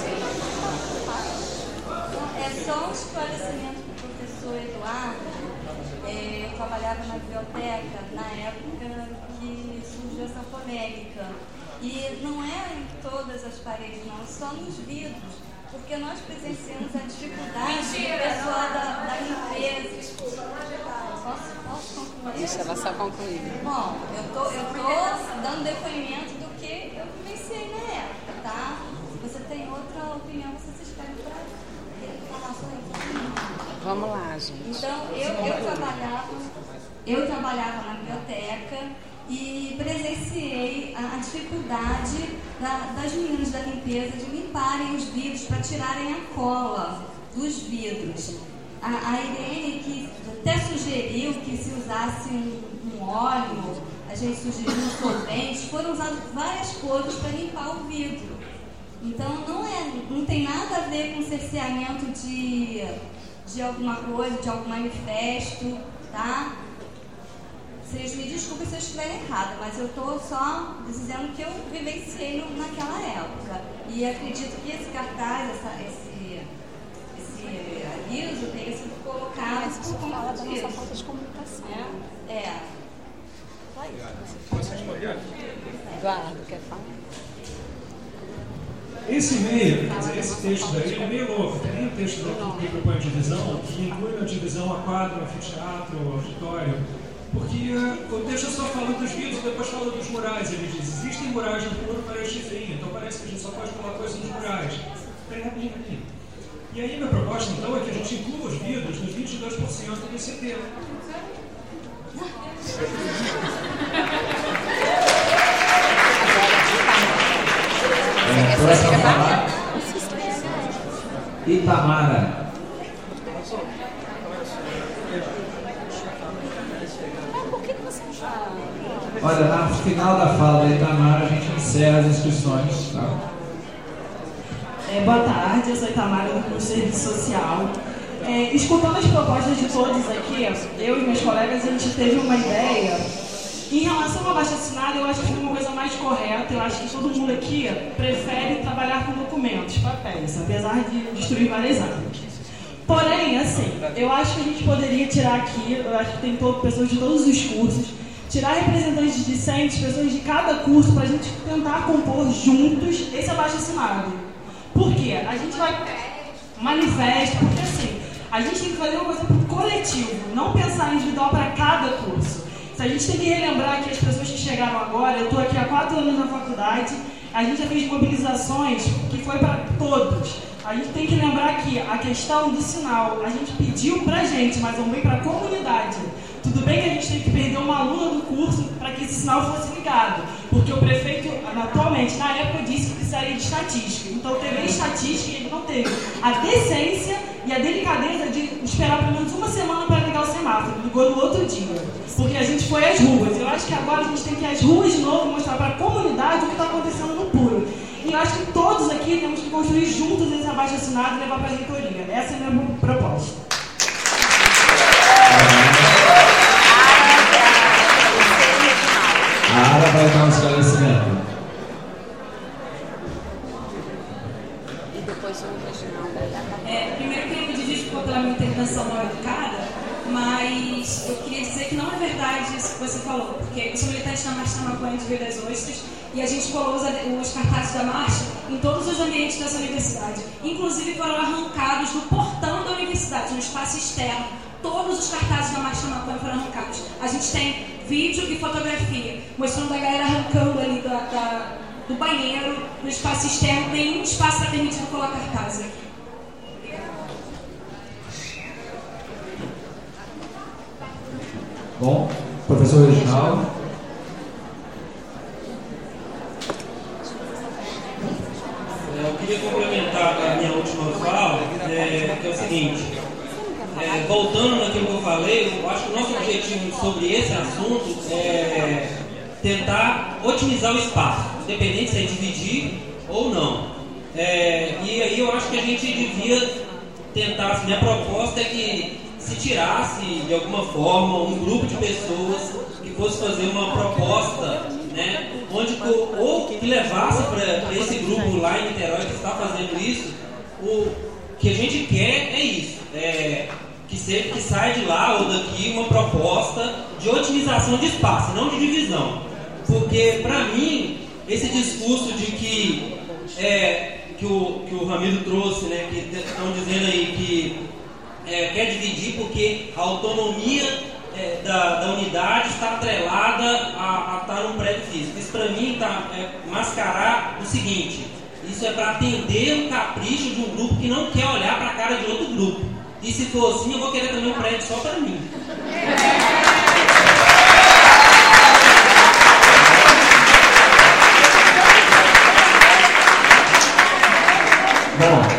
Só um esclarecimento para o professor Eduardo. Eu trabalhava na biblioteca na época que surgiu essa polêmica. E não é em todas as paredes, não, só nos vidros. Porque nós presenciamos a dificuldade do pessoal da limpeza. Posso concluir? Deixa ela só concluir. Bom, eu tô dando depoimento do que eu vivenciei na época, tá? Se você tem outra opinião, você se escreve para falar sobre isso. Vamos lá, gente. Então, eu trabalhava na biblioteca e presenciei a dificuldade das meninas da limpeza de limparem os vidros para tirarem a cola dos vidros. A Irene que até sugeriu que se usasse um óleo, a gente sugeriu um solvente, foram usadas várias cores para limpar o vidro. Então não tem nada a ver com cerceamento de alguma coisa, de algum manifesto, tá? Vocês me desculpem se eu estiver errada, mas eu estou só dizendo que eu vivenciei naquela época. E acredito que esse cartaz, esse aviso tenha sido colocado por conta disso. Nossa falta de comunicação. Eduardo, quer falar? Esse e-mail, quer dizer, esse texto daí é meio louco. Tem um texto daqui que propõe a divisão, que inclui na divisão a quadro, anfiteatro, auditório, porque o texto só fala dos vidros e depois fala dos murais. Ele diz, existem murais no puro para este fim, então parece que a gente só pode falar coisa nos murais. Tem rapidinho aqui. E aí minha proposta então é que a gente inclua os vidros nos 22% do ICT. Próxima a falar, Itamara. Olha, no final da fala da Itamara a gente encerra as inscrições. Tá? Boa tarde, eu sou Itamara do curso de Serviço Social. Escutando as propostas de todos aqui, eu e meus colegas, a gente teve uma ideia. Em relação ao abaixo-assinado, eu acho que foi uma coisa mais correta. Eu acho que todo mundo aqui prefere trabalhar com documentos, papéis, apesar de destruir várias árvores. Porém, assim, eu acho que a gente poderia tirar aqui, eu acho que tem pessoas de todos os cursos, tirar representantes discentes, pessoas de cada curso, para a gente tentar compor juntos esse abaixo-assinado. Por quê? A gente vai manifesto, porque assim, a gente tem que fazer uma coisa coletivo, não pensar individual para cada curso. Se Se a gente tem que relembrar que as pessoas que chegaram agora, eu estou aqui há 4 anos na faculdade, a gente já fez mobilizações que foi para todos. A gente tem que lembrar que a questão do sinal, a gente pediu pra gente, mas também para a comunidade. Tudo bem que a gente tem que perder uma aluna do curso para que esse sinal fosse ligado, porque o prefeito, atualmente, na época, disse que precisaria de estatística. Então, teve a estatística e ele não teve a decência e a delicadeza de esperar pelo menos uma semana para ligar o semáforo. Ligou no outro dia, porque a gente foi às ruas. Eu acho que agora a gente tem que ir às ruas de novo e mostrar para a comunidade o que está acontecendo no Puro. E eu acho que todos aqui temos que construir juntos esse abaixo-assinado e levar para a reitoria. Essa é a minha proposta. A Ara vai dar um esclarecimento. E depois o Reginaldo. Primeiro eu queria pedir desculpa pela minha intervenção mal educada, mas eu queria dizer que não é verdade isso que você falou, porque eu sou militante da Marcha da Maconha de Rio das Ostras e a gente colou os cartazes da marcha em todos os ambientes dessa universidade. Inclusive foram arrancados do portão da universidade, no espaço externo. Todos os cartazes da Marcha da Maconha foram arrancados. A gente tem vídeo e fotografia mostrando a galera arrancando ali do banheiro, no espaço externo. Nenhum espaço está permitido colocar cartaz. Bom, professor Reginaldo. Eu queria complementar a minha última fala, que é o seguinte, voltando naquilo que eu falei, eu acho que o nosso objetivo sobre esse assunto é tentar otimizar o espaço, independente se é dividir ou não. E aí eu acho que a gente devia tentar, minha proposta é que se tirasse de alguma forma um grupo de pessoas que fosse fazer uma proposta, né, onde, ou que levasse para esse grupo lá em Niterói que está fazendo isso, o que a gente quer é isso, que saia de lá ou daqui uma proposta de otimização de espaço, não de divisão. Porque, para mim, esse discurso de que o Ramiro trouxe, né, que estão dizendo aí que quer dividir porque a autonomia da unidade está atrelada a estar num prédio físico. Isso, para mim, mascarar o seguinte: isso é para atender um capricho de um grupo que não quer olhar para a cara de outro grupo. E se for assim, eu vou querer também um prédio só para mim. Bom,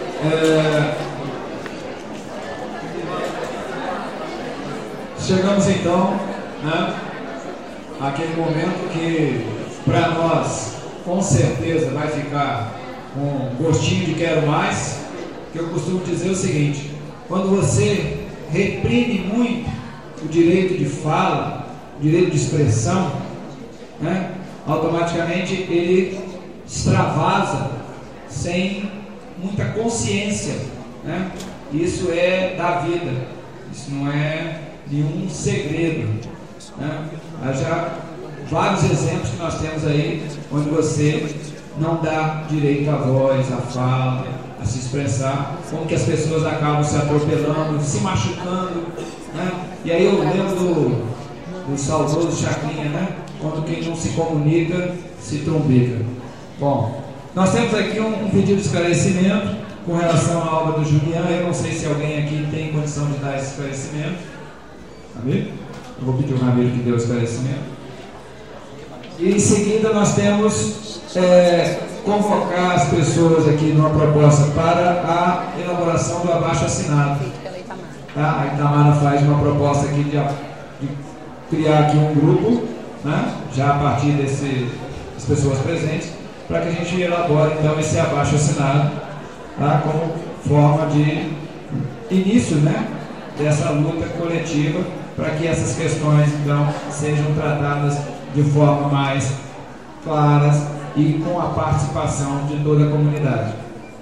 chegamos então, né, àquele momento que para nós com certeza vai ficar com um gostinho de quero mais, que eu costumo dizer o seguinte: quando você reprime muito o direito de fala, o direito de expressão, né, automaticamente ele extravasa sem muita consciência, né? Isso é da vida, isso não é nenhum segredo, né? Há já vários exemplos que nós temos aí onde você não dá direito à voz, à fala, a se expressar, como que as pessoas acabam se atropelando, se machucando, né? E aí eu lembro do saudoso Chacrinha, né? Quando quem não se comunica se trombica. Bom, nós temos aqui um pedido de esclarecimento com relação à obra do Julián. Eu não sei se alguém aqui tem condição de dar esse esclarecimento. Ramiro? Eu vou pedir ao Ramiro que dê o esclarecimento. E em seguida nós temos convocar as pessoas aqui numa proposta para a elaboração do abaixo-assinado. Tá? A Itamara faz uma proposta aqui de criar aqui um grupo, né? Já a partir das pessoas presentes, para que a gente elabore então esse abaixo-assinado, tá? Como forma de início, né, dessa luta coletiva, para que essas questões então sejam tratadas de forma mais claras e com a participação de toda a comunidade.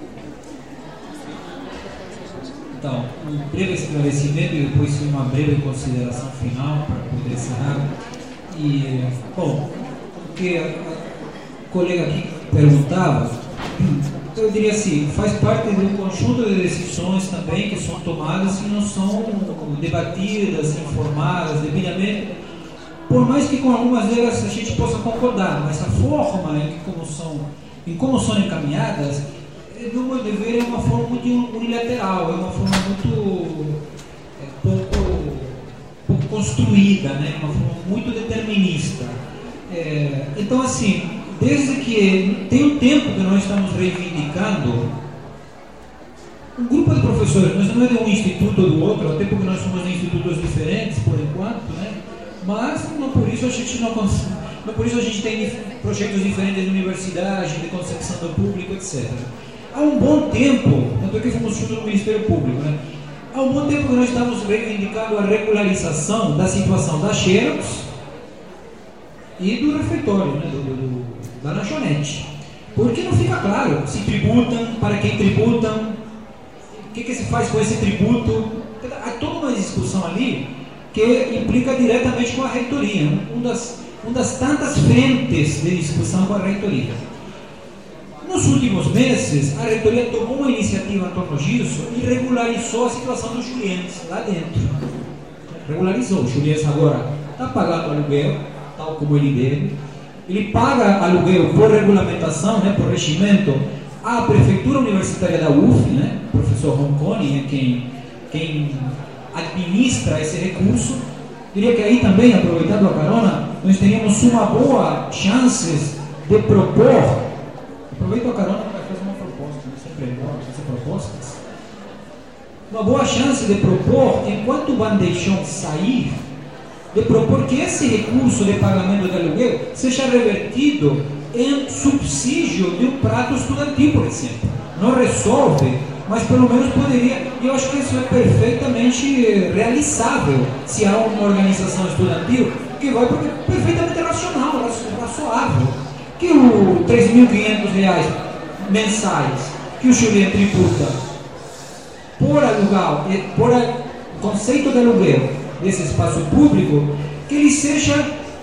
Então, um breve esclarecimento e depois uma breve consideração final para poder encerrar. E, bom, o que a colega aqui perguntava, eu diria assim, faz parte de um conjunto de decisões também que são tomadas e não são debatidas, informadas devidamente por mais que com algumas delas a gente possa concordar, mas a forma em como são encaminhadas, no meu dever, é uma forma muito unilateral, é uma forma muito pouco construída, né? Uma forma muito determinista. Então, assim, desde que tem um tempo que nós estamos reivindicando, um grupo de professores, nós não é de um instituto ou do outro, até porque nós somos de institutos diferentes por enquanto, né? Mas não por isso a gente não por isso a gente tem projetos diferentes de universidade, de concepção do público, etc. Há um bom tempo, tanto é que fomos juntos no Ministério Público, né? Há um bom tempo que nós estamos reivindicando a regularização da situação da Xerox e do refeitório, né? Da lanchonete. Porque não fica claro se tributam, para quem tributam, o que se faz com esse tributo. Há toda uma discussão ali que implica diretamente com a reitoria, uma das tantas frentes de discussão com a reitoria. Nos últimos meses, a reitoria tomou uma iniciativa em torno disso e regularizou a situação dos julienses lá dentro. Regularizou. O juliense agora está pagando aluguel, tal como ele deve. Ele paga aluguel por regulamentação, né, por regimento, à Prefeitura Universitária da UF, né, o professor Ronconi é quem administra esse recurso. Diria que aí também, aproveitando a carona, nós teríamos uma boa chance de propor. Aproveito a carona para fazer uma proposta, sempre é bom fazer propostas. Uma boa chance de propor, enquanto o bandejão sair, de propor que esse recurso de pagamento de aluguel seja revertido em subsídio de um prato estudantil, por exemplo. Não resolve, mas pelo menos poderia, e eu acho que isso é perfeitamente realizável se há uma organização estudantil que vai, porque é perfeitamente racional, razoável, que o R$3.500 mensais que o Julian tributa por aluguel, por conceito de aluguel desse espaço público, que ele seja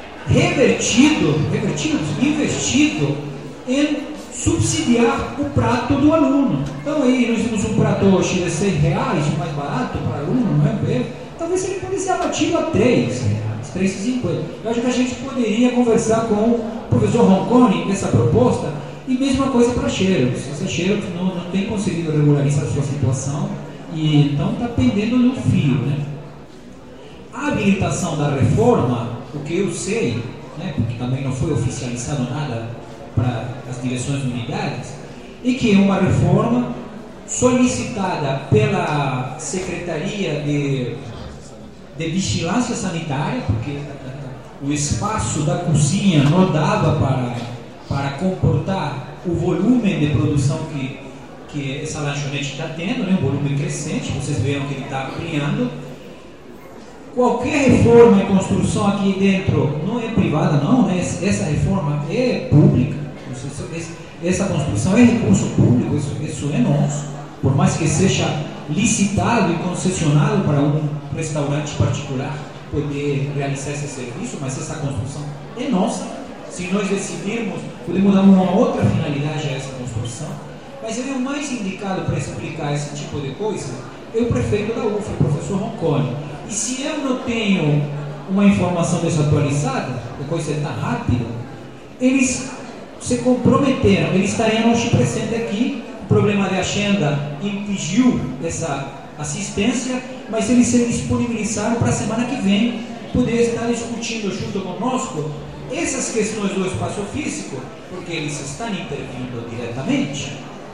investido em subsidiar o prato do aluno. Então aí nós temos um prato de R$6, mais barato para o aluno, não é? Talvez ele pudesse ser abatido a R$3, R$3,50. Eu acho que a gente poderia conversar com o professor Ronconi nessa proposta, e mesma coisa para a Xerox. Essa Xerox não tem conseguido regularizar a sua situação, e então está pendendo no fio, né? A habilitação da reforma, o que eu sei, né, porque também não foi oficializado nada para as direções de unidades, e que é uma reforma solicitada pela Secretaria de Vigilância Sanitária, porque o espaço da cozinha não dava para comportar o volume de produção que essa lanchonete está tendo, né, um volume crescente. Vocês viram que ele está ampliando. Qualquer reforma e construção aqui dentro não é privada, não, né? Essa reforma é pública. Essa construção é recurso público, isso é nosso. Por mais que seja licitado e concessionado para um restaurante particular poder realizar esse serviço, mas essa construção é nossa. Se nós decidirmos, podemos dar uma outra finalidade a essa construção. Mas ele é o mais indicado para explicar esse tipo de coisa, é o prefeito da UF, o professor Ronconi. E se eu não tenho uma informação desatualizada, a coisa está rápida, eles se comprometeram, eles estariam hoje presentes aqui. O problema de agenda impediu essa assistência, mas eles se disponibilizaram para a semana que vem poder estar discutindo junto conosco essas questões do espaço físico, porque eles estão intervindo diretamente,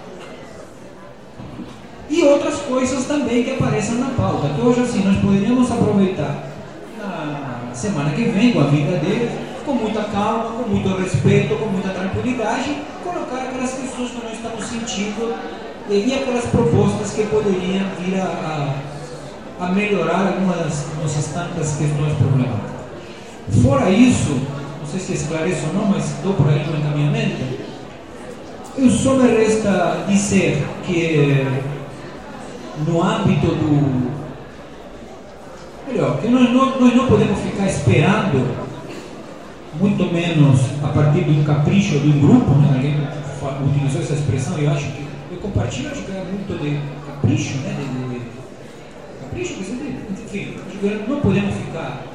e outras coisas também que aparecem na pauta. Então hoje assim, nós poderíamos aproveitar na semana que vem, com a vinda deles, com muita calma, com muito respeito, com muita tranquilidade, colocar aquelas questões que nós estamos sentindo e aquelas propostas que poderiam vir a melhorar algumas das nossas tantas questões problemáticas. Fora isso, não sei se esclareço ou não, mas dou por aí no encaminhamento, eu só me resta dizer que no âmbito do... Melhor, que nós não podemos ficar esperando, muito menos a partir de um capricho de um grupo, né? Alguém utilizou essa expressão, e eu acho que eu compartilho, acho que é muito de capricho, né? Capricho, enfim, não podemos ficar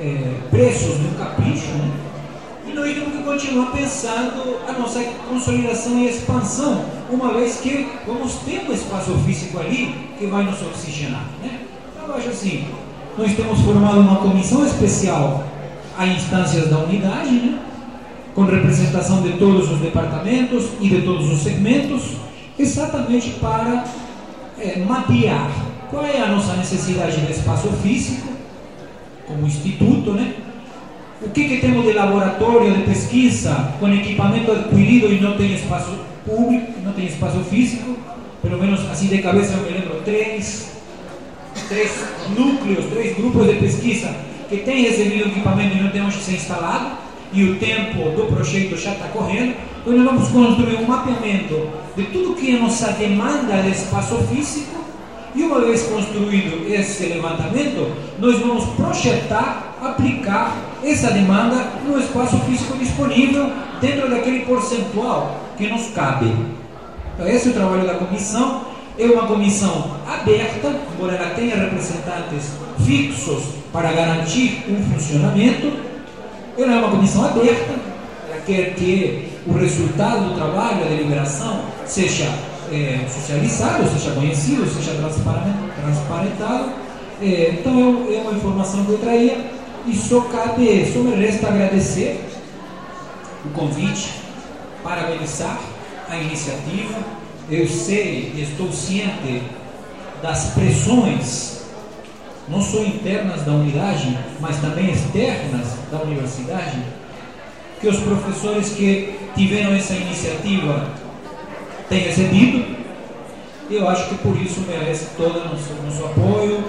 preços do capricho, né? E nós temos que continuar pensando a nossa consolidação e expansão, uma vez que vamos ter um espaço físico ali que vai nos oxigenar, né? Então eu acho assim, nós temos formado uma comissão especial a instâncias da unidade, né? Com representação de todos os departamentos e de todos os segmentos, exatamente para mapear qual é a nossa necessidade de espaço físico, como instituto, né? O que temos de laboratório de pesquisa com equipamento adquirido e não tem espaço público, não tem espaço físico, pelo menos assim de cabeça eu me lembro, três núcleos, 3 grupos de pesquisa que têm recebido equipamento e não tem onde ser instalado, e o tempo do projeto já está correndo. Então nós vamos construir um mapeamento de tudo que é nossa demanda de espaço físico, e uma vez construído esse levantamento, nós vamos projetar, aplicar essa demanda no espaço físico disponível dentro daquele percentual que nos cabe. Então esse é o trabalho da comissão. É uma comissão aberta, embora ela tenha representantes fixos para garantir um funcionamento. Ela é uma comissão aberta, ela quer que o resultado do trabalho, a deliberação, seja socializado, seja conhecido, seja transparentado. Então é uma informação que eu traía, e só me resta agradecer o convite, parabenizar a iniciativa. Eu sei e estou ciente das pressões, não só internas da unidade, mas também externas da universidade, que os professores que tiveram essa iniciativa têm recebido. Eu acho que por isso merece todo o nosso apoio,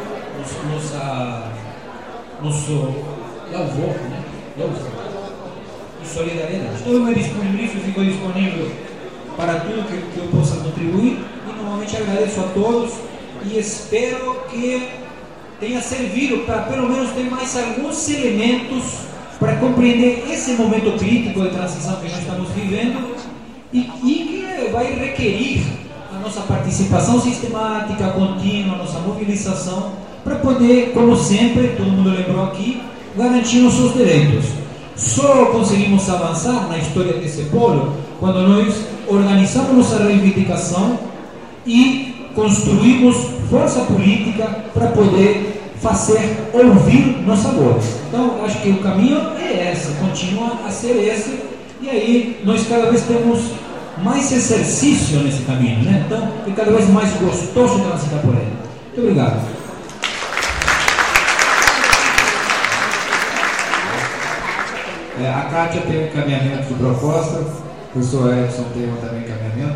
nosso louvor, né? E solidariedade. Então eu me disponibilizo, fico disponível para tudo que eu possa contribuir, e normalmente agradeço a todos e espero que tenha servido para pelo menos ter mais alguns elementos para compreender esse momento crítico de transição que nós estamos vivendo, e que vai requerir a nossa participação sistemática, contínua, a nossa mobilização, para poder, como sempre, todo mundo lembrou aqui, garantir nossos direitos. Só conseguimos avançar na história desse polo quando nós organizamos nossa reivindicação e construímos força política para poder fazer ouvir nossa voz. Então, acho que o caminho é esse, continua a ser esse, e aí nós cada vez temos mais exercício nesse caminho, né? Então, é cada vez mais gostoso transitar por ele. Muito obrigado. A Kátia tem um encaminhamento de proposta, o professor Edson tem também encaminhamento.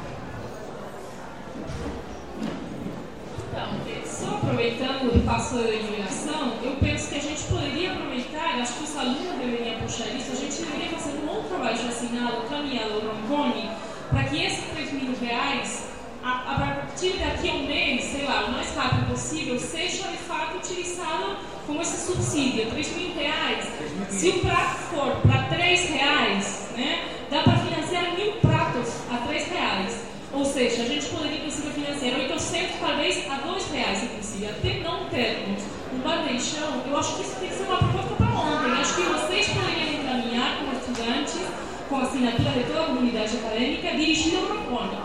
Então, só aproveitando o passo da iluminação, eu penso que a gente poderia aproveitar, acho que os alunos deveriam puxar isso, a gente deveria fazer um outro trabalho de assinado, caminhado ao Roncone, para que esses R$3.000, a partir daqui a um mês, sei lá, o mais rápido possível, seja de fato utilizado como esse subsídio. R$3.000, se o prato for para R$3, né, dá para financiar 1.000 pratos a R$3. Ou seja, a gente poderia inclusive financiar 800, talvez a R$2, inclusive, até não termos um bandeirão. Eu acho que isso tem que ser uma proposta para ontem. Eu acho que vocês poderiam encaminhar como estudantes, com a assinatura de toda a comunidade acadêmica, dirigida ao Roncone.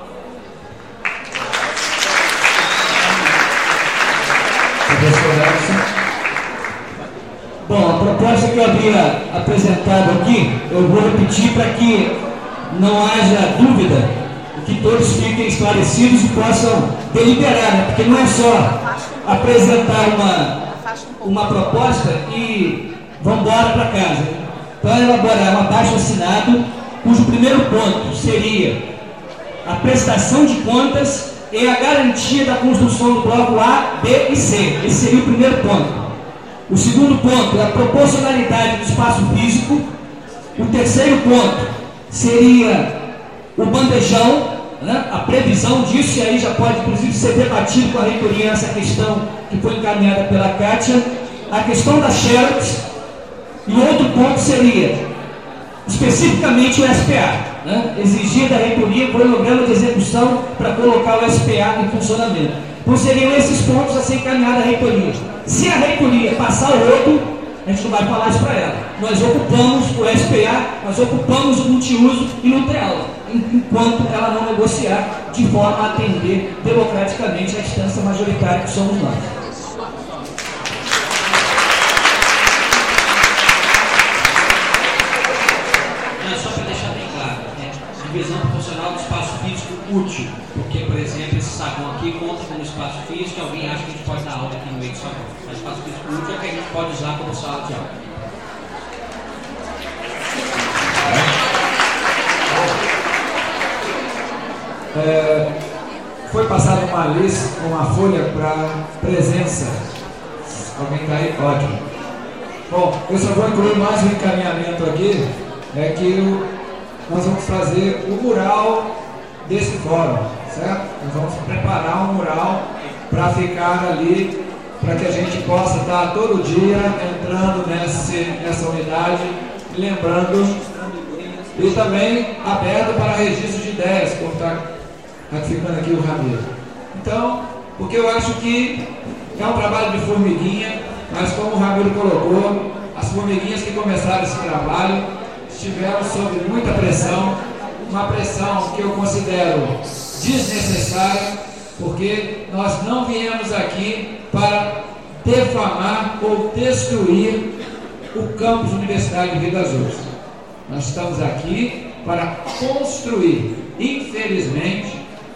Bom, a proposta que eu havia apresentado aqui, eu vou repetir para que não haja dúvida, que todos fiquem esclarecidos e possam deliberar, né? Porque não é só apresentar uma proposta e vamos embora para casa. Então, elaborar um abaixo-assinado, cujo primeiro ponto seria a prestação de contas e a garantia da construção do bloco A, B e C. Esse seria o primeiro ponto. O segundo ponto é a proporcionalidade do espaço físico. O terceiro ponto seria o bandejão, né? A previsão disso, e aí já pode inclusive ser debatido com a reitoria essa questão que foi encaminhada pela Kátia. A questão das xerox. E outro ponto seria especificamente o SPA, né? Exigir da reitoria um cronograma de execução para colocar o SPA em funcionamento. Então seriam esses pontos a ser encaminhados à reitoria. Se a reitoria passar o outro, A gente não vai falar isso para ela. Nós ocupamos o SPA, nós ocupamos o multiuso e não tem aula, enquanto ela não negociar de forma a atender democraticamente a instância majoritária que somos nós. Só para deixar bem claro, divisão proporcional do espaço físico útil, porque, por exemplo, esse saguão aqui conta como espaço físico, alguém acha que a gente pode dar aula aqui no meio do saguão. Mas espaço físico útil é que a gente pode usar como sala de aula. Foi passada uma lista, uma folha para presença. Alguém está aí? Ótimo. Bom, eu só vou incluir mais um encaminhamento aqui, que nós vamos fazer o mural desse fórum, certo? Nós vamos preparar um mural para ficar ali, para que a gente possa estar todo dia entrando nessa unidade, lembrando, e também aberto para registro de ideias, como está ratificando aqui o Ramiro. Então, porque eu acho que é um trabalho de formiguinha, mas como o Ramiro colocou, as formiguinhas que começaram esse trabalho estiveram sob muita pressão, uma pressão que eu considero desnecessária, porque nós não viemos aqui para defamar ou destruir o campus Universidade de Rio das Ostras. Nós estamos aqui para construir. Infelizmente,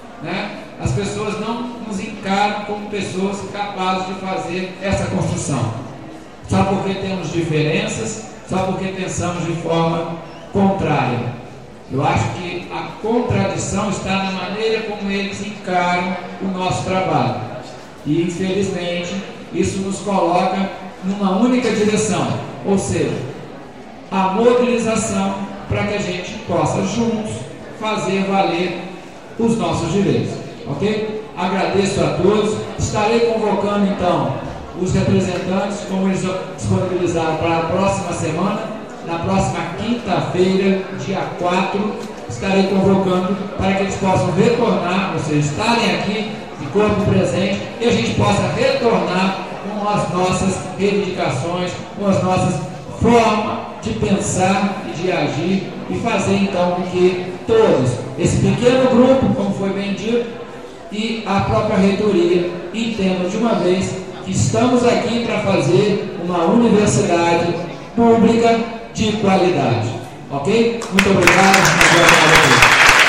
as pessoas não nos encaram como pessoas capazes de fazer essa construção. Só porque temos diferenças, só porque pensamos de forma contrária. Eu acho que a contradição está na maneira como eles encaram o nosso trabalho. E, infelizmente, isso nos coloca numa única direção, ou seja, a mobilização para que a gente possa juntos fazer valer os nossos direitos. Ok? Agradeço a todos. Estarei convocando, então, os representantes, como eles disponibilizaram para a próxima semana, na próxima quinta-feira, dia 4, estarei convocando para que eles possam retornar, ou seja, estarem aqui de corpo presente, e a gente possa retornar com as nossas reivindicações, com as nossas formas de pensar e de agir, e fazer então com que todos, esse pequeno grupo, como foi bem dito, e a própria reitoria entendam de uma vez que estamos aqui para fazer uma universidade pública de qualidade. Ok? Muito obrigado.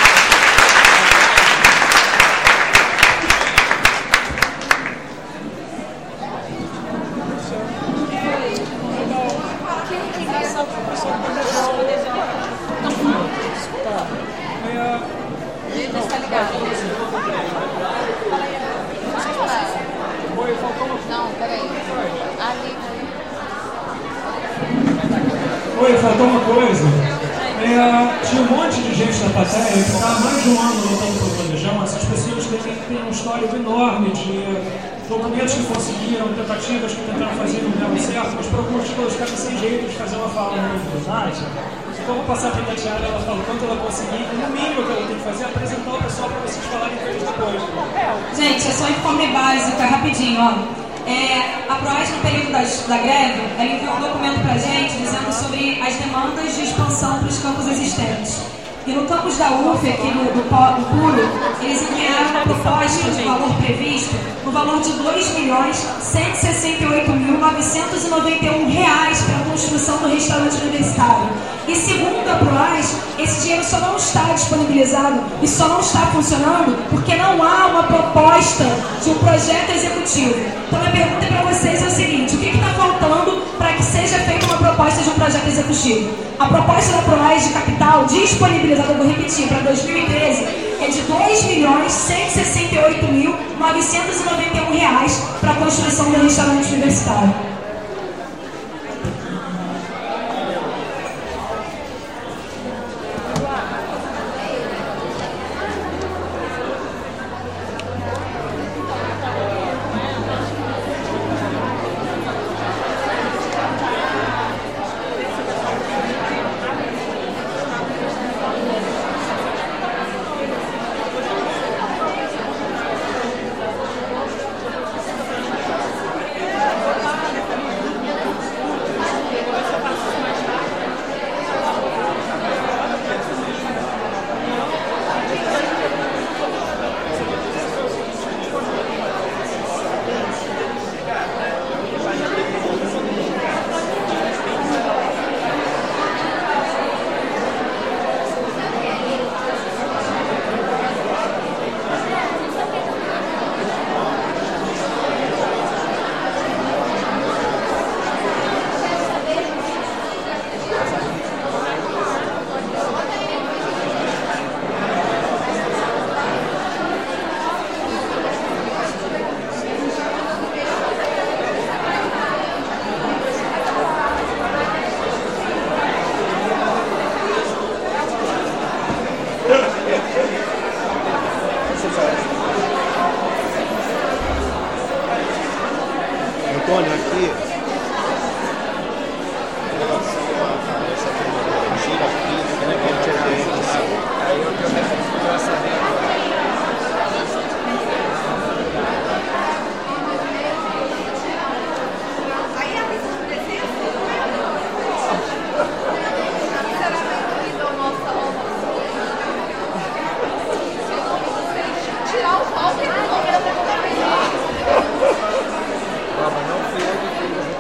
Oi, faltou uma coisa. Tinha um monte de gente na plateia que estava mais de um ano lutando pelo planejamento. Essas pessoas têm um histórico enorme de documentos que conseguiram, tentativas que tentaram fazer e não deram certo, mas por algum motivo eles ficaram sem jeito de fazer uma fala no slide. Então eu vou passar para a Tatiana, ela fala quanto ela conseguir, e no mínimo que ela tem que fazer é apresentar o pessoal para vocês falarem com eles depois. Gente, é só informe básica, rapidinho, ó. A PROAS, no período da greve, ela enviou um documento para a gente dizendo sobre as demandas de expansão para os campos existentes. E no campus da UF, aqui no Puro, eles enviaram uma proposta de valor previsto no valor de R$ 2.168.991 para a construção do restaurante universitário. E segundo a PROAS, esse dinheiro só não está disponibilizado e só não está funcionando porque não há uma proposta de um projeto executivo. Então a pergunta para vocês é o seguinte: o que está faltando para que seja feita uma proposta de um projeto executivo? A proposta da PROAS de capital disponibilizada, eu vou repetir, para 2013 é de R$ 2.168.991 para a construção do restaurante universitário. Antônio aqui, em relação a essa tira física, né, que a gente tem, sabe? Aí eu quero saber agora. Mas não fui eu que fiz.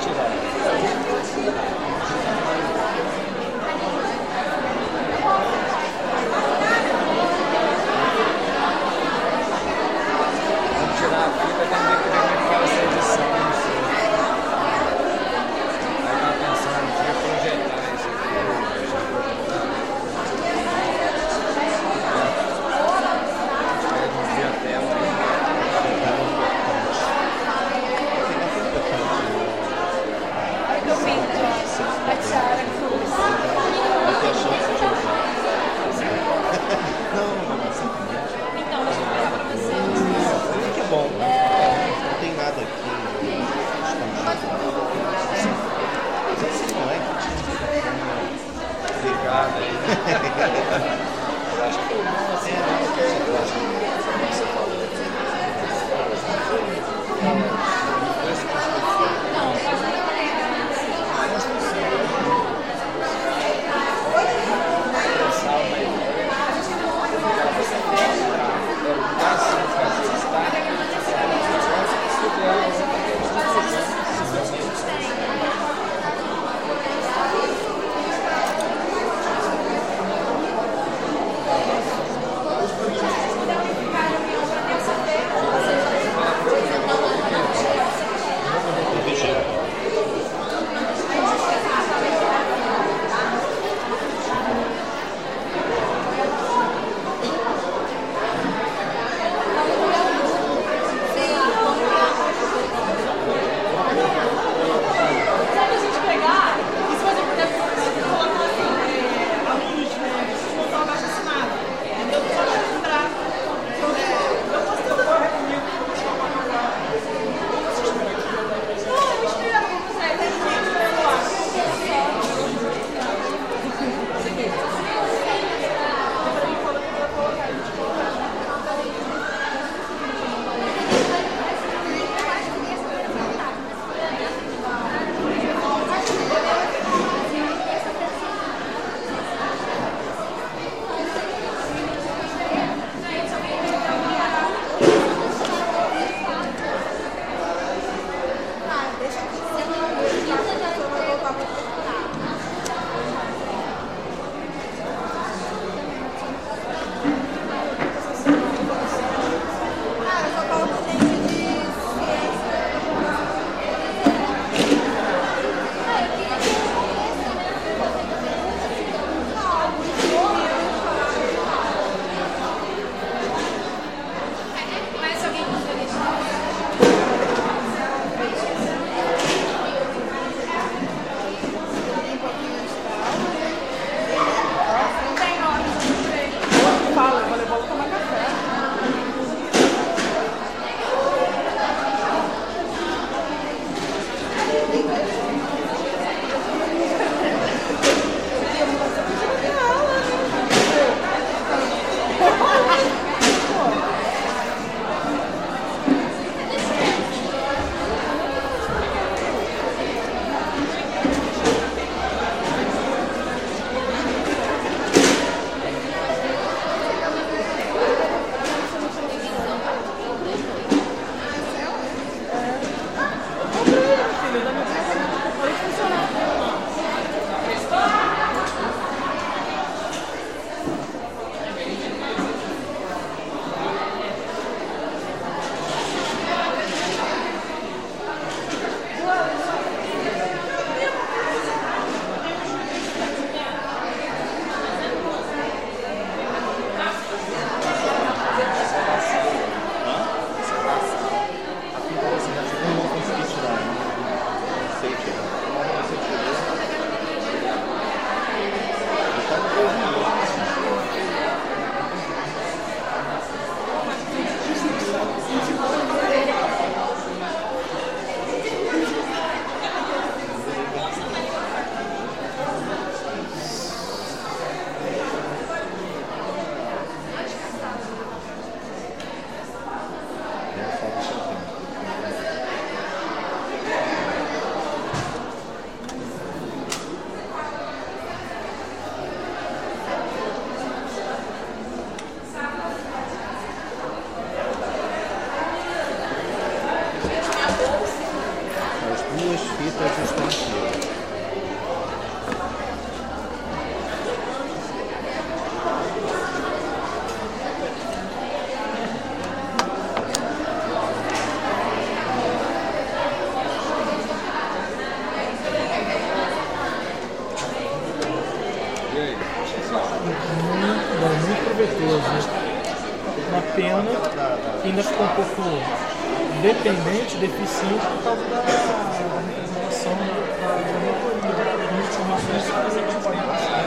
ainda ficou um pouco dependente, deficiente por causa da representação da diretoria, das informações que a gente pode passar.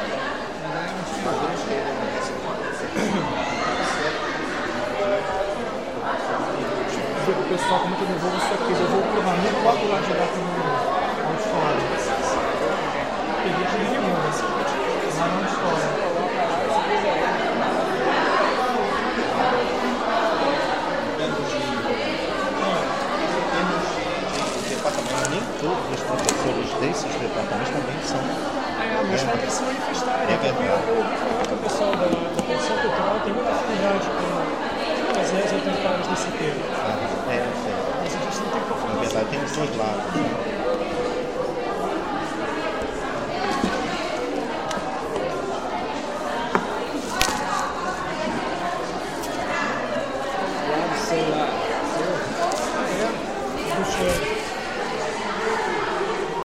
Dizer pro pessoal como é que eu devolvo isso aqui. Eu vou provar muito logo lá direto no auditório. Peguei de segunda, lá no auditório. Nem todos os professores desses departamentos também são. Mas vai ter que se manifestar. É verdade. Eu ouvi falar que o pessoal da produção cultural tem muita afinidade com as autoritárias desse tema. Mas a gente não tem que. Na verdade, tem os dois lados.